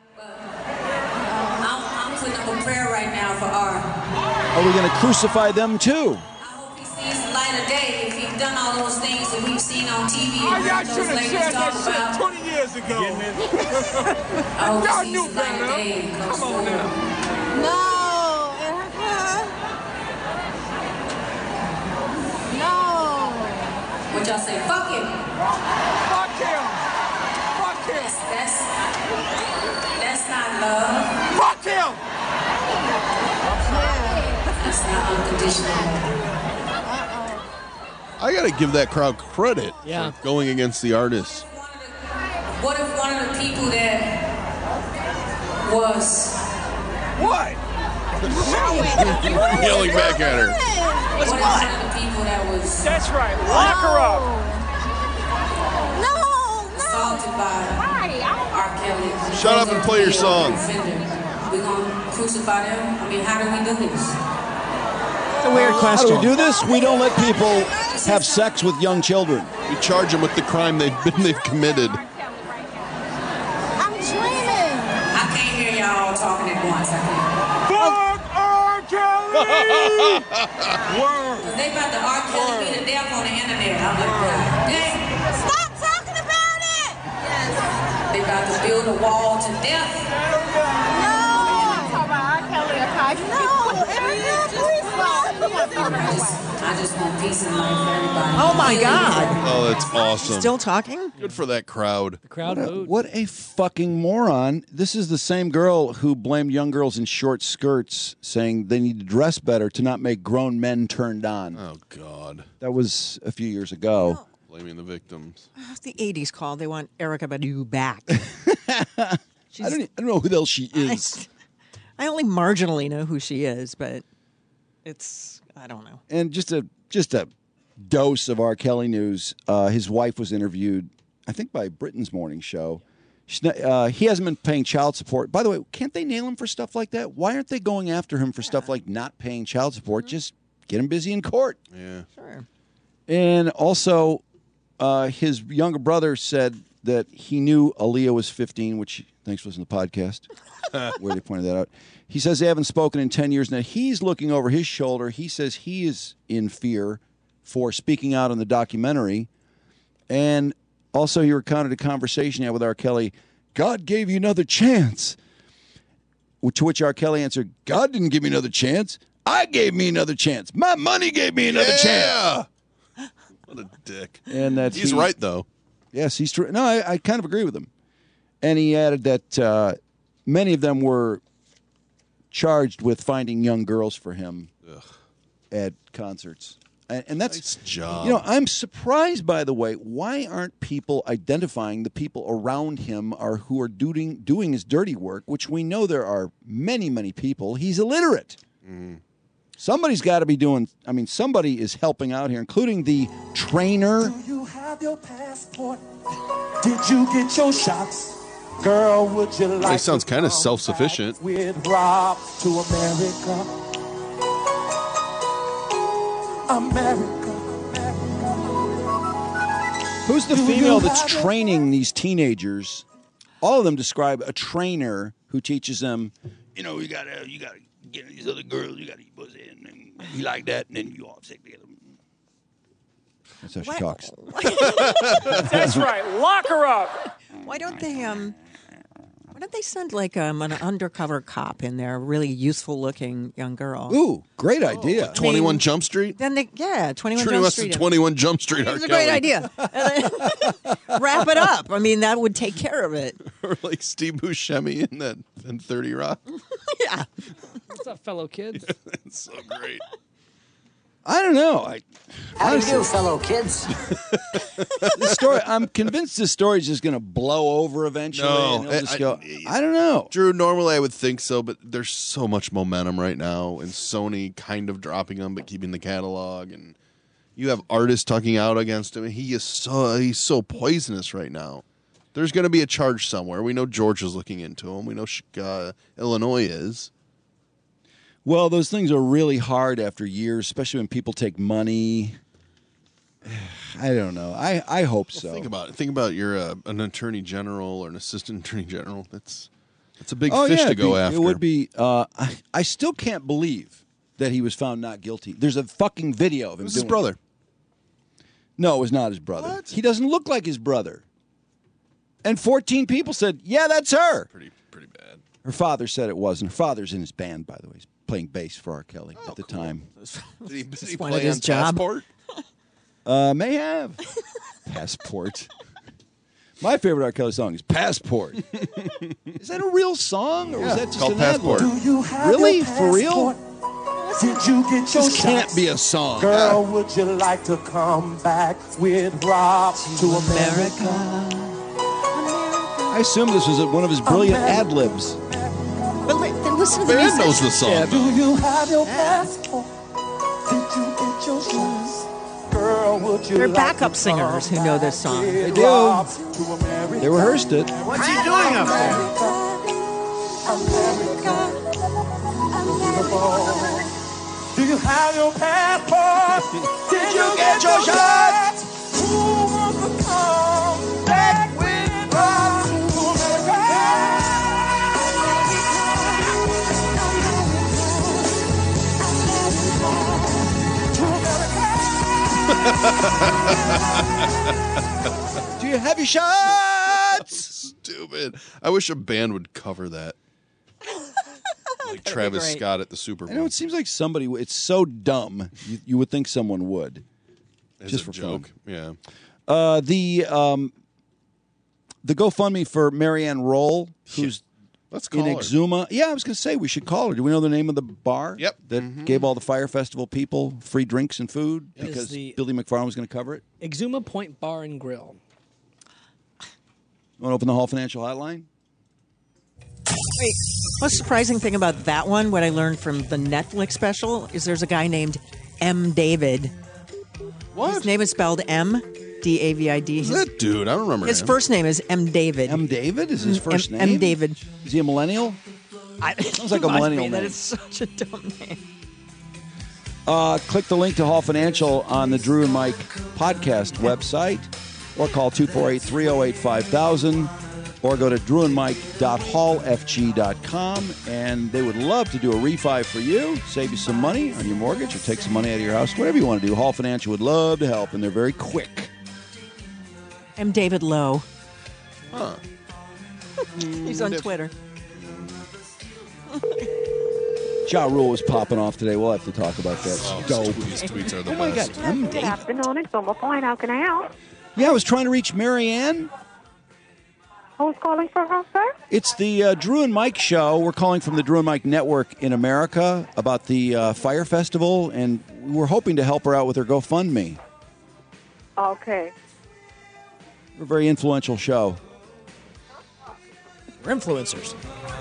I'm, I'm putting up a prayer right now for R. Are we going to crucify them too? He sees the light of day if he's done all those things that we've seen on T V Oh, and y'all heard should those have ladies shared talk that shit about. twenty years ago. I hope Y'all he knew sees the light of better. day and comes Come on forward. now. No, Erica. No. What y'all say? Fuck him. Fuck him. Fuck him. That's that's not love. Fuck him. That's not unconditional love. I got to give that crowd credit Yeah. for going against the artist. What if one of the people that was What? Yelling back at her. what if one of the people that was That's right. Lock her up. No, no. assaulted by R. Kelly? Shut up and play your song. We're gonna crucify them. I mean, how do we do this? It's a weird How question. do we do this? We don't let people have sex with young children. We charge them with the crime they've been they've committed. I'm dreaming. I can't hear y'all all talking at once. I can't. Fuck R. Kelly. Word. They about to R. Kelly me to death on the internet. I'm like, God dang. Stop talking about it. They about to build a wall to death. No. Talk about R. Kelly or Cosby. No, Erica, please stop. I just, I just want peace in life for everybody. Oh, my God. Oh, that's awesome. Still talking? Good for that crowd. The crowd What a, booed. what a fucking moron. This is the same girl who blamed young girls in short skirts, saying they need to dress better to not make grown men turned on. Oh God. That was a few years ago. Blaming the victims. Oh, the eighties call. They want Erykah Badu back. I, don't, e- I don't know who the hell she is. I only marginally know who she is, but it's, I don't know. And just a just a dose of R. Kelly news. Uh, his wife was interviewed, I think, by Britain's morning show. She's not, uh, he hasn't been paying child support. By the way, can't they nail him for stuff like that? Why aren't they going after him for yeah. stuff like not paying child support? Mm-hmm. Just get him busy in court. Yeah. Sure. And also, uh, his younger brother said that he knew Aaliyah was fifteen, which, thanks for listening to the podcast, where they pointed that out. He says they haven't spoken in ten years. Now, he's looking over his shoulder. He says he is in fear for speaking out on the documentary. And also, he recounted a conversation he had with R. Kelly. God gave you another chance. To which R. Kelly answered, God didn't give me another chance. I gave me another chance. My money gave me another yeah. chance. What a dick. And that He's he, right, though. Yes, he's true. No, I, I kind of agree with him. And he added that uh, many of them were charged with finding young girls for him Ugh. at concerts. And, and that's, nice job. You know, I'm surprised, by the way, why aren't people identifying the people around him are who are doing, doing his dirty work, which we know there are many, many people. He's illiterate. Mm. Somebody's got to be doing, I mean, somebody is helping out here, including the trainer. Do you have your passport? Did you get your shots? Girl, would you like he sounds kind of self-sufficient. With Rob to America. America. Who's the female that's training these teenagers? All of them describe a trainer who teaches them, you know, you gotta, you gotta get these other girls, you gotta eat pussy, and, and you like that, and then you all sick together. That's how she Why- talks. That's right. Lock her up. Why don't they um why don't they send like um an undercover cop in there, a really useful looking young girl? Ooh, great idea. twenty-one Jump Street? Then they yeah, twenty-one Trudy Jump wants to Street. twenty-one Jump Street. It's R. a great Kelly. idea. Wrap it up. I mean, that would take care of it. Or like Steve Buscemi in that in thirty Rock. Yeah. What's up, fellow kids? It's so great. I don't know. I, How do you honestly, do, fellow kids? this story, I'm convinced this story is just going to blow over eventually. No, and it'll just I- go, I don't know. Drew, normally I would think so, but there's so much momentum right now, and Sony kind of dropping them but keeping the catalog, and you have artists talking out against him. And he is so he's so poisonous right now. There's going to be a charge somewhere. We know Georgia's looking into him. We know uh, Illinois is. Well, those things are really hard after years, especially when people take money. I don't know. I, I hope Well, so. think about it. Think about you're uh, an attorney general or an assistant attorney general. That's that's a big Oh, fish yeah, to it'd go be- after. It would be. Uh, I, I still can't believe that he was found not guilty. There's a fucking video of him. It was his doing brother. it. No, it was not his brother. What? He doesn't look like his brother. And fourteen people said, "Yeah, that's her." Pretty pretty bad. Her father said it wasn't. Her father's in his band, by the way. He's playing bass for R. Kelly Oh, at the cool. time. Did he, did he one play of his on job. Passport? Uh, may have. Passport. My favorite R. Kelly song is Passport. Is that a real song, or was Yeah, that it's just called an ad Passport. lib? Do you have Really? your For real? passport? Did you get your This shots? can't be a song. Girl, would you like to come back with Rob to America? I assume this was one of his brilliant ad libs. But li- then listen to the Band music. knows the song. Do you have your passport? Did you get your shots? Girl, would you They're like backup to singers come who know this back song. with They do. Rob to America? They rehearsed it. What's he doing up there? America. Do you have your passport? Did you get your shots? Who wants to come back with Rob to Do you have your shots? Stupid. I wish a band would cover that. Like Travis great. Scott at the Super I Bowl. know it seems like somebody. It's so dumb. You, you would think someone would. As just a for joke. fun. Yeah. Uh, the um, the GoFundMe for Marianne Roll, who's Let's in call her. Exuma. Yeah, I was going to say we should call her. Do we know the name of the bar? Yep. That Mhm. gave all the Fire Festival people free drinks and food It is because the- Billy McFarland was going to cover it. Exuma Point Bar and Grill. Want to open the Hall Financial Hotline? Wait, most surprising thing about that one, what I learned from the Netflix special, is there's a guy named M. David What? His name is spelled M D A V I D. Who's that dude? I don't remember His him. first name is M. David. M. David is his first M, name? M. David. Is he a millennial? I, Sounds like a must millennial be. That name. is such a dumb name. Uh, click the link to Hall Financial on the Drew and Mike podcast website, or call two four eight, three oh eight, five thousand, or go to drew and mike dot hall f g dot com, and they would love to do a refi for you, save you some money on your mortgage, or take some money out of your house, whatever you want to do. Hall Financial would love to help, and they're very quick. M. David Lowe. Huh. He's on Twitter. Ja Rule was popping off today. We'll have to talk about that. Oh, Dope. his tweets are the Oh, my best. God. M. Good David. afternoon. It's Silver Point. How can I help? Yeah, I was trying to reach Mary Ann. Who's calling for her, sir? It's the uh, Drew and Mike show. We're calling from the Drew and Mike Network in America about the uh, Fire Festival, and we're hoping to help her out with her GoFundMe. Okay. We're a very influential show. We're influencers.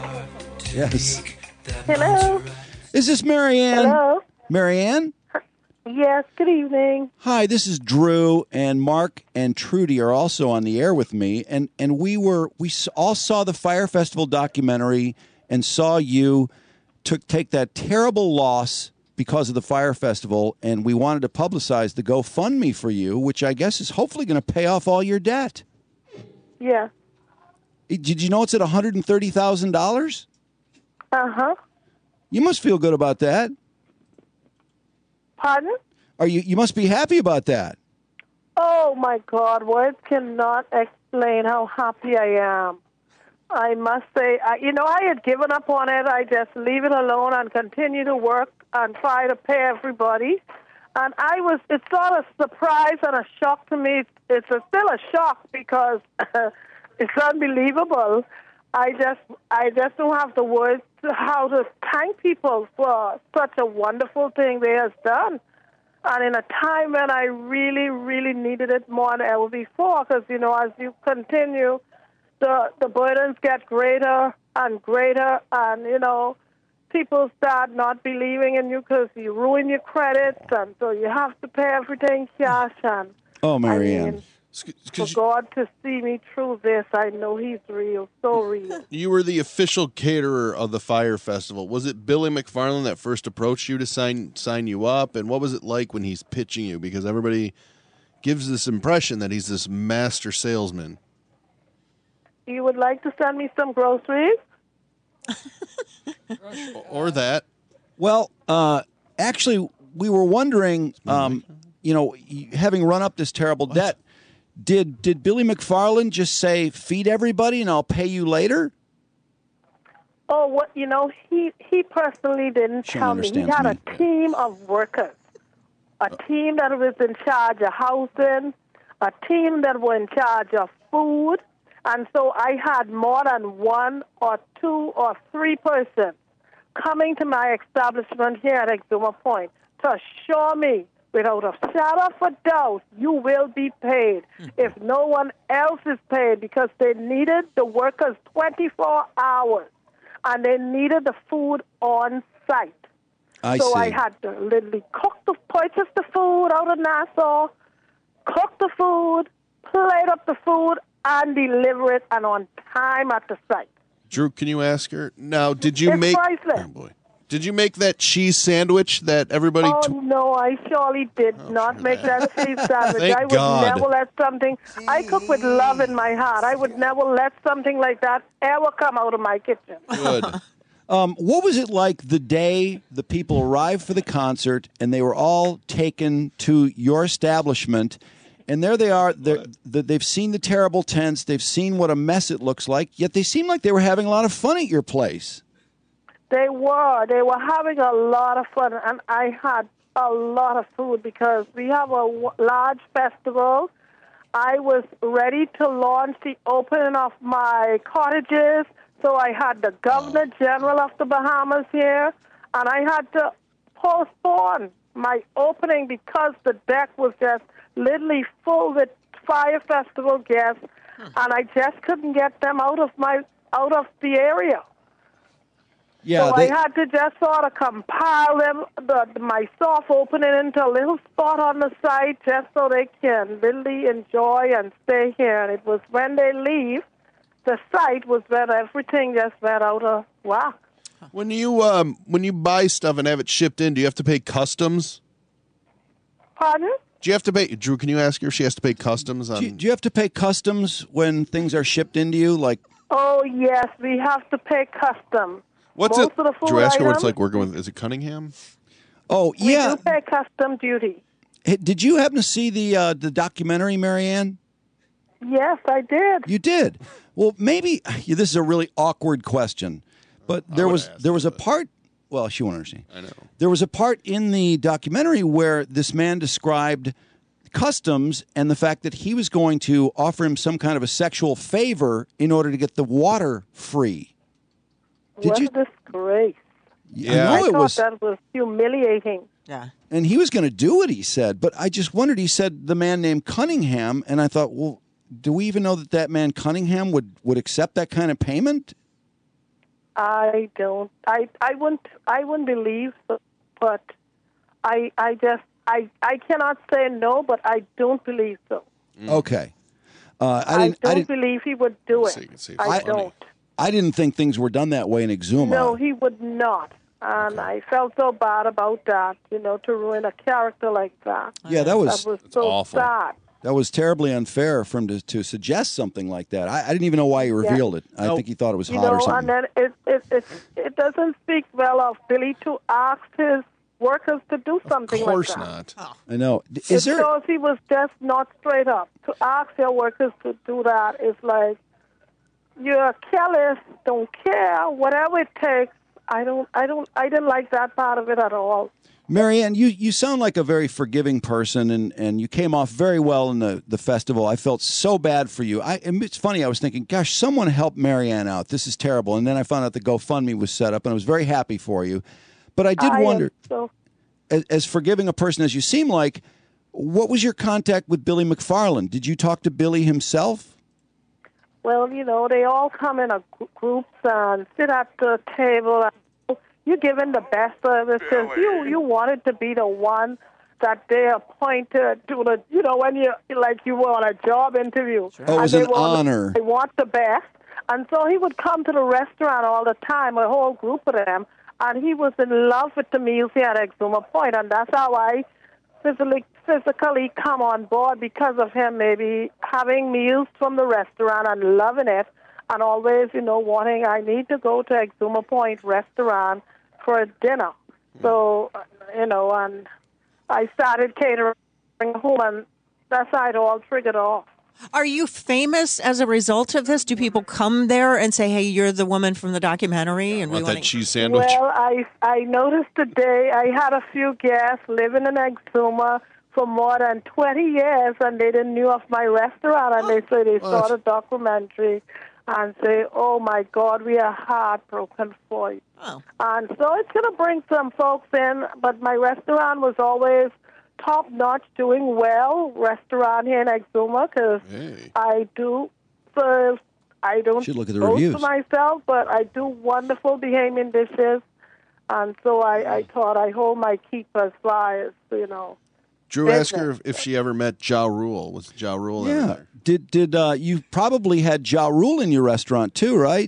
Yes. Hello. Is this Mary Ann? Hello. Mary Ann? Yes. Good evening. Hi, this is Drew, and Mark and Trudy are also on the air with me, and and we were we s- all saw the Fire Festival documentary and saw you took take that terrible loss because of the Fire Festival, and we wanted to publicize the GoFundMe for you, which I guess is hopefully going to pay off all your debt. Yeah. Did you know it's at one hundred thirty thousand dollars? Uh huh. You must feel good about that. Pardon? Are you? You must be happy about that. Oh my God! Words cannot explain how happy I am. I must say, I, you know, I had given up on it. I just leave it alone and continue to work and try to pay everybody. And I was, it's sort of a surprise and a shock to me. It's a, still a shock because it's unbelievable. I just, I just don't have the words to how to thank people for such a wonderful thing they have done. And in a time when I really, really needed it more than ever before, because, you know, as you continue, the the burdens get greater and greater, and, you know, people start not believing in you because you ruin your credits, and so you have to pay everything cash. And Oh, Mary I Ann. mean, for God to see me through this, I know He's real, so real. You were the official caterer of the Fire Festival. Was it Billy McFarland that first approached you to sign sign you up? And what was it like when he's pitching you? Because everybody gives this impression that he's this master salesman. You would like to send me some groceries? Or that. Well, uh, actually, we were wondering, um, you know, y- having run up this terrible debt, did did Billy McFarland just say, feed everybody and I'll pay you later? Oh, what you know, he he personally didn't She tell me. He understands had me. a team of workers, a team that was in charge of housing, a team that were in charge of food, and so I had more than one or two or three persons coming to my establishment here at Exuma Point to assure me, without a shadow of a doubt, you will be paid if no one else is paid, because they needed the workers twenty-four hours. And they needed the food on site. I so see. I had to literally cook the, purchase the food out of Nassau, cook the food, plate up the food, and deliver it, and on time at the site. Drew, can you ask her? Now, did you It's make priceless. Oh boy. Did you make that cheese sandwich that everybody Oh, t- no, I surely did not make that cheese sandwich. Thank I would God. never let something, I cook with love in my heart. I would never let something like that ever come out of my kitchen. Good. Um, what was it like the day the people arrived for the concert and they were all taken to your establishment, and there they are, they're- th- they've seen the terrible tents, they've seen what a mess it looks like, yet they seem like they were having a lot of fun at your place. They were. They were having a lot of fun, and I had a lot of food because we have a w- large festival. I was ready to launch the opening of my cottages, so I had the Governor General of the Bahamas here, and I had to postpone my opening because the deck was just literally full with Fire Festival guests, and I just couldn't get them out of my out of the area. Yeah, so they- I had to just sort of compile them, the, my soft opening into a little spot on the site just so they can really enjoy and stay here. And it was when they leave, the site was when everything just went out of whack. When you um when you buy stuff and have it shipped in, do you have to pay customs? Pardon? Do you have to pay, Drew? Can you ask her if she has to pay customs on? Do you, do you have to pay customs when things are shipped into you? Like, Oh, yes, we have to pay custom. what's Most it? of the food Drew, ask her what it's items, like working with. Is it Cunningham? oh we yeah. do pay custom duty. Hey, did you happen to see the uh, the documentary, Marianne? Yes, I did. You did. Well, maybe yeah, this is a really awkward question, but there was there was a part. Well, she won't understand. I know. There was a part in the documentary where this man described customs and the fact that he was going to offer him some kind of a sexual favor in order to get the water free. Did what you? a disgrace. Yeah, I I know it thought was. that was humiliating. Yeah. And he was going to do it, he said. But I just wondered, he said the man named Cunningham. And I thought, well, do we even know that that man Cunningham would, would accept that kind of payment? I don't. I I wouldn't. I wouldn't believe so. But I I just I I cannot say no. But I don't believe so. Okay. Uh, I I, didn't. I, don't didn't. believe he would do it. I don't. I didn't think things were done that way in Exuma. No, he would not. And I felt so bad about that. You know, to ruin a character like that. Yeah, that was- that was That's so awful. sad. That was terribly unfair for him to, to suggest something like that. I, I didn't even know why he revealed it. I think he thought it was You hot know, or something. and then it, it it it doesn't speak well of Billy to ask his workers to do something Of course like that. not. I know. D- It Is there? shows he was just not straight up. To ask your workers to do that is like you're careless, don't care, whatever it takes. I don't, I don't, I didn't like that part of it at all. Marianne, you, you sound like a very forgiving person, and, and you came off very well in the, the festival. I felt so bad for you. I, and it's funny, I was thinking, gosh, someone help Marianne out. This is terrible. And then I found out the GoFundMe was set up, and I was very happy for you. But I did I am wonder, so as, as forgiving a person as you seem like, what was your contact with Billy McFarland? Did you talk to Billy himself? well, you know, they all come in a gr- groups and sit at the table. And you're given the best services. You you wanted to be the one that they appointed to the, you know, when you like you were on a job interview. Oh, it was And an they want- honor. They want the best, and so he would come to the restaurant all the time, a whole group of them, and he was in love with the meals here at Exuma Point, and that's how I physically physically come on board because of him maybe having meals from the restaurant and loving it, and always, you know, wanting, I need to go to Exuma Point restaurant for a dinner. So, uh, you know, and I started catering home, and that's how it all triggered off. Are you famous as a result of this? Do people come there and say, "Hey, you're the woman from the documentary"? And we Want want that cheese sandwich? Well, I I noticed today I had a few guests living in Exuma for more than twenty years, and they didn't knew of my restaurant, and they say they saw the documentary and say, "Oh my God, we are heartbroken for you." Oh. And so it's going to bring some folks in, but my restaurant was always top notch, doing well restaurant here in Exuma because I do serve. I don't Should look at the boast reviews. to myself, but I do wonderful Bahamian dishes, and so I, I thought I hold my keep as far as, you know. Drew, ask her if, if she ever met Ja Rule. Was Ja Rule ever Yeah. there? Did did uh, you probably had Ja Rule in your restaurant too, right?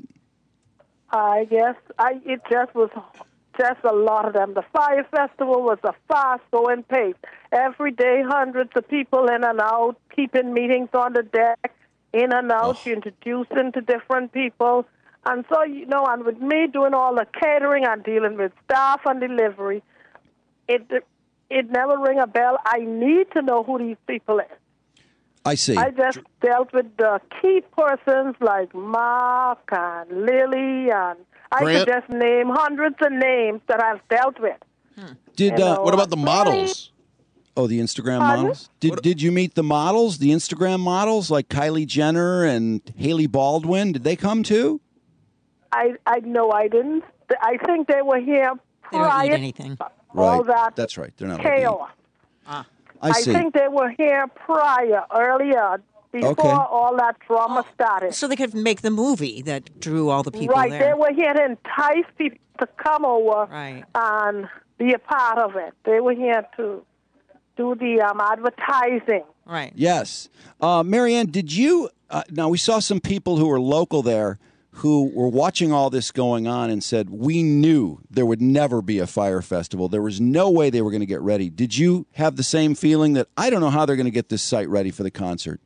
I guess I it just was just a lot of them. The Fire Festival was a fast-going pace. Every day, hundreds of people in and out, keeping meetings on the deck, in and out, you introducing to different people. And so, you know, and with me doing all the catering and dealing with staff and delivery, it it never ring a bell. I need to know who these people are. I see. I just dealt with the key persons like Mark and Lily, and I Grant? could just name hundreds of names that I've dealt with. Did You uh, know, What about the models? Oh, the Instagram Pardon? models. Did did you meet the models, the Instagram models like Kylie Jenner and Haley Baldwin? Did they come too? I I know I didn't. I think they were here They don't eat prior anything. to all Right. that That's right. They're not allowed to eat. chaos. Ah. I see. think they were here prior, earlier, before Okay. all that drama started. So they could make the movie that drew all the people Right, there. they were here to entice people to come over Right. and be a part of it. They were here to do the um, advertising. Right. Yes. Uh, Marianne, did you... Uh, now, we saw some people who were local there who were watching all this going on and said, we knew there would never be a fire festival. There was no way they were going to get ready. Did you have the same feeling that, I don't know how they're going to get this site ready for the concert?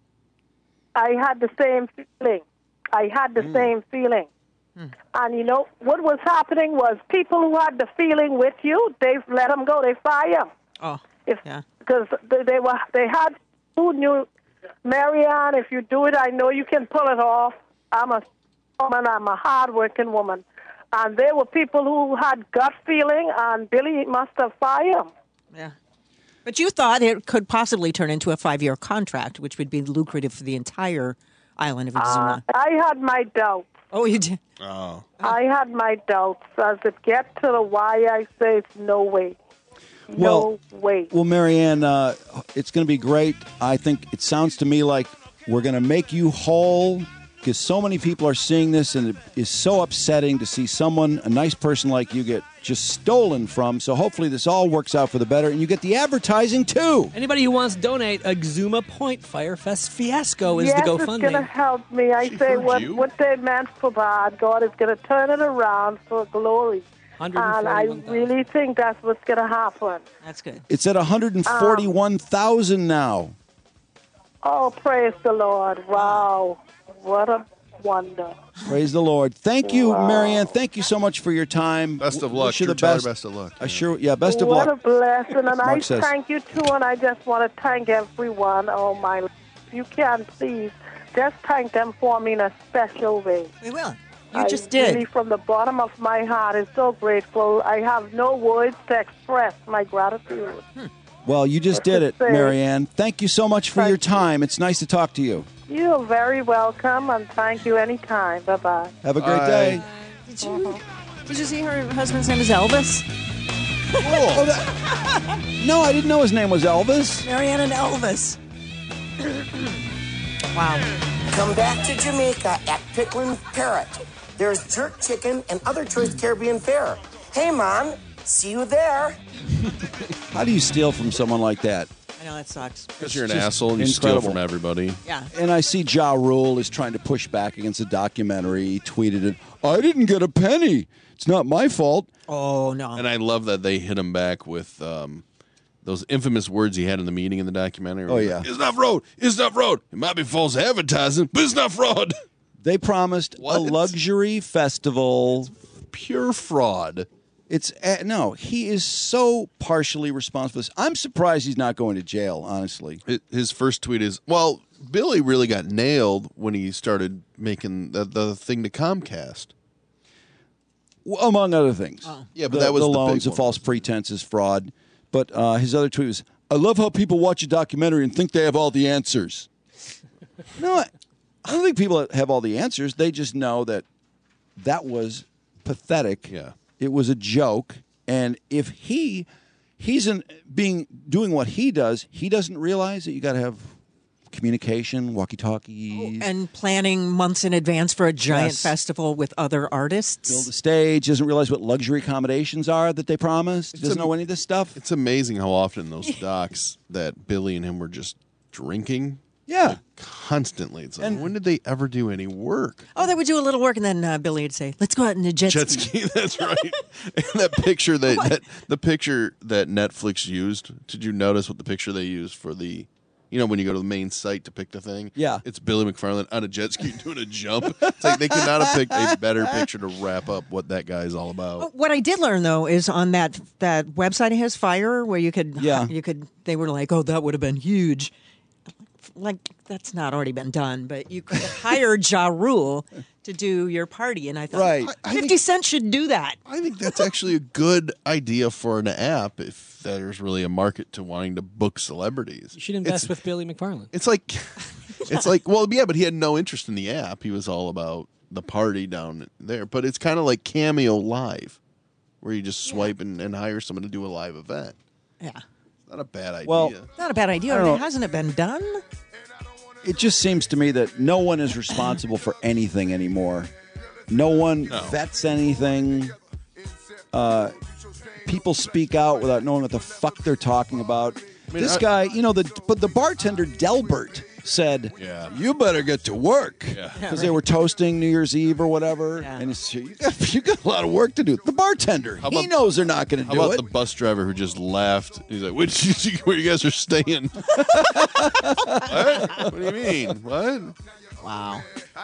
I had the same feeling. I had the same feeling. And, you know, what was happening was people who had the feeling with you, they let them go. They fire them. Oh, if, yeah. Because they, they, were, they had who knew, Marianne, if you do it, I know you can pull it off. I'm a woman. I'm a hard-working woman. And there were people who had gut feeling, and Billy must have fired them. Yeah. But you thought it could possibly turn into a five-year contract, which would be lucrative for the entire island of Exuma. Uh, I had my doubts. Oh, you did? Oh. I had my doubts. As it gets to the why, I say it's no way. Well, no way. Well, Marianne, uh, it's going to be great. I think it sounds to me like we're going to make you whole because so many people are seeing this, and it is so upsetting to see someone, a nice person like you, get just stolen from. So hopefully this all works out for the better, and you get the advertising, too. Anybody who wants to donate, Exuma Point Firefest Fiasco is yes, the it's GoFundMe. going to help me. I say what, what they meant for bad, God is going to turn it around for glory. And I really think that's what's going to happen. That's good. It's at one hundred forty-one thousand now. Oh, praise the Lord. Wow. What a wonder. Praise the Lord. Thank you, Marianne. Thank you so much for your time. Best of luck. Wish you Sure, the tell her best. best of luck. I sure, yeah, best of what luck. a blessing. And Mark I says. thank you, too, and I just want to thank everyone. Oh, my. If you can, please, just thank them for me in a special way. We will. You I just did. Really, from the bottom of my heart, is so grateful. I have no words to express my gratitude. Hmm. Well, you just did it, say. Marianne. Thank you so much for your time. It's nice to talk to you. You're very welcome, and thank you anytime. Bye-bye. Have a great Bye. day. Did you, did you see her husband's name is Elvis? Oh, that- no, I didn't know his name was Elvis. Marianne and Elvis. Wow. Come back to Jamaica at Pickland Parrot. There's jerk chicken and other choice Caribbean fare. Hey, Mom, see you there. How do you steal from someone like that? I know, that sucks. Because you're an Just asshole and you incredible. steal from everybody. Yeah. And I see Ja Rule is trying to push back against the documentary. He tweeted it. I didn't get a penny. It's not my fault. Oh, no. And I love that they hit him back with um, those infamous words he had in the meeting in the documentary. Oh, yeah. It's not fraud. It's not fraud. It might be false advertising, but it's not fraud. They promised What? a luxury festival. Pure fraud. It's uh, no, he is so partially responsible for this. I'm surprised he's not going to jail, honestly. It- His first tweet is, well, Billy really got nailed when he started making the, the thing to Comcast. Well, among other things. Yeah, but the, that was the the loans, big the false pretenses, fraud. But uh, his other tweet was, I love how people watch a documentary and think they have all the answers. No, I, I don't think people have all the answers. They just know that that was pathetic. Yeah. It was a joke. And if he he's in being doing what he does, he doesn't realize that you got to have communication, walkie-talkies. And planning months in advance for a giant Yes. festival with other artists. Build a stage, doesn't realize what luxury accommodations are that they promised, It's doesn't a- know any of this stuff. It's amazing how often in those docs that Billy and him were just drinking. Yeah. Constantly. It's like, when did they ever do any work? Oh, they would do a little work, and then uh, Billy would say, let's go out in a jet, Jet ski, that's right. And that picture that, that the picture that Netflix used, did you notice what the picture they used for the, you know, when you go to the main site to pick the thing? Yeah. It's Billy McFarland on a jet ski doing a jump. It's like they could not have picked a better picture to wrap up what that guy's all about. What I did learn though is on that that website of his, Fire, where you could, Yeah. you could. They were like, oh, that would have been huge. Like that's not already been done, but you could hire Ja Rule to do your party, and I thought, Right. I Fifty think- Cent should do that. I think that's actually a good idea for an app if there's really a market to wanting to book celebrities. You should invest It's- with Billy McFarland. It's like, it's like, well, yeah, but he had no interest in the app. He was all about the party down there. But it's kind of like Cameo Live, where you just swipe and, and hire someone to do a live event. Yeah, Not a bad idea. Well, not a bad I idea. don't know. Hasn't it been done? It just seems to me that no one is responsible for anything anymore. No one No. vets anything. Uh, people speak out without knowing what the fuck they're talking about. mean, this I- guy, you know, the but the bartender Delbert said, Yeah. "You better get to work," Yeah. because they were toasting New Year's Eve or whatever. And it's, you got you got a lot of work to do. The bartender, How he about- knows they're not going to How do about it. the bus driver who just laughed? He's like, "Which where you guys are staying?" What? What do you mean? What? Wow.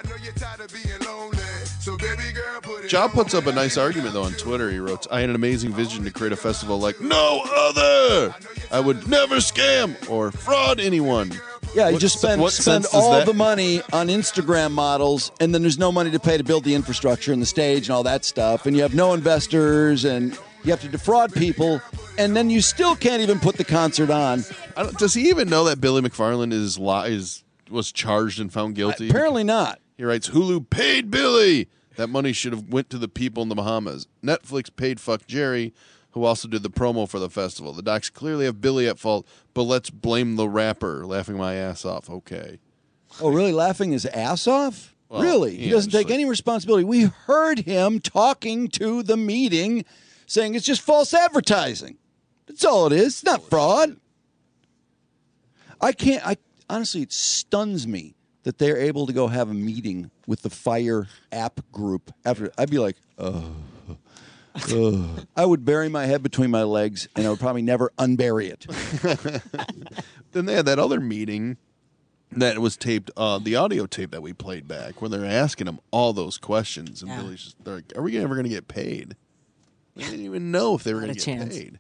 Job puts up a nice argument though on Twitter. He wrote, "I had an amazing vision to create a festival like no other. I would never scam or fraud anyone." Yeah, you What just se- spend what spend sense does all that- the money on Instagram models, and then there's no money to pay to build the infrastructure and the stage and all that stuff, and you have no investors, and you have to defraud people, and then you still can't even put the concert on. I don't, does he even know that Billy McFarland is li- is was charged and found guilty? Apparently not. He writes, Hulu paid Billy. That money should have went to the people in the Bahamas. Netflix paid Fuck Jerry, who also did the promo for the festival. The docs clearly have Billy at fault, but let's blame the rapper. Laughing my ass off. Okay. Oh, really? Laughing his ass off? Well, really? He yeah, doesn't just take like- any responsibility. We heard him talking to the meeting, saying it's just false advertising. That's all it is. It's not fraud. I can't. I honestly, it stuns me that they're able to go have a meeting with the Fire app group after. I'd be like, oh. Ugh. I would bury my head between my legs, and I would probably never unbury it. Then they had that other meeting that was taped, uh, the audio tape that we played back, where they're asking him all those questions, and Yeah. Billy's just, they're like, "Are we ever going to get paid?" They didn't even know if they were Not going a to get chance. paid.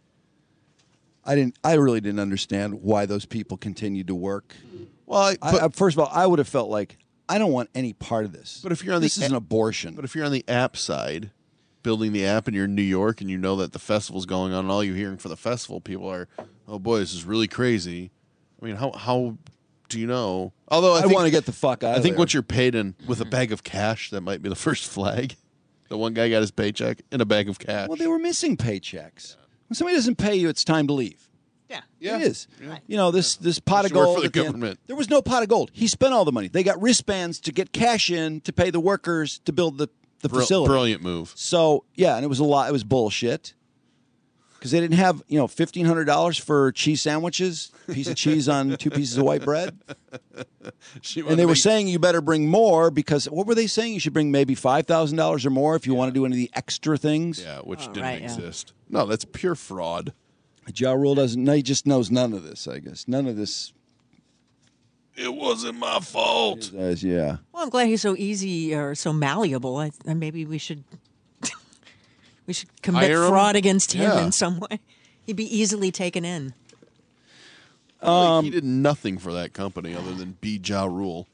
I didn't. I really didn't understand why those people continued to work. Well, I, I, but, I, first of all, I would have felt like I don't want any part of this. but if you're on this the is a- an abortion. But if you're on the app side, building the app, and you're in New York, and you know that the festival's going on, and all you're hearing for the festival, people are, "Oh boy, this is really crazy." I mean, how how do you know? Although I, I think- want to get the fuck out. I of think there. what you're paid in with a bag of cash, that might be the first flag. The one guy got his paycheck in a bag of cash. Well, they were missing paychecks. When somebody doesn't pay you, it's time to leave. Yeah. Yeah. It is. You know, this this pot of You work gold. for the at the end- government. there was no pot of gold. He spent all the money. They got wristbands to get cash in to pay the workers to build the, the Brill- facility. Brilliant move. So, yeah, and it was a lot. It was bullshit. Because they didn't have, you know, fifteen hundred dollars for cheese sandwiches, piece of cheese on two pieces of white bread. She And wanted they to were make- saying you better bring more because what were they saying? You should bring maybe five thousand dollars or more if you want to do any of the extra things. yeah, which Oh, didn't right, yeah. exist. No, that's pure fraud. Ja Rule doesn't know. He just knows none of this, I guess. None of this. It wasn't my fault. Says, yeah. Well, I'm glad he's so easy or so malleable. I, I maybe we should we should commit Hire him? fraud against him Yeah. in some way. He'd be easily taken in. Like, he did nothing for that company other than be Ja Rule.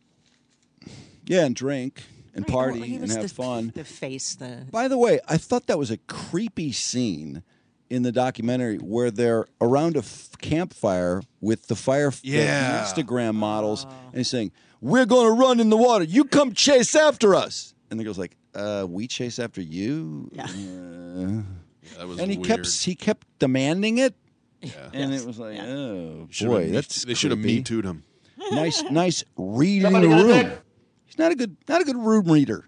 Yeah, and drink and Right, party well, he and was have the, fun. The face, the By the way, I thought that was a creepy scene in the documentary where they're around a f- campfire with the fire the Yeah. Instagram models, and he's saying, "We're going to run in the water. You come chase after us." And the girl's like, "Uh, we chase after you." Yeah. Uh, That was and he weird. kept he kept demanding it, Yeah. and Yes. it was like, Yeah. oh Should've boy, me- that's they should have creepy. me too'd him. Nice, nice reading the room. He's not a good, not a good room reader.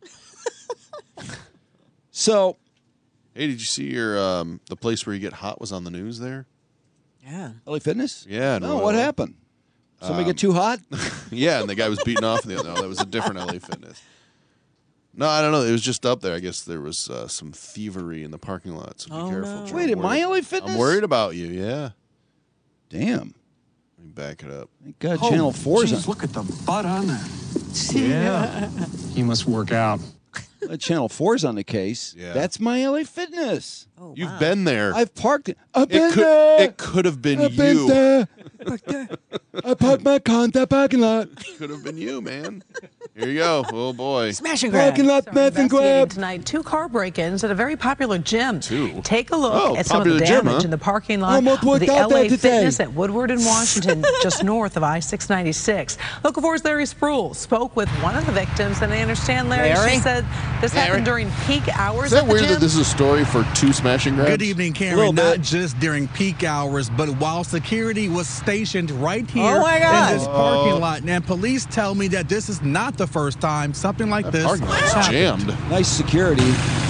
So, Hey, did you see your um, the place where you get hot was on the news there? yeah. L A Fitness. Yeah. No, no, what uh, happened? Somebody um, get too hot? Yeah, and the guy was beaten off. The other. No, that was a different L A Fitness. No, I don't know. It was just up there. I guess there was uh, some thievery in the parking lot. So be Oh, careful. no. Joe. Wait, at I'm my worried- L A Fitness? I'm worried about you. Yeah. Damn. Let me back it up. Thank God, Channel Four's on. Look at the butt on that. Yeah. He must work out. Uh, Channel Four's on the case. Yeah. That's my L A Fitness. Oh, You've wow. been there. I've parked it. I've been it could. there. It could have been I've you. been there. I parked my car in that parking lot. Could have been you, man. Here you go. Oh, boy. Smash and grab. Parking lot Sorry, meth and Investigating grab. tonight, two car break-ins at a very popular gym. Two. Take a look Oh, at some of the popular gym, damage huh? in the parking lot Almost of worked the out L A there today. Fitness at Woodward in Washington, just north of I six ninety-six. Local four's Larry Sproul spoke with one of the victims, and I understand, Larry, Larry? she said this Larry? happened during peak hours Is that at the weird gym. that this is a story for two smash and grabs? Good evening, little Karen. Not bit. just during peak hours, but while security was stationed right here Oh, my God. in this parking lot. And police tell me that this is not the first time something like this Parking lot's happened. jammed. Nice security.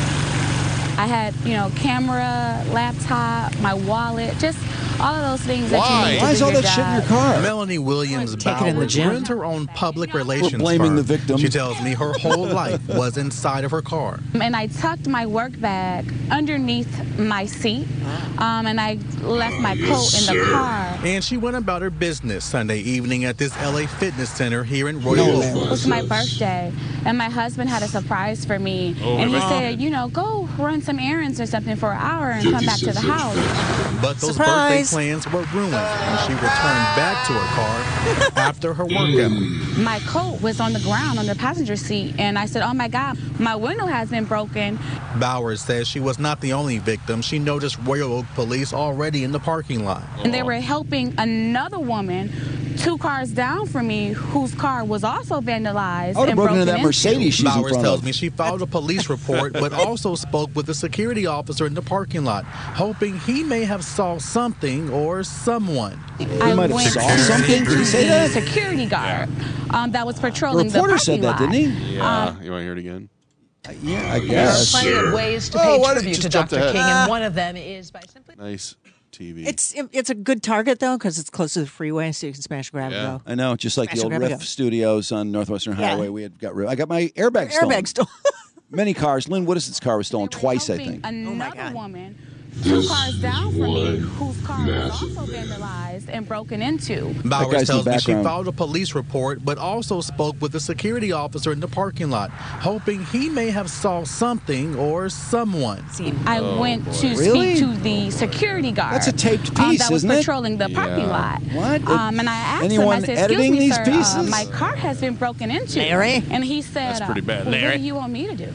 I had, you know, camera, laptop, my wallet, just all of those things that you Why? need to Why do is all your that shit in your job. car? Melanie Williams Take it in the Bowers gym. runs her own public relations blaming firm. the victim. She tells me her whole life was inside of her car. And I tucked my work bag underneath my seat, um, and I left my coat in the car. And she went about her business Sunday evening at this L A Fitness Center here in Royal It Oak. was my birthday, and my husband had a surprise for me. And he said, you know, go run some errands or something for an hour and come back to the house. But those Surprise. birthday plans were ruined, and she returned back to her car after her workout. My coat was on the ground on the passenger seat, and I said, oh my God, my window has been broken. Bowers says she was not the only victim. She noticed Royal Oak police already in the parking lot. And they were helping another woman two cars down from me whose car was also vandalized I would have and broken into broken that into. Mercedes she's in Bowers front tells of. me she filed a police report, but also spoke with a security officer in the parking lot, hoping he may have saw something or someone. I might have went saw to something? Did he say the that? security guard um, that was The patrolling the reporter parking said that, lot. didn't he? Yeah. You want to hear it again? Yeah, I There are guess. plenty of ways to Oh, pay why did you tribute just to jump Doctor ahead? King, and one of them is by simply. Nice T V. It's it's a good target though because it's close to the freeway, so you can smash and grab Yeah. and go. I know, just like the Smash old and grab Riff and go. Studios on Northwestern Yeah. Highway. We had got rid. I got my airbag stolen. Airbag stolen. Many cars. Lynn Woodison's car was stolen twice, I Helping think. Another God. woman two cars down from me whose car was also vandalized and broken into. Bowers guy's in tells the me she background. filed a police report, but also spoke with a security officer in the parking lot, hoping he may have saw something or someone. I Oh, went to Really? speak to the security guard. That's a taped um, piece, that was isn't it? patrolling the parking Yeah. lot. What? Um, and I asked Anyone him, I said, excuse editing me, these sir, pieces? Uh, my car has been broken into. Larry? And he said, That's pretty uh, bad. well, Larry? what do you want me to do?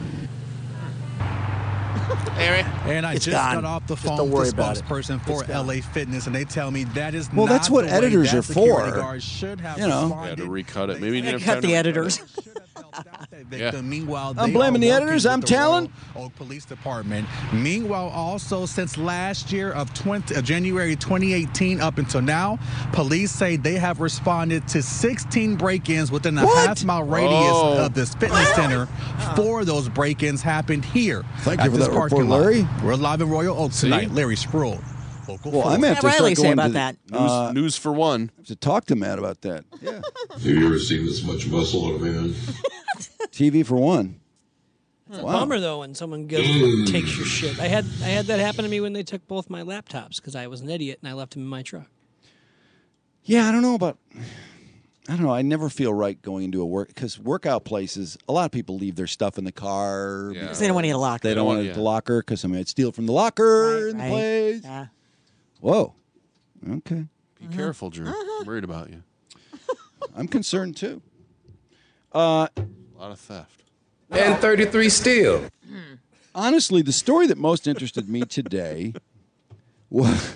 And I It's just gone. got off the Just phone don't with worry the about it. spokesperson for It's gone. L A Fitness, and they tell me that is Well, not that's what the way editors that are security for. guard should have You know. I had responded. to recut it. Maybe you They didn't have cut time to the recut editors. That victim. Meanwhile, I'm they blaming are the working editors. with I'm the telling. Royal Oak Police Department. Meanwhile, also since last year of twenty, uh, January twenty eighteen up until now, police say they have responded to sixteen break-ins within a What? half-mile radius Oh. of this fitness center. Four of those break-ins happened here. Thank at you for this that parking report, lot. Larry. We're live in Royal Oak tonight. Larry Sproul. Local Well, four. I'm gonna have to Riley start say going about to that? News, Uh, news for one. have to talk to Matt about that. Yeah. Have you ever seen this much muscle on a man? T V for one. It's a Wow. bummer though when someone goes and takes your shit. I had I had that happen to me when they took both my laptops because I was an idiot and I left them in my truck. Yeah, I don't know about. I don't know. I never feel right going into a work because workout places. A lot of people leave their stuff in the car. Yeah. Because they don't want to get a locker. They don't want it Yeah. at the locker because somebody might steal from the locker Right, in the right. place. Yeah. Whoa. Okay. Be careful, Drew. Uh-huh. I'm worried about you. I'm concerned too. Uh, A lot of theft. And thirty-three still. honestly, the story that most interested me today was.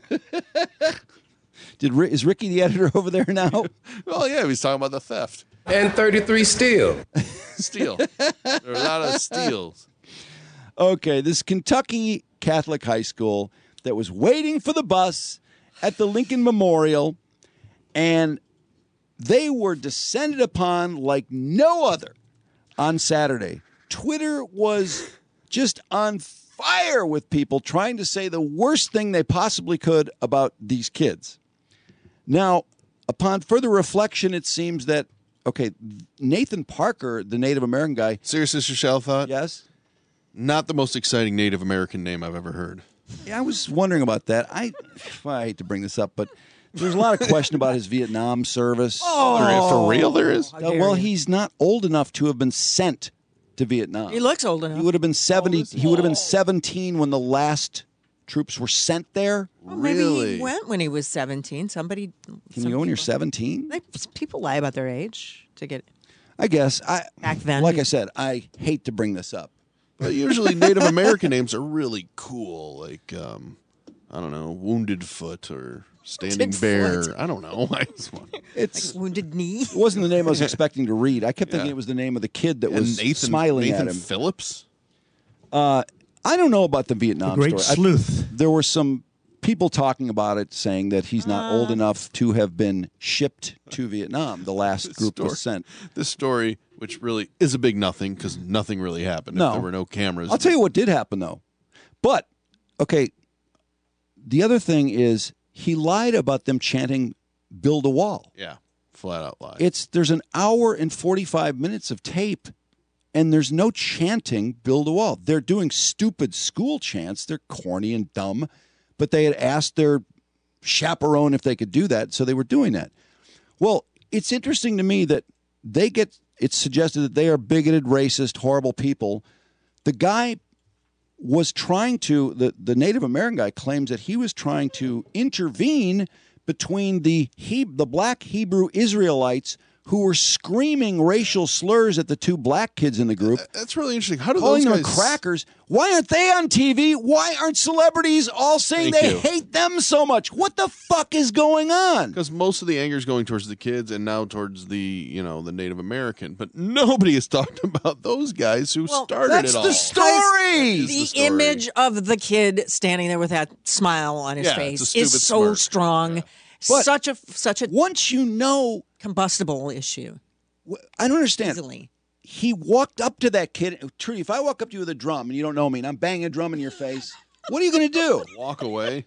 Did Ri- is Ricky the editor over there now? Well, yeah, he was talking about the theft. And thirty-three still. Steal. There are a lot of steals. Okay, this Kentucky Catholic high school that was waiting for the bus at the Lincoln Memorial, and they were descended upon like no other on Saturday. Twitter was just on fire with people trying to say the worst thing they possibly could about these kids. Now, upon further reflection, it seems that, okay, Nathan Parker, the Native American guy. Serious Sister Shell thought? Yes. Not the most exciting Native American name I've ever heard. Yeah, I was wondering about that. I, I hate to bring this up, but there's a lot of question about his Vietnam service. Oh, There is- for real there is? Uh, well, he's not old enough to have been sent to Vietnam. He looks old enough. He would have been seventy. He would have been seventeen when the last troops were sent there. Well, maybe he went when he was seventeen. Somebody. Can some you go when you're people- seventeen? They, people lie about their age to get. I guess. I Back then. Like I said, I hate to bring this up. But usually Native American names are really cool, like um, I don't know, Wounded Foot or Standing Wounded Bear. Foot. I don't know. It's like Wounded Knee. It wasn't the name I was expecting to read. I kept thinking Yeah. it was the name of the kid that And was Nathan, smiling Nathan at him. Phillips. Uh, I don't know about the Vietnam The Great story. I- Sleuth. there were some people talking about it, saying that he's not old enough to have been shipped to Vietnam. The last group story, was sent. This story, which really is a big nothing because nothing really happened. No. If there were no cameras. I'll tell you what did happen, though. But, okay, the other thing is he lied about them chanting, build a wall. Yeah, flat out lie. It's There's an hour and forty-five minutes of tape, and there's no chanting, build a wall. They're doing stupid school chants. They're corny and dumb, but they had asked their chaperone if they could do that, so they were doing that. Well, it's interesting to me that they get, it's suggested that they are bigoted, racist, horrible people. The guy was trying to, the, the Native American guy claims that he was trying to intervene between the he, the black Hebrew Israelites who were screaming racial slurs at the two black kids in the group. That's really interesting. How do calling those them guys... crackers? Why aren't they on T V? Why aren't celebrities all saying Thank they you. hate them so much? What the fuck is going on? Because most of the anger is going towards the kids and now towards the, you know, the Native American. But nobody has talked about those guys who started that's it all. the story. That is The, the story. image of the kid standing there with that smile on his Yeah, face it's a is stupid so smirk. strong. But such a such a once you know combustible issue. I don't understand. Easily. He walked up to that kid. Trudy, if I walk up to you with a drum and you don't know me and I'm banging a drum in your face, what are you going to do? Walk away.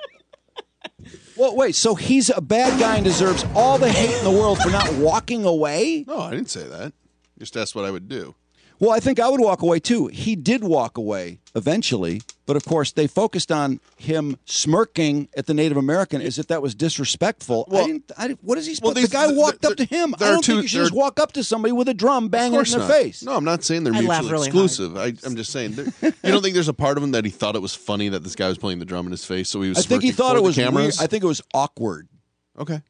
Well, wait, so he's a bad guy and deserves all the hate in the world for not walking away? No, I didn't say that. Just that's what I would do. Well, I think I would walk away too. He did walk away eventually, but of course they focused on him smirking at the Native American as if that was disrespectful. I didn't. I, didn't- what is he supposed? Well, these- the guy walked there- up to him. I there are don't two- think you should there just are- walk up to somebody with a drum, Of banging it course in their not. face. No, I'm not saying they're I laugh mutually really exclusive. I, I'm just saying. there- You don't think there's a part of him that he thought it was funny that this guy was playing the drum in his face, so he was. I think he smirking thought for it the was weird. cameras? I think it was awkward. Okay.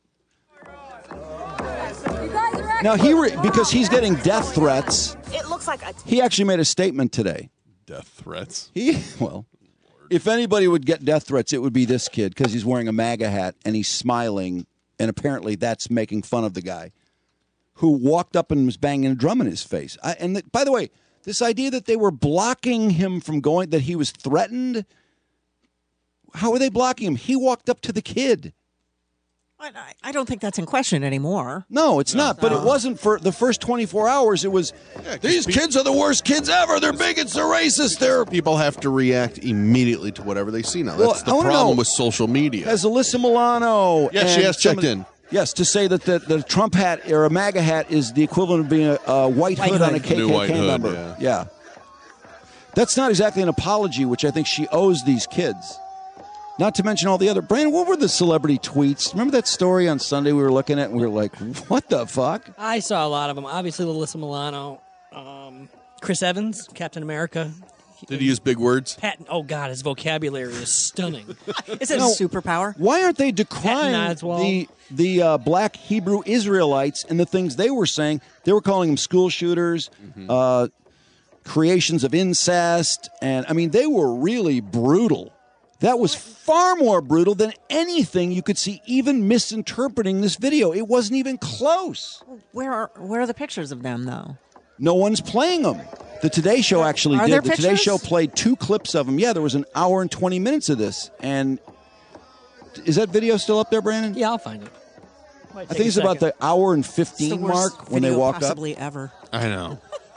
Now he re- because he's getting death threats. It looks like a He actually made a statement today. Death threats. He well, if anybody would get death threats, it would be this kid because he's wearing a MAGA hat and he's smiling, and apparently that's making fun of the guy who walked up and was banging a drum in his face. I, and th- by the way, this idea that they were blocking him from going, that he was threatened. How are they blocking him? He walked up to the kid. I, I don't think that's in question anymore. No, it's not. But it wasn't for the first twenty-four hours. It was, these kids are the worst kids ever. They're bigots. They're racist. They're. People have to react immediately to whatever they see now. Well, That's I the wanna problem know, with social media. Has Alyssa Milano. Yes, she and has some checked of- in. Yes, to say that the, the Trump hat or a MAGA hat is the equivalent of being a, a white, White hood on a hood. K K New K white hood, member. yeah. yeah. That's not exactly an apology, which I think she owes these kids. Not to mention all the other. Brandon, what were the celebrity tweets? Remember that story on Sunday we were looking at and we were like, what the fuck? I saw a lot of them. Obviously, Alyssa Milano, um, Chris Evans, Captain America. Did he use big words? Patton. Oh God, his vocabulary is stunning. Is it No. a superpower? Why aren't they decrying Patton Oswalt. the the uh, black Hebrew Israelites and the things they were saying? They were calling them school shooters, uh, creations of incest, and I mean they were really brutal. That was far more brutal than anything you could see, even misinterpreting this video. It wasn't even close. Where are where are the pictures of them though? No one's playing them. The Today Show actually Are did. there The Today pictures? Show played two clips of them. Yeah, there was an hour and twenty minutes of this. And is that video still up there, Brandon? Yeah, I'll find it. Might I take think a it's about second. the hour and It's the fifteen worst mark when they video walk up. possibly ever. I know.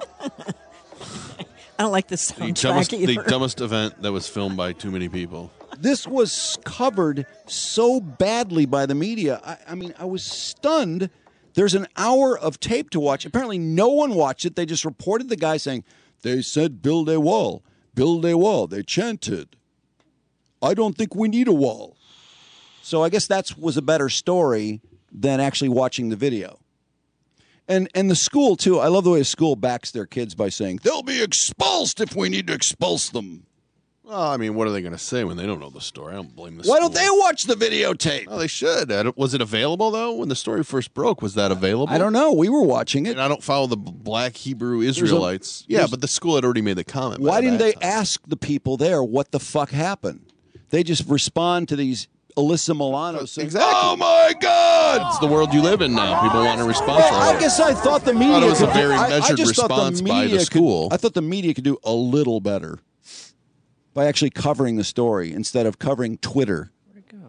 I don't like the The soundtrack dumbest, the either. dumbest event that was filmed by too many people. This was covered so badly by the media. I, I mean, I was stunned. There's an hour of tape to watch. Apparently, no one watched it. They just reported the guy saying, they said build a wall, build a wall. They chanted. I don't think we need a wall. So I guess that was a better story than actually watching the video. And and the school, too. I love the way a school backs their kids by saying, they'll be expulsed if we need to expulse them. Well, I mean, what are they going to say when they don't know the story? I don't blame the Why school. don't they watch the videotape? Oh, they should. I don't- Was it available, though, when the story first broke? Was that available? I don't know. We were watching it. And I don't follow the black Hebrew a- Israelites. yeah, there's- but the school had already made the comment. Why by didn't that they time. ask the people there what the fuck happened? They just respond to these Alyssa Milano saying, Exactly. "Oh my God!" It's the world you live in now. People want a response. Well, right I guess I thought the media it was a could- very I- I measured just thought response by the media could- school. I thought the media could do a little better by actually covering the story instead of covering Twitter. Where'd it go?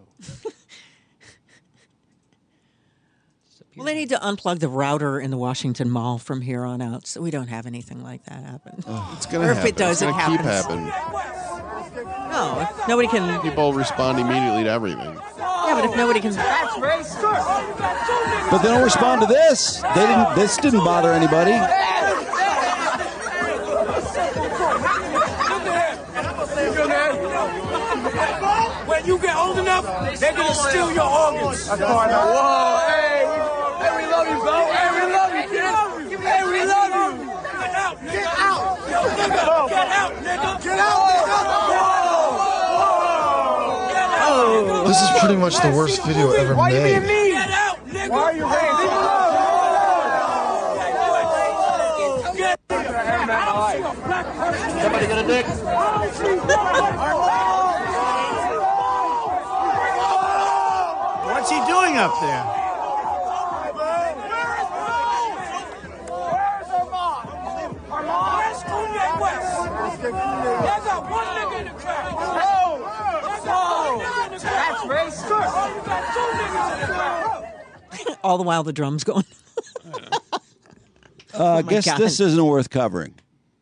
Well, they need to unplug the router in the Washington Mall from here on out, so we don't have anything like that happen. It's going to Or happen. if it does, it's it gonna keep happens. happening. No, if nobody can. People respond immediately to everything. Yeah, but if nobody can. But they don't respond to this. They didn't. This didn't bother anybody. When you get old enough, they're gonna steal your organs. Whoa, hey, hey, we love you, bro. Hey, we love you, kid. Hey, we love you. Get out, nigga. Get out. Yo, nigga. Get out, nigga. Get out, nigga. This is pretty much the worst video ever Why you being made. mean? Get out, nigga. Why are you being mean? Somebody got a dick? What's he doing up there? All the while the drum's going. Uh, I my guess God. this isn't worth covering.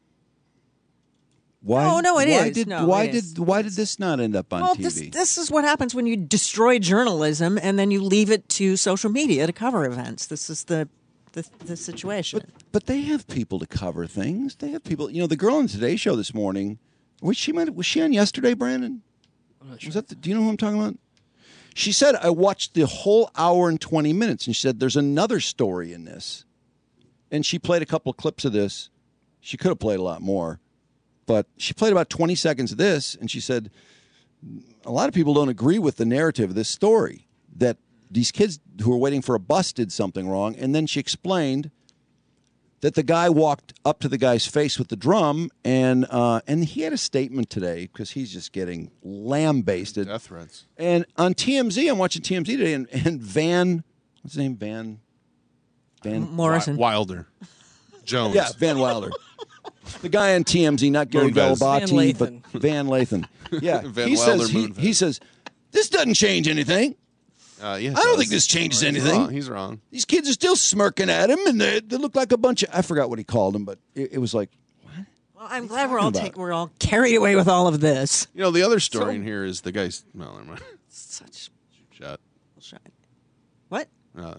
Why? No, no, it why is. Did, No, why it did is. why did this not end up on Well, T V? this, this is what happens when you destroy journalism and then you leave it to social media to cover events. This is the the, the situation. But they have people to cover things. They have people. You know, the girl on Today Show this morning. Was she was she on yesterday, Brandon? I'm not sure. Was that? The, do you know who I'm talking about? She said I watched the whole hour and twenty minutes, and she said there's another story in this. And she played a couple of clips of this. She could have played a lot more, but she played about twenty seconds of this, and she said a lot of people don't agree with the narrative of this story, that these kids who were waiting for a bus did something wrong. And then she explained that the guy walked up to the guy's face with the drum, and uh, and he had a statement today because he's just getting lambasted. Death threats. And on T M Z, I'm watching T M Z today, and, and Van, what's his name? Van, Van Morrison. Wilder. Jones. Yeah, Van Wilder. The guy on T M Z, not Gary Moonves. Galabati, Van but Van Lathan. Yeah, Van he Wilder, says he, Moonves. he says this doesn't change anything. Uh, yeah, it I don't does. think this changes He's anything. wrong. He's wrong. These kids are still smirking at him, and they, they look like a bunch of. I forgot what he called them, but it, it was like Well, I'm glad we're all about? take, we're all carried away with all of this. You know, the other story So- in here is the guy's. No, never mind. Such Shot. shot. What? Uh,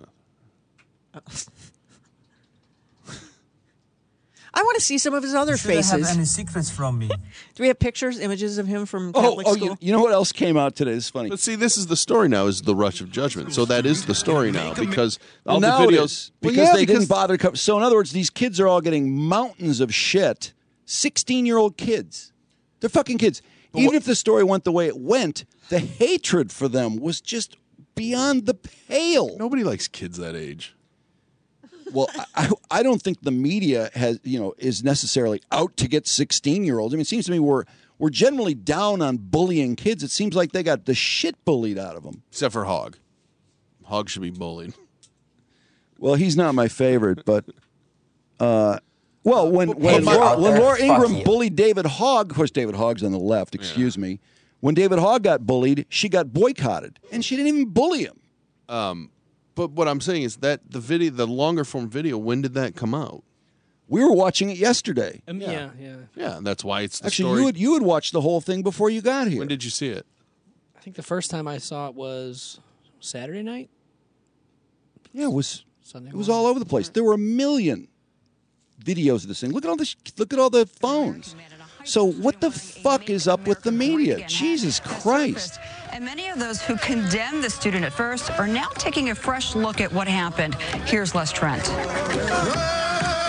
I want to see some of his other You shouldn't have faces. any secrets from me. Do we have pictures, images of him from oh, Catholic oh school? you, you know what else came out today? This is funny. but see, this is the story now. Is the rush of judgment? So that is the story now because all Well, the now it videos is, because Well, yeah, they because didn't bother to cover. So in other words, these kids are all getting mountains of shit. sixteen-year-old kids. They're fucking kids. Even what- if the story went the way it went, the hatred for them was just beyond the pale. Nobody likes kids that age. Well, I, I don't think the media has, you know, is necessarily out to get sixteen-year-olds. I mean, it seems to me we're we're generally down on bullying kids. It seems like they got the shit bullied out of them. Except for Hog. Hog should be bullied. Well, he's not my favorite, but uh, well, when when my- Laura, out when there, Laura fuck Ingram you. bullied David Hogg, of course, David Hogg's on the left. Excuse me. When David Hogg got bullied, she got boycotted, and she didn't even bully him. Um, but what I'm saying is that the video, the longer form video, when did that come out? We were watching it yesterday. Um, yeah, yeah. Yeah, that's why it's the Actually, story. you had you had watched the whole thing before you got here. When did you see it? I think the first time I saw it was Saturday night. Yeah, it was. Sunday It was morning. all over the place. There were a million videos of this thing. Look at all this. Look at all the phones. So what the fuck is up with the media? Jesus Christ. And many of those who condemned the student at first are now taking a fresh look at what happened. Here's Les Trent.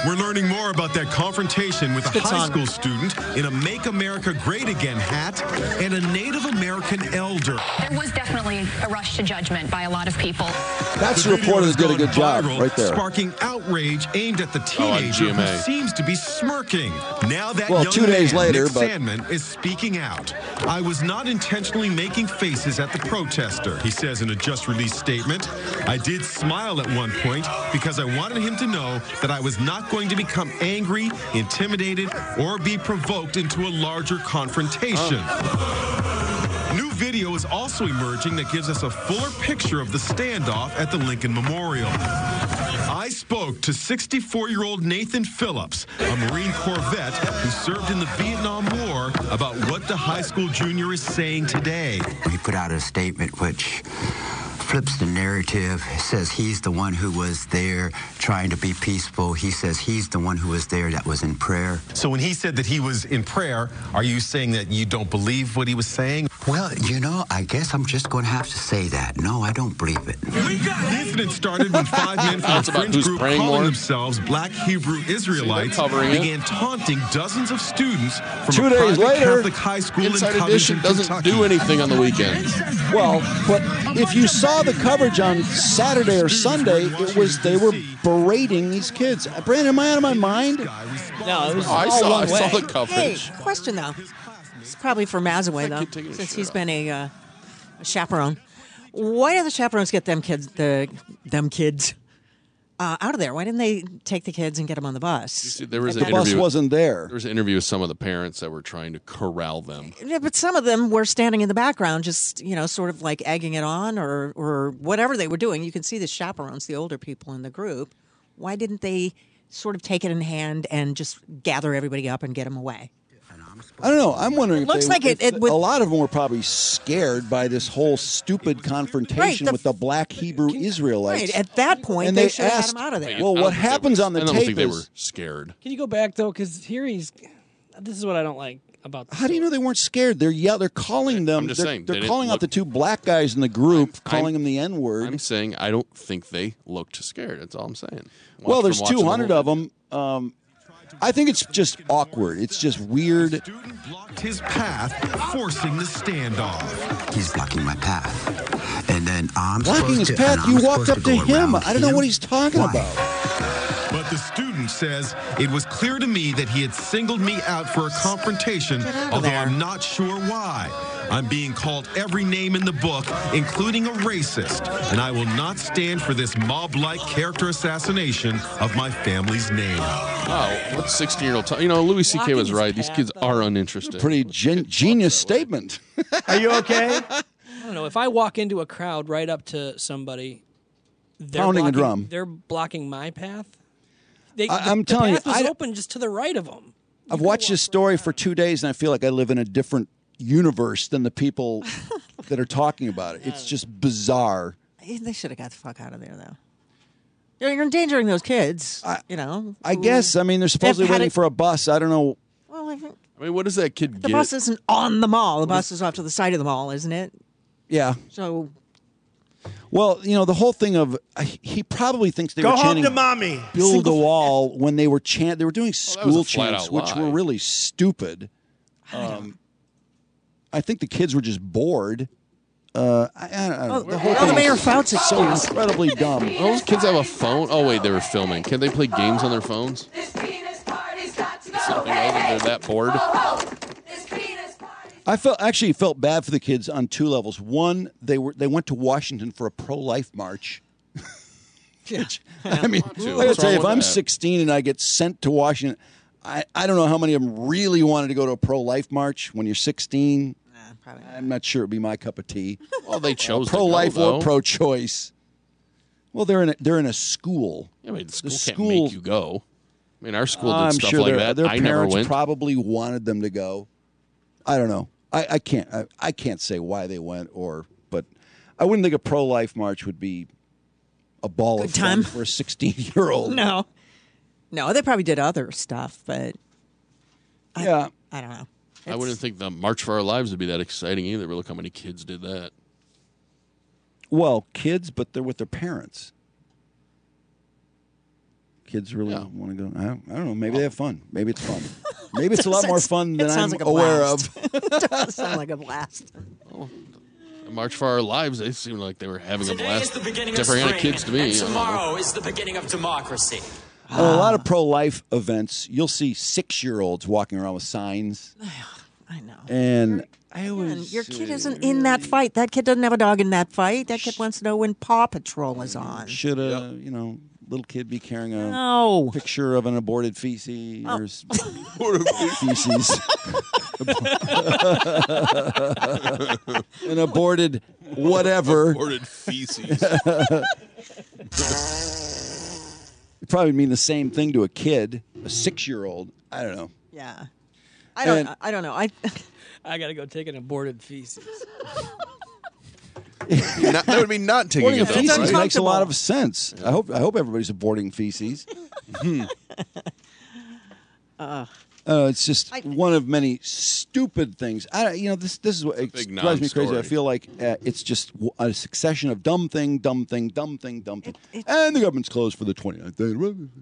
We're learning more about that confrontation with a Good high song. school student in a Make America Great Again hat and a Native American elder. There was definitely a rush to judgment by a lot of people. That's The the video reporter has that did a gone good job viral, right there. sparking outrage aimed at the on teenager G M who A. seems to be smirking. Now that Well, young two days man, later, Nick but- Sandman, is speaking out. I was not intentionally making faces at the protester, he says in a just-released statement. I did smile at one point because I wanted him to know that I was not going to become angry, intimidated, or be provoked into a larger confrontation. New video is also emerging that gives us a fuller picture of the standoff at the Lincoln Memorial. I spoke to sixty-four-year-old Nathan Phillips, a Marine Corps vet who served in the Vietnam War, about what the high school junior is saying today. He put out a statement which flips the narrative, says he's the one who was there trying to be peaceful. He says he's the one who was there that was in prayer. So when he said that he was in prayer, are you saying that you don't believe what he was saying? Well, you know, I guess I'm just going to have to say that. No, I don't believe it. The incident started when five men from That's a about fringe who's group praying calling more. themselves Black Hebrew Israelites covering it. began taunting dozens of students from Two a days private later, Catholic high school Inside in Edition Covington, doesn't Kentucky. do anything on the weekend. Well, but if you saw the coverage on Saturday or Sunday, it was they were berating these kids. Brandon, am I out of my mind? No, it was Oh, I all saw, one I saw way. the Hey, coverage. question though. It's probably for Mazaway though, kid taking his since shirt he's off. been a, uh, a chaperone. Why did the chaperones get them kids, the them kids, uh, out of there? Why didn't they take the kids and get them on the bus? See, there was At an that- Bus interview. wasn't there. There was an interview with some of the parents that were trying to corral them. Yeah, but some of them were standing in the background, just you know, sort of like egging it on, or or whatever they were doing. You can see the chaperones, the older people in the group. Why didn't they sort of take it in hand and just gather everybody up and get them away? I don't know. I'm wondering. It if looks they- like it- if it would- a lot of them were probably scared by this whole stupid confrontation Right, the- with the Black Hebrew Israelites. Right at that point, And they, they should have had asked- them out of there. Well, I don't what think they happens were- on the I don't tape think they is- were scared. Can you go back though? Because here he's. This is what I don't like about. The How do you know they weren't scared? They're yeah, they're calling them. I'm just they're saying, they're they didn't calling out look- the two black guys in the group, I'm- calling them the N word. I'm saying I don't think they looked scared. That's all I'm saying. Watch Well, from there's watching the two hundred whole of them. Um, I think it's just awkward. It's just weird. Blocked his path, forcing the standoff. He's blocking my path. And then I'm Blocking supposed his to, path. and I'm You walked supposed up to go him. around I don't know him? what he's talking Why? about. But the student says it was clear to me that he had singled me out for a confrontation, Get out of although there. I'm not sure why. I'm being called every name in the book, including a racist, and I will not stand for this mob-like character assassination of my family's name. Oh, what sixteen-year-old? T- you know, Louis C K Blocking was his right. These path, kids though. are uninterested. Pretty gen- genius statement. Are you okay? I don't know. If I walk into a crowd right up to somebody, they're Pounding a blocking, drum. they're blocking my path. They, I- the, I'm telling you, the path was I- open just to the right of them. I've watched this story for two days, and I feel like I live in a different universe than the people that are talking about it. It's just bizarre. They should have got the fuck out of there, though. You're you're endangering those kids. you know. I who- guess. I mean, they're supposedly had waiting it- for a bus. I don't know. Well, I think I mean, what does that kid the get? bus isn't on the mall. The bus is off to the side of the mall, isn't it? Yeah. So Well, you know, the whole thing of uh, he probably thinks they Go were home chanting to mommy. "Build Single- a wall" when they were chant. They were doing that was a school flat chants, out which lie. were really stupid. Um, I think the kids were just bored. Uh, I, I, I don't know. Oh, the whole oh, thing the Mayor is Fouts so excuse. incredibly dumb. Those kids have a phone. Oh wait, they were filming. Can they play games on their phones? Something other than they're that bored. I felt actually felt bad for the kids on two levels. One, they were they went to Washington for a pro-life march. Which, I mean, Want to. I gotta What's tell you, wrong if I'm with that? sixteen and I get sent to Washington, I, I don't know how many of them really wanted to go to a pro-life march when you're sixteen. probably I'm not sure it'd be my cup of tea. Well, they chose to pro-life go, or though. pro-choice. Well, they're in a, they're in a school. Yeah, I mean, the school The can't school- make you go. I mean, our school did I'm stuff sure like their, that. their I never parents went. probably wanted them to go. I don't know. I, I can't. I, I can't say why they went, or but I wouldn't think a pro-life march would be a ball Good of time. fun for a sixteen-year-old. no, no, they probably did other stuff, but I, Yeah. I don't know. I wouldn't think the March for Our Lives would be that exciting either. But look how many kids did that. Well, kids, but they're with their parents. kids really Yeah. want to go. I don't, I don't know. Maybe they have fun. Maybe it's fun. Maybe it's a lot more fun It than I'm sounds like a aware blast. of. It does sound like a blast. March for Our Lives, they seemed like they were having a Today blast. is the beginning of Different kind of spring, kids to me. and I don't know. tomorrow is the beginning of democracy. At a lot of pro-life events, you'll see six-year-olds walking around with signs. I know. And I Man, always your kid isn't in that fight. That kid doesn't have a dog in that fight. That kid wants to know when Paw Patrol is on. should a you know little kid be carrying a No. picture of an aborted feces Oh. or s- feces, an aborted whatever. Aborted feces. It probably mean the same thing to a kid, a six-year-old. I don't know. Yeah. I don't. And- I don't know. I. I got to go take an aborted feces. Not- that would be not taking Aborting a a dump, feces right? makes a lot of sense. I hope. I hope everybody's aborting feces. Uh, Uh, it's just one of many stupid things. I, you know, this this is what it big drives me crazy. I non-story. feel like uh, it's just w- a succession of dumb thing, dumb thing, dumb thing, dumb thing, and the government's closed for the twenty-ninth day.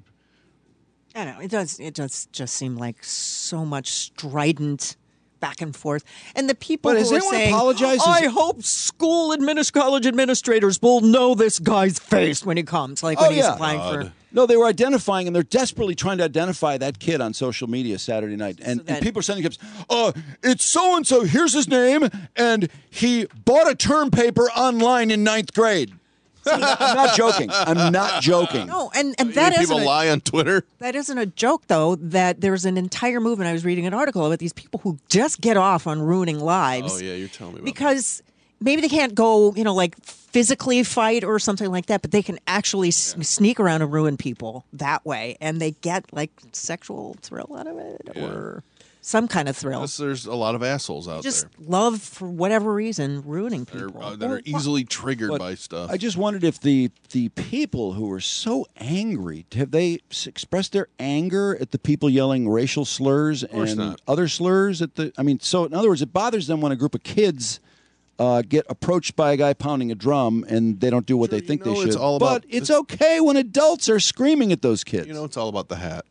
I don't know. It does. It does just seem like so much strident back and forth. And the people But who has are anyone saying, apologized? "I Has- hope school adminis- college administrators will know this guy's face when he comes," like when oh he's yeah, applying for. no, they were identifying, and they're desperately trying to identify that kid on social media Saturday night, and, that- and people are sending clips. Uh, it's so and so. Here's his name, and he bought a term paper online in ninth grade. I'm not joking. I'm not joking. No, and and You that mean isn't people a, lie on Twitter. that isn't a joke though. That there's an entire movement. I was reading an article about these people who just get off on ruining lives. Oh yeah, you're telling me about because maybe they can't go, you know, like physically fight or something like that, but they can actually s- sneak around and ruin people that way, and they get like sexual thrill out of it or some kind of thrill. Plus, there's a lot of assholes out Just there love for whatever reason ruining that are, people. uh, that are easily triggered But by stuff. I just wondered if the the people who were so angry, have they s- expressed their anger at the people yelling racial slurs course and not. other slurs at the? I mean, so in other words, it bothers them when a group of kids uh, get approached by a guy pounding a drum and they don't do what they think know they it's should. all about- but it's okay when adults are screaming at those kids. you know, it's all about the hat.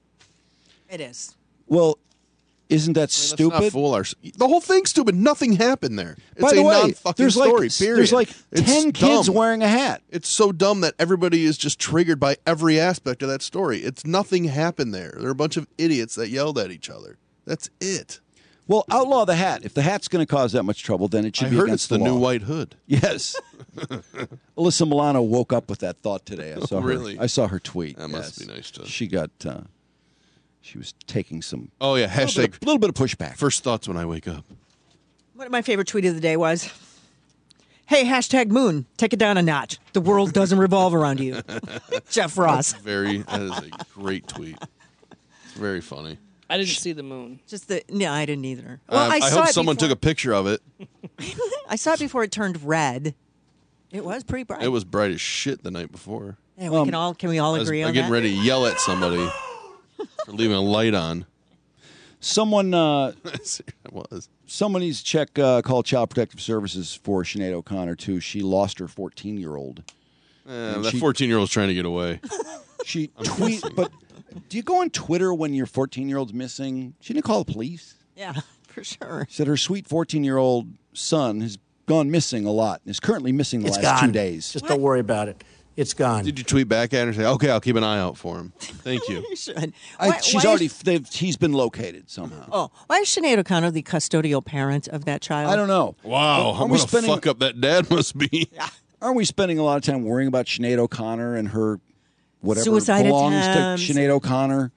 It is. Well, isn't that Let's stupid? not fool our, the whole thing's stupid. Nothing happened there. It's By a the way, non-fucking there's like story. Period. there's like It's ten kids dumb. wearing a hat. It's so dumb that everybody is just triggered by every aspect of that story. It's nothing happened there. There are a bunch of idiots that yelled at each other. That's it. Well, outlaw the hat. If the hat's going to cause that much trouble, then it should I be heard against it's the, law. new white hood. Yes. Alyssa Milano woke up with that thought today. I saw Really? her. I saw her tweet. That must Yes. be nice to- She got. Uh, she was taking some. Oh yeah, little hashtag bit, of, little bit of pushback. First thoughts when I wake up. One of my favorite tweet of the day was, "Hey, hashtag Moon, take it down a notch. The world doesn't revolve around you." Jeff Ross. Very, that is a great tweet. It's very funny. I didn't see the moon. Just the no, I didn't either. Well, Um, I, I saw hope it someone before, took a picture of it. I saw it before it turned red. It was pretty bright. It was bright as shit the night before. Yeah, we can all can we all I was agree on getting that? ready to yell at somebody for leaving a light on. Someone. Uh, it was. Someone needs to check. Uh, call Child Protective Services for Sinead O'Connor too. She lost her fourteen-year-old. Eh, that fourteen-year-old's trying to get away. She tweet, but do you go on Twitter when your fourteen-year-old's missing? She didn't call the police. Yeah, for sure. Said her sweet fourteen-year-old son has gone missing a lot and is currently missing the It's last gone. two days. Just don't worry about it. It's gone. Did you tweet back at her and say, "Okay, I'll keep an eye out for him"? Thank you. You should. I, Why- she's why already. Is, They've, he's been located somehow. oh, why is Sinead O'Connor the custodial parent of that child? I don't know. Wow, Aren't how we much spending- fuck up that dad must be. Aren't we spending a lot of time worrying about Sinead O'Connor and her whatever Suicide belongs attempts. to Sinead O'Connor?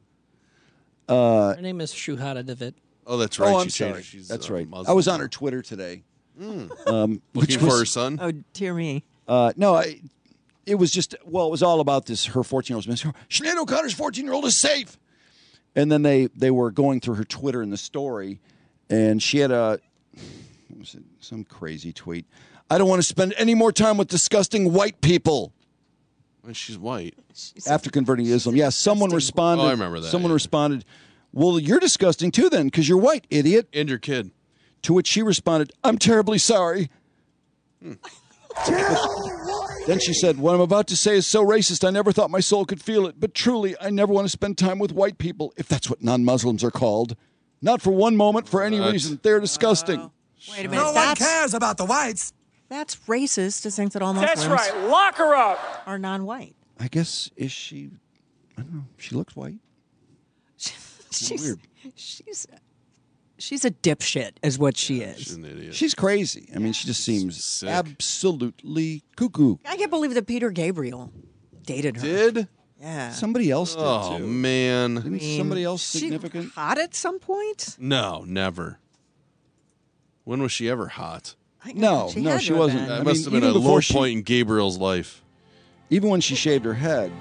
Uh, Her name is Shuhada David. Oh, that's right. oh, I'm she sorry. changed. She's, That's uh, right. Muslim I was on now. her Twitter today. Mm. Um, which Looking for was- her son. Oh, dear me. Uh, no, I, it was just, well, it was all about this. Her fourteen-year-old's missing. Sinead O'Connor's fourteen-year-old is safe. And then they, they were going through her Twitter in the story, and she had a, what was it, some crazy tweet. I don't want to spend any more time with disgusting white people. And she's white. After converting to Islam. Yeah, someone responded. Oh, I remember that, Someone yeah. responded, well, you're disgusting too then, because you're white, idiot. And your kid. To which she responded, I'm terribly sorry. Then she said, what I'm about to say is so racist, I never thought my soul could feel it. But truly, I never want to spend time with white people, if that's what non-Muslims are called. Not for one moment, for any What? reason. They're disgusting. Uh, wait a minute. No one that's, cares about the whites. That's racist to think that all That's Muslims right. Lock her up. are non-white. I guess, is she, I don't know, she looks white. She's, Weird. she's she's a dipshit, is what she is. She's an idiot. She's crazy. I mean, she just seems sick. absolutely cuckoo. I can't believe that Peter Gabriel dated her. Did? Yeah. Somebody else did, Oh, too. man. Didn't I mean, somebody else she significant? hot at some point? No, never. When was she ever hot? I No, she no, had she to have wasn't. been. That I must mean, have been even a low before she- point in Gabriel's life. Even when she shaved her head.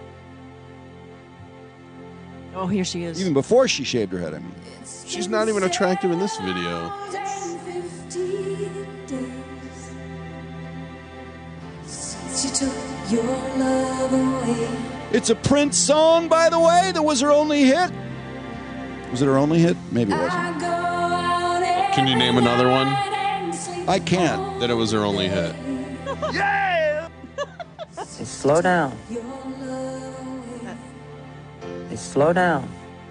Oh, here she is. Even before she shaved her head, I mean. She's not even attractive in this video. It's a Prince song, by the way, that was her only hit. Was it her only hit? Maybe it wasn't. Can you name another one I can't. that it was her only hit? Yeah. Hey, slow down. Hey, slow down.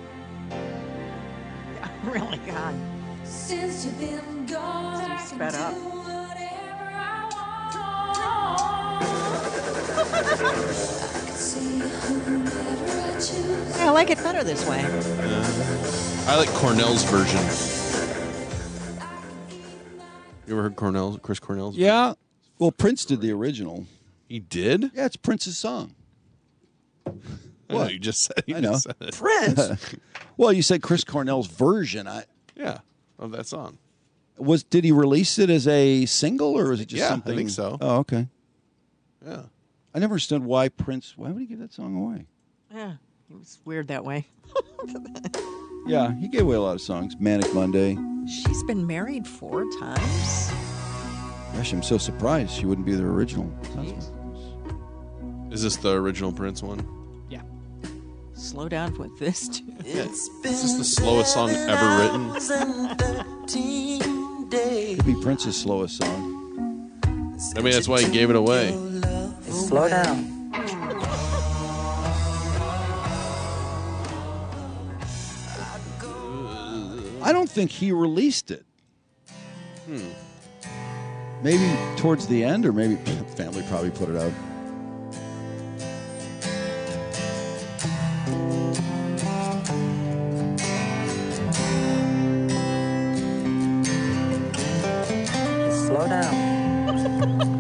Really, God. Since you've been gone, Sped up. Yeah, I like it better this way. I like Cornell's version. You ever heard Cornell's, Chris Cornell's? Yeah. Well, Prince did the original. He did? Yeah, it's Prince's song. I know, What? you just said, you I know. just said it. Prince? Well, you said Chris Cornell's version. I Yeah, of that song. was. Did he release it as a single, or was it just Yeah, I something? think so. Oh, okay. Yeah. I never understood why Prince. Why would he give that song away? Yeah, it was weird that way. Yeah, he gave away a lot of songs. Manic Monday. She's been married four times. Gosh, I'm so surprised she wouldn't be the original husband. Is this the original Prince one? Yeah. Slow down with this, too. Yeah. Is this the slowest song ever written? Could be Prince's slowest song. I mean, that's why he gave it away. Hey, slow down. I don't think he released it. Hmm. Maybe towards the end, or maybe family probably put it out. Slow down.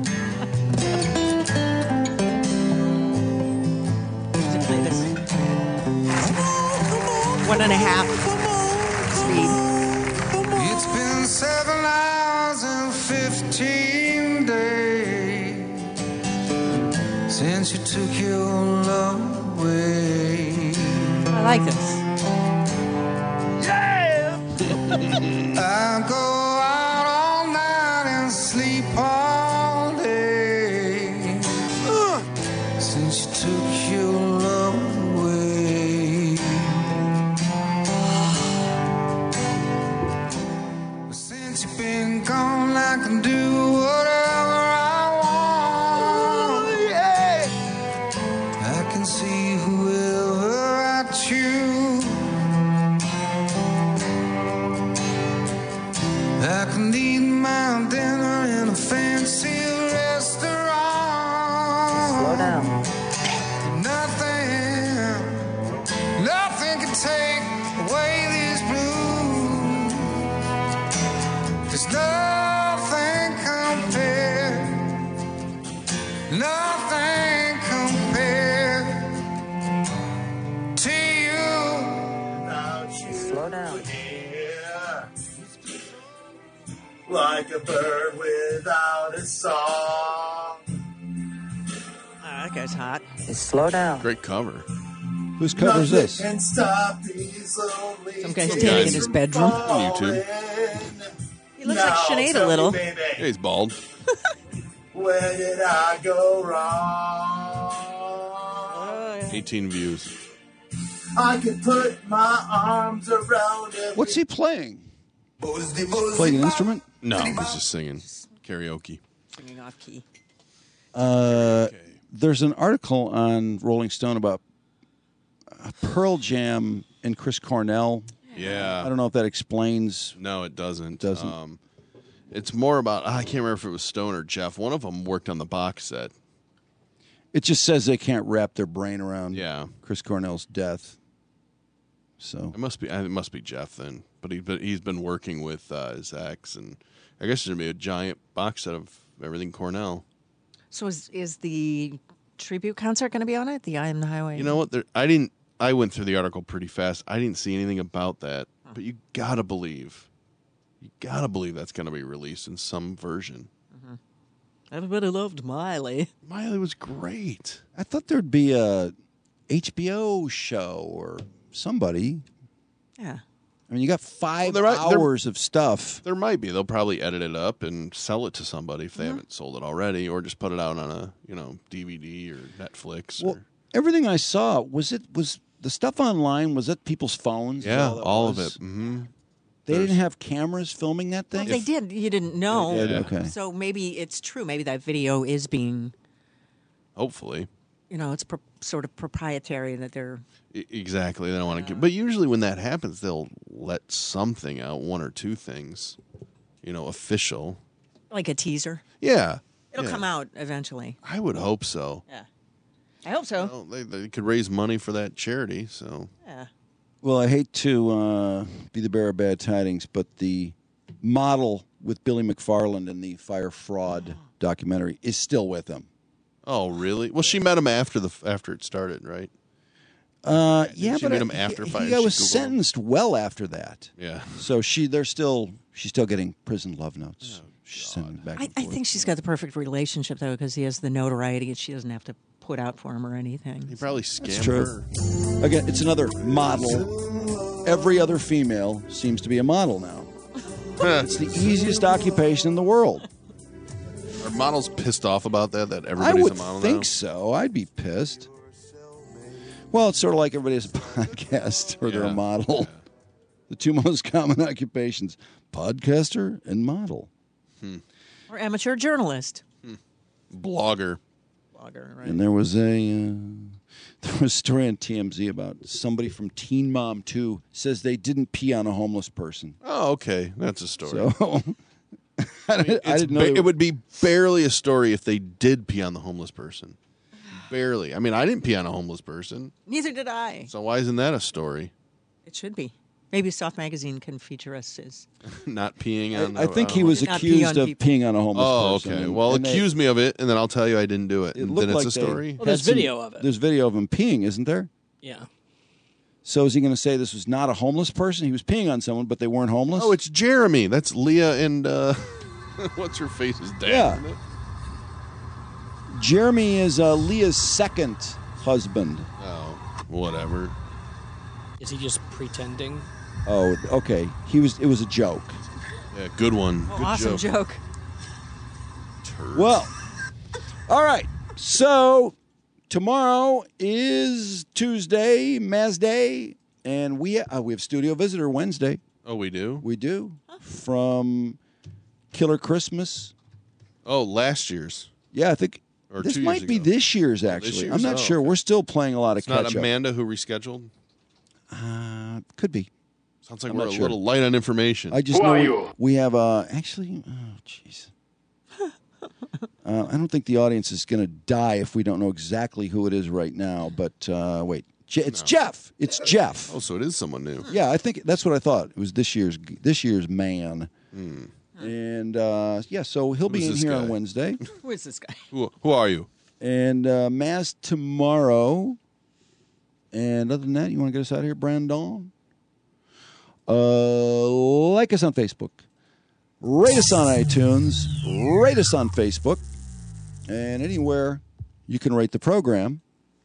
One and a half speed. It's been seven hours and fifteen days since you took your love away. I like this. Yeah! I go out all night and sleep all day since you took your love away. Since you've been gone, I can do whatever I want. Yeah. I can see whoever I choose. I can eat my dinner in a fancy restaurant. Slow down. Nothing, nothing can take away these blues. There's nothing compared, nothing compared to you. Slow down. Like a bird without a song. Oh, that guy's hot. Hey, slow down. Great cover. Whose cover is this? Nothing can stop these lonely Some guy's days standing in his from bedroom. On YouTube. He looks Now like Sinead tell a little. me, baby, Yeah, he's bald. where did I go wrong? eighteen views. I could put my arms around him. What's he playing? Playing an instrument? No, he's just singing karaoke. Singing off key. Uh, there's an article on Rolling Stone about uh, Pearl Jam and Chris Cornell. Yeah. I don't know if that explains. No, it doesn't. Doesn't. Um, it's more about, I can't remember if it was Stone or Jeff. One of them worked on the box set. It just says they can't wrap their brain around Yeah. Chris Cornell's death. So It must be it must be Jeff then. But he, but he's been working with uh, his ex, and I guess there's going to be a giant box set of everything Cornell. So is is the tribute concert going to be on it? The I Am the Highway? You know what? There, I didn't. I went through the article pretty fast. I didn't see anything about that. But you gotta believe, you gotta believe that's going to be released in some version. Mm-hmm. Everybody loved Miley. Miley was great. I thought there'd be a H B O show or somebody. Yeah. I mean, you got five Well, there are- there- hours of stuff. There might be. They'll probably edit it up and sell it to somebody if they Mm-hmm. haven't sold it already, or just put it out on a you know D V D or Netflix. Well, or, everything I saw was it was the stuff online. Was it people's phones? Is yeah, all, that all of was? it. Mm-hmm. They didn't have cameras filming that thing. Well, they did. You didn't know. They did, okay. So maybe it's true. Maybe that video is being, Hopefully. you know, it's pro- sort of proprietary that they're. E- Exactly. They don't want to get. But usually when that happens, they'll let something out, one or two things, you know, official. Like a teaser. Yeah. It'll yeah. come out eventually. I would hope so. Yeah. I hope so. Well, they, they could raise money for that charity, so. Yeah. Well, I hate to uh, be the bearer of bad tidings, but the model with Billy McFarland in the Fire Fraud documentary is still with him. Oh, really? Well, she met him after the after it started, right? Uh, Did yeah, she but meet I- him after he, Fire? he She was Googled him? sentenced well after that. Yeah. So she, they're still, she's still getting prison love notes. she's sending back. I, and I forth. think she's got the perfect relationship, though, because he has the notoriety and she doesn't have to put out for him or anything. He probably It's scammed true. her. Again, it's another model. Every other female seems to be a model now. It's the easiest occupation in the world. Are models pissed off about that? That I everybody's would a model think now? so. I'd be pissed. Well, it's sort of like everybody has a podcast or they're a Yeah. model. The two most common occupations, podcaster and model. Or amateur journalist. Blogger. Blogger, right. And there was a uh, there was a story on T M Z about somebody from Teen Mom two says they didn't pee on a homeless person. Oh, okay. That's a story. So I, didn't, I It's didn't know. ba- they- it would be barely a story if they did pee on the homeless person. Barely. I mean, I didn't pee on a homeless person. Neither did I. So why isn't that a story? It should be. Maybe Soft Magazine can feature us as. Not peeing on. I think he was Not pee accused on of people. peeing on a homeless Oh, person. okay. and- Well, and they- accuse me of it, and then I'll tell you I didn't do it. It And looked then it's like a they story. Well, there's had some- video of it. There's video of him peeing, isn't there? Yeah. So is he going to say this was not a homeless person? He was peeing on someone, but they weren't homeless? Oh, it's Jeremy. That's Leah and uh, what's her face's dad. Yeah. Isn't it? Jeremy is uh, Leah's second husband. Oh, whatever. Is he just pretending? Oh, okay. He was. It was a joke. Yeah, good one. Oh, Good awesome joke. joke. Well, all right. So tomorrow is Tuesday, Maz Day, and we uh, we have studio visitor Wednesday. Oh, we do? We do from Killer Christmas. Oh, last year's. Yeah, I think Or this two years might be ago. this year's. Oh, this Actually, year's? I'm not Oh, sure. okay. We're still playing a lot of It's not catch up. Amanda who rescheduled? Uh, could be. Sounds like I'm we're not a sure. little light on information. I just know we, we have uh actually. Oh, jeez. uh, I don't think the audience is going to die if we don't know exactly who it is right now. But uh, wait, Je- it's Jeff. It's Jeff. Oh, so it is someone new. Yeah, I think that's what I thought. It was this year's this year's man. Hmm. And uh, yeah, so he'll be Who's in this here guy? on Wednesday. Who is this guy? Who, who are you? And uh, Maz tomorrow. And other than that, you want to get us out of here, Brandon? Uh, like us on Facebook. Rate us on iTunes. Rate us on Facebook. And anywhere you can rate the program.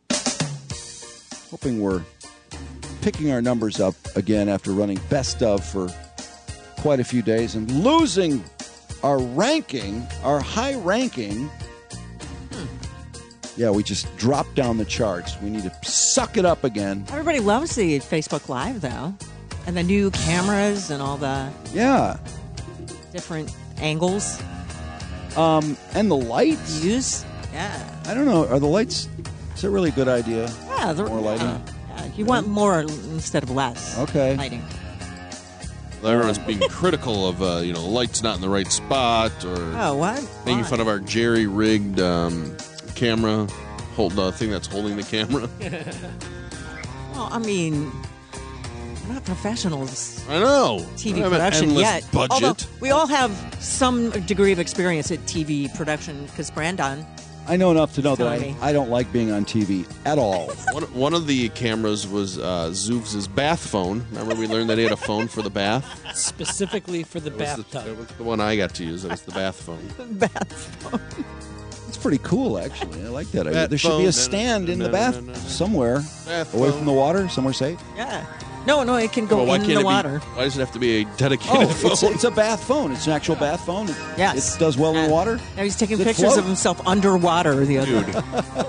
Hoping we're picking our numbers up again after running best of for quite a few days and losing our ranking, our high ranking. Yeah, we just dropped down the charts. We need to suck it up again. Everybody loves the Facebook Live, though. And the new cameras and all the Yeah. different angles. Um, and the lights. Views. Yeah. I don't know. Are the lights? Is it really a good idea? Yeah, they're- more lighting. yeah. Yeah, you want more instead of less. Okay. Lighting. Everyone's being critical of uh, you know, the light's not in the right spot, or Oh, what? making Why? fun of our jerry-rigged um, camera, hold the thing that's holding the camera. Well, I mean, we're not professionals. I know. T V We have an production endless yet. budget. Although we all have some degree of experience at T V production because Brandon. I know enough to know that Telling I, me. I don't like being on T V at all. One, one of the cameras was uh, Zoof's bath phone. Remember we learned that he had a phone for the bath? Specifically for the It was the, bathtub. it was the one I got to use. It was the bath phone. Bath phone. It's pretty cool, actually. I like that idea. Bat There should phone, be no, a stand no, in no, the no, bath no, no, no. somewhere, Bath away phone. from the water, somewhere safe. Yeah. No, no, it can go Well, why in can't the it be- water. why does it have to be a dedicated Oh, phone? it's, it's a bath phone. It's an actual bath phone. It, Yes. it does well in the water. Now he's taking Does it pictures float? of himself underwater the other Dude. day.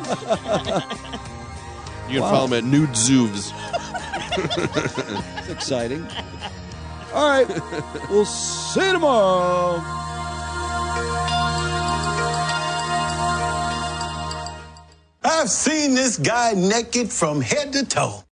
You can Wow. follow him at Nude Zoofs. It's exciting. All right. We'll see you tomorrow. I've seen this guy naked from head to toe.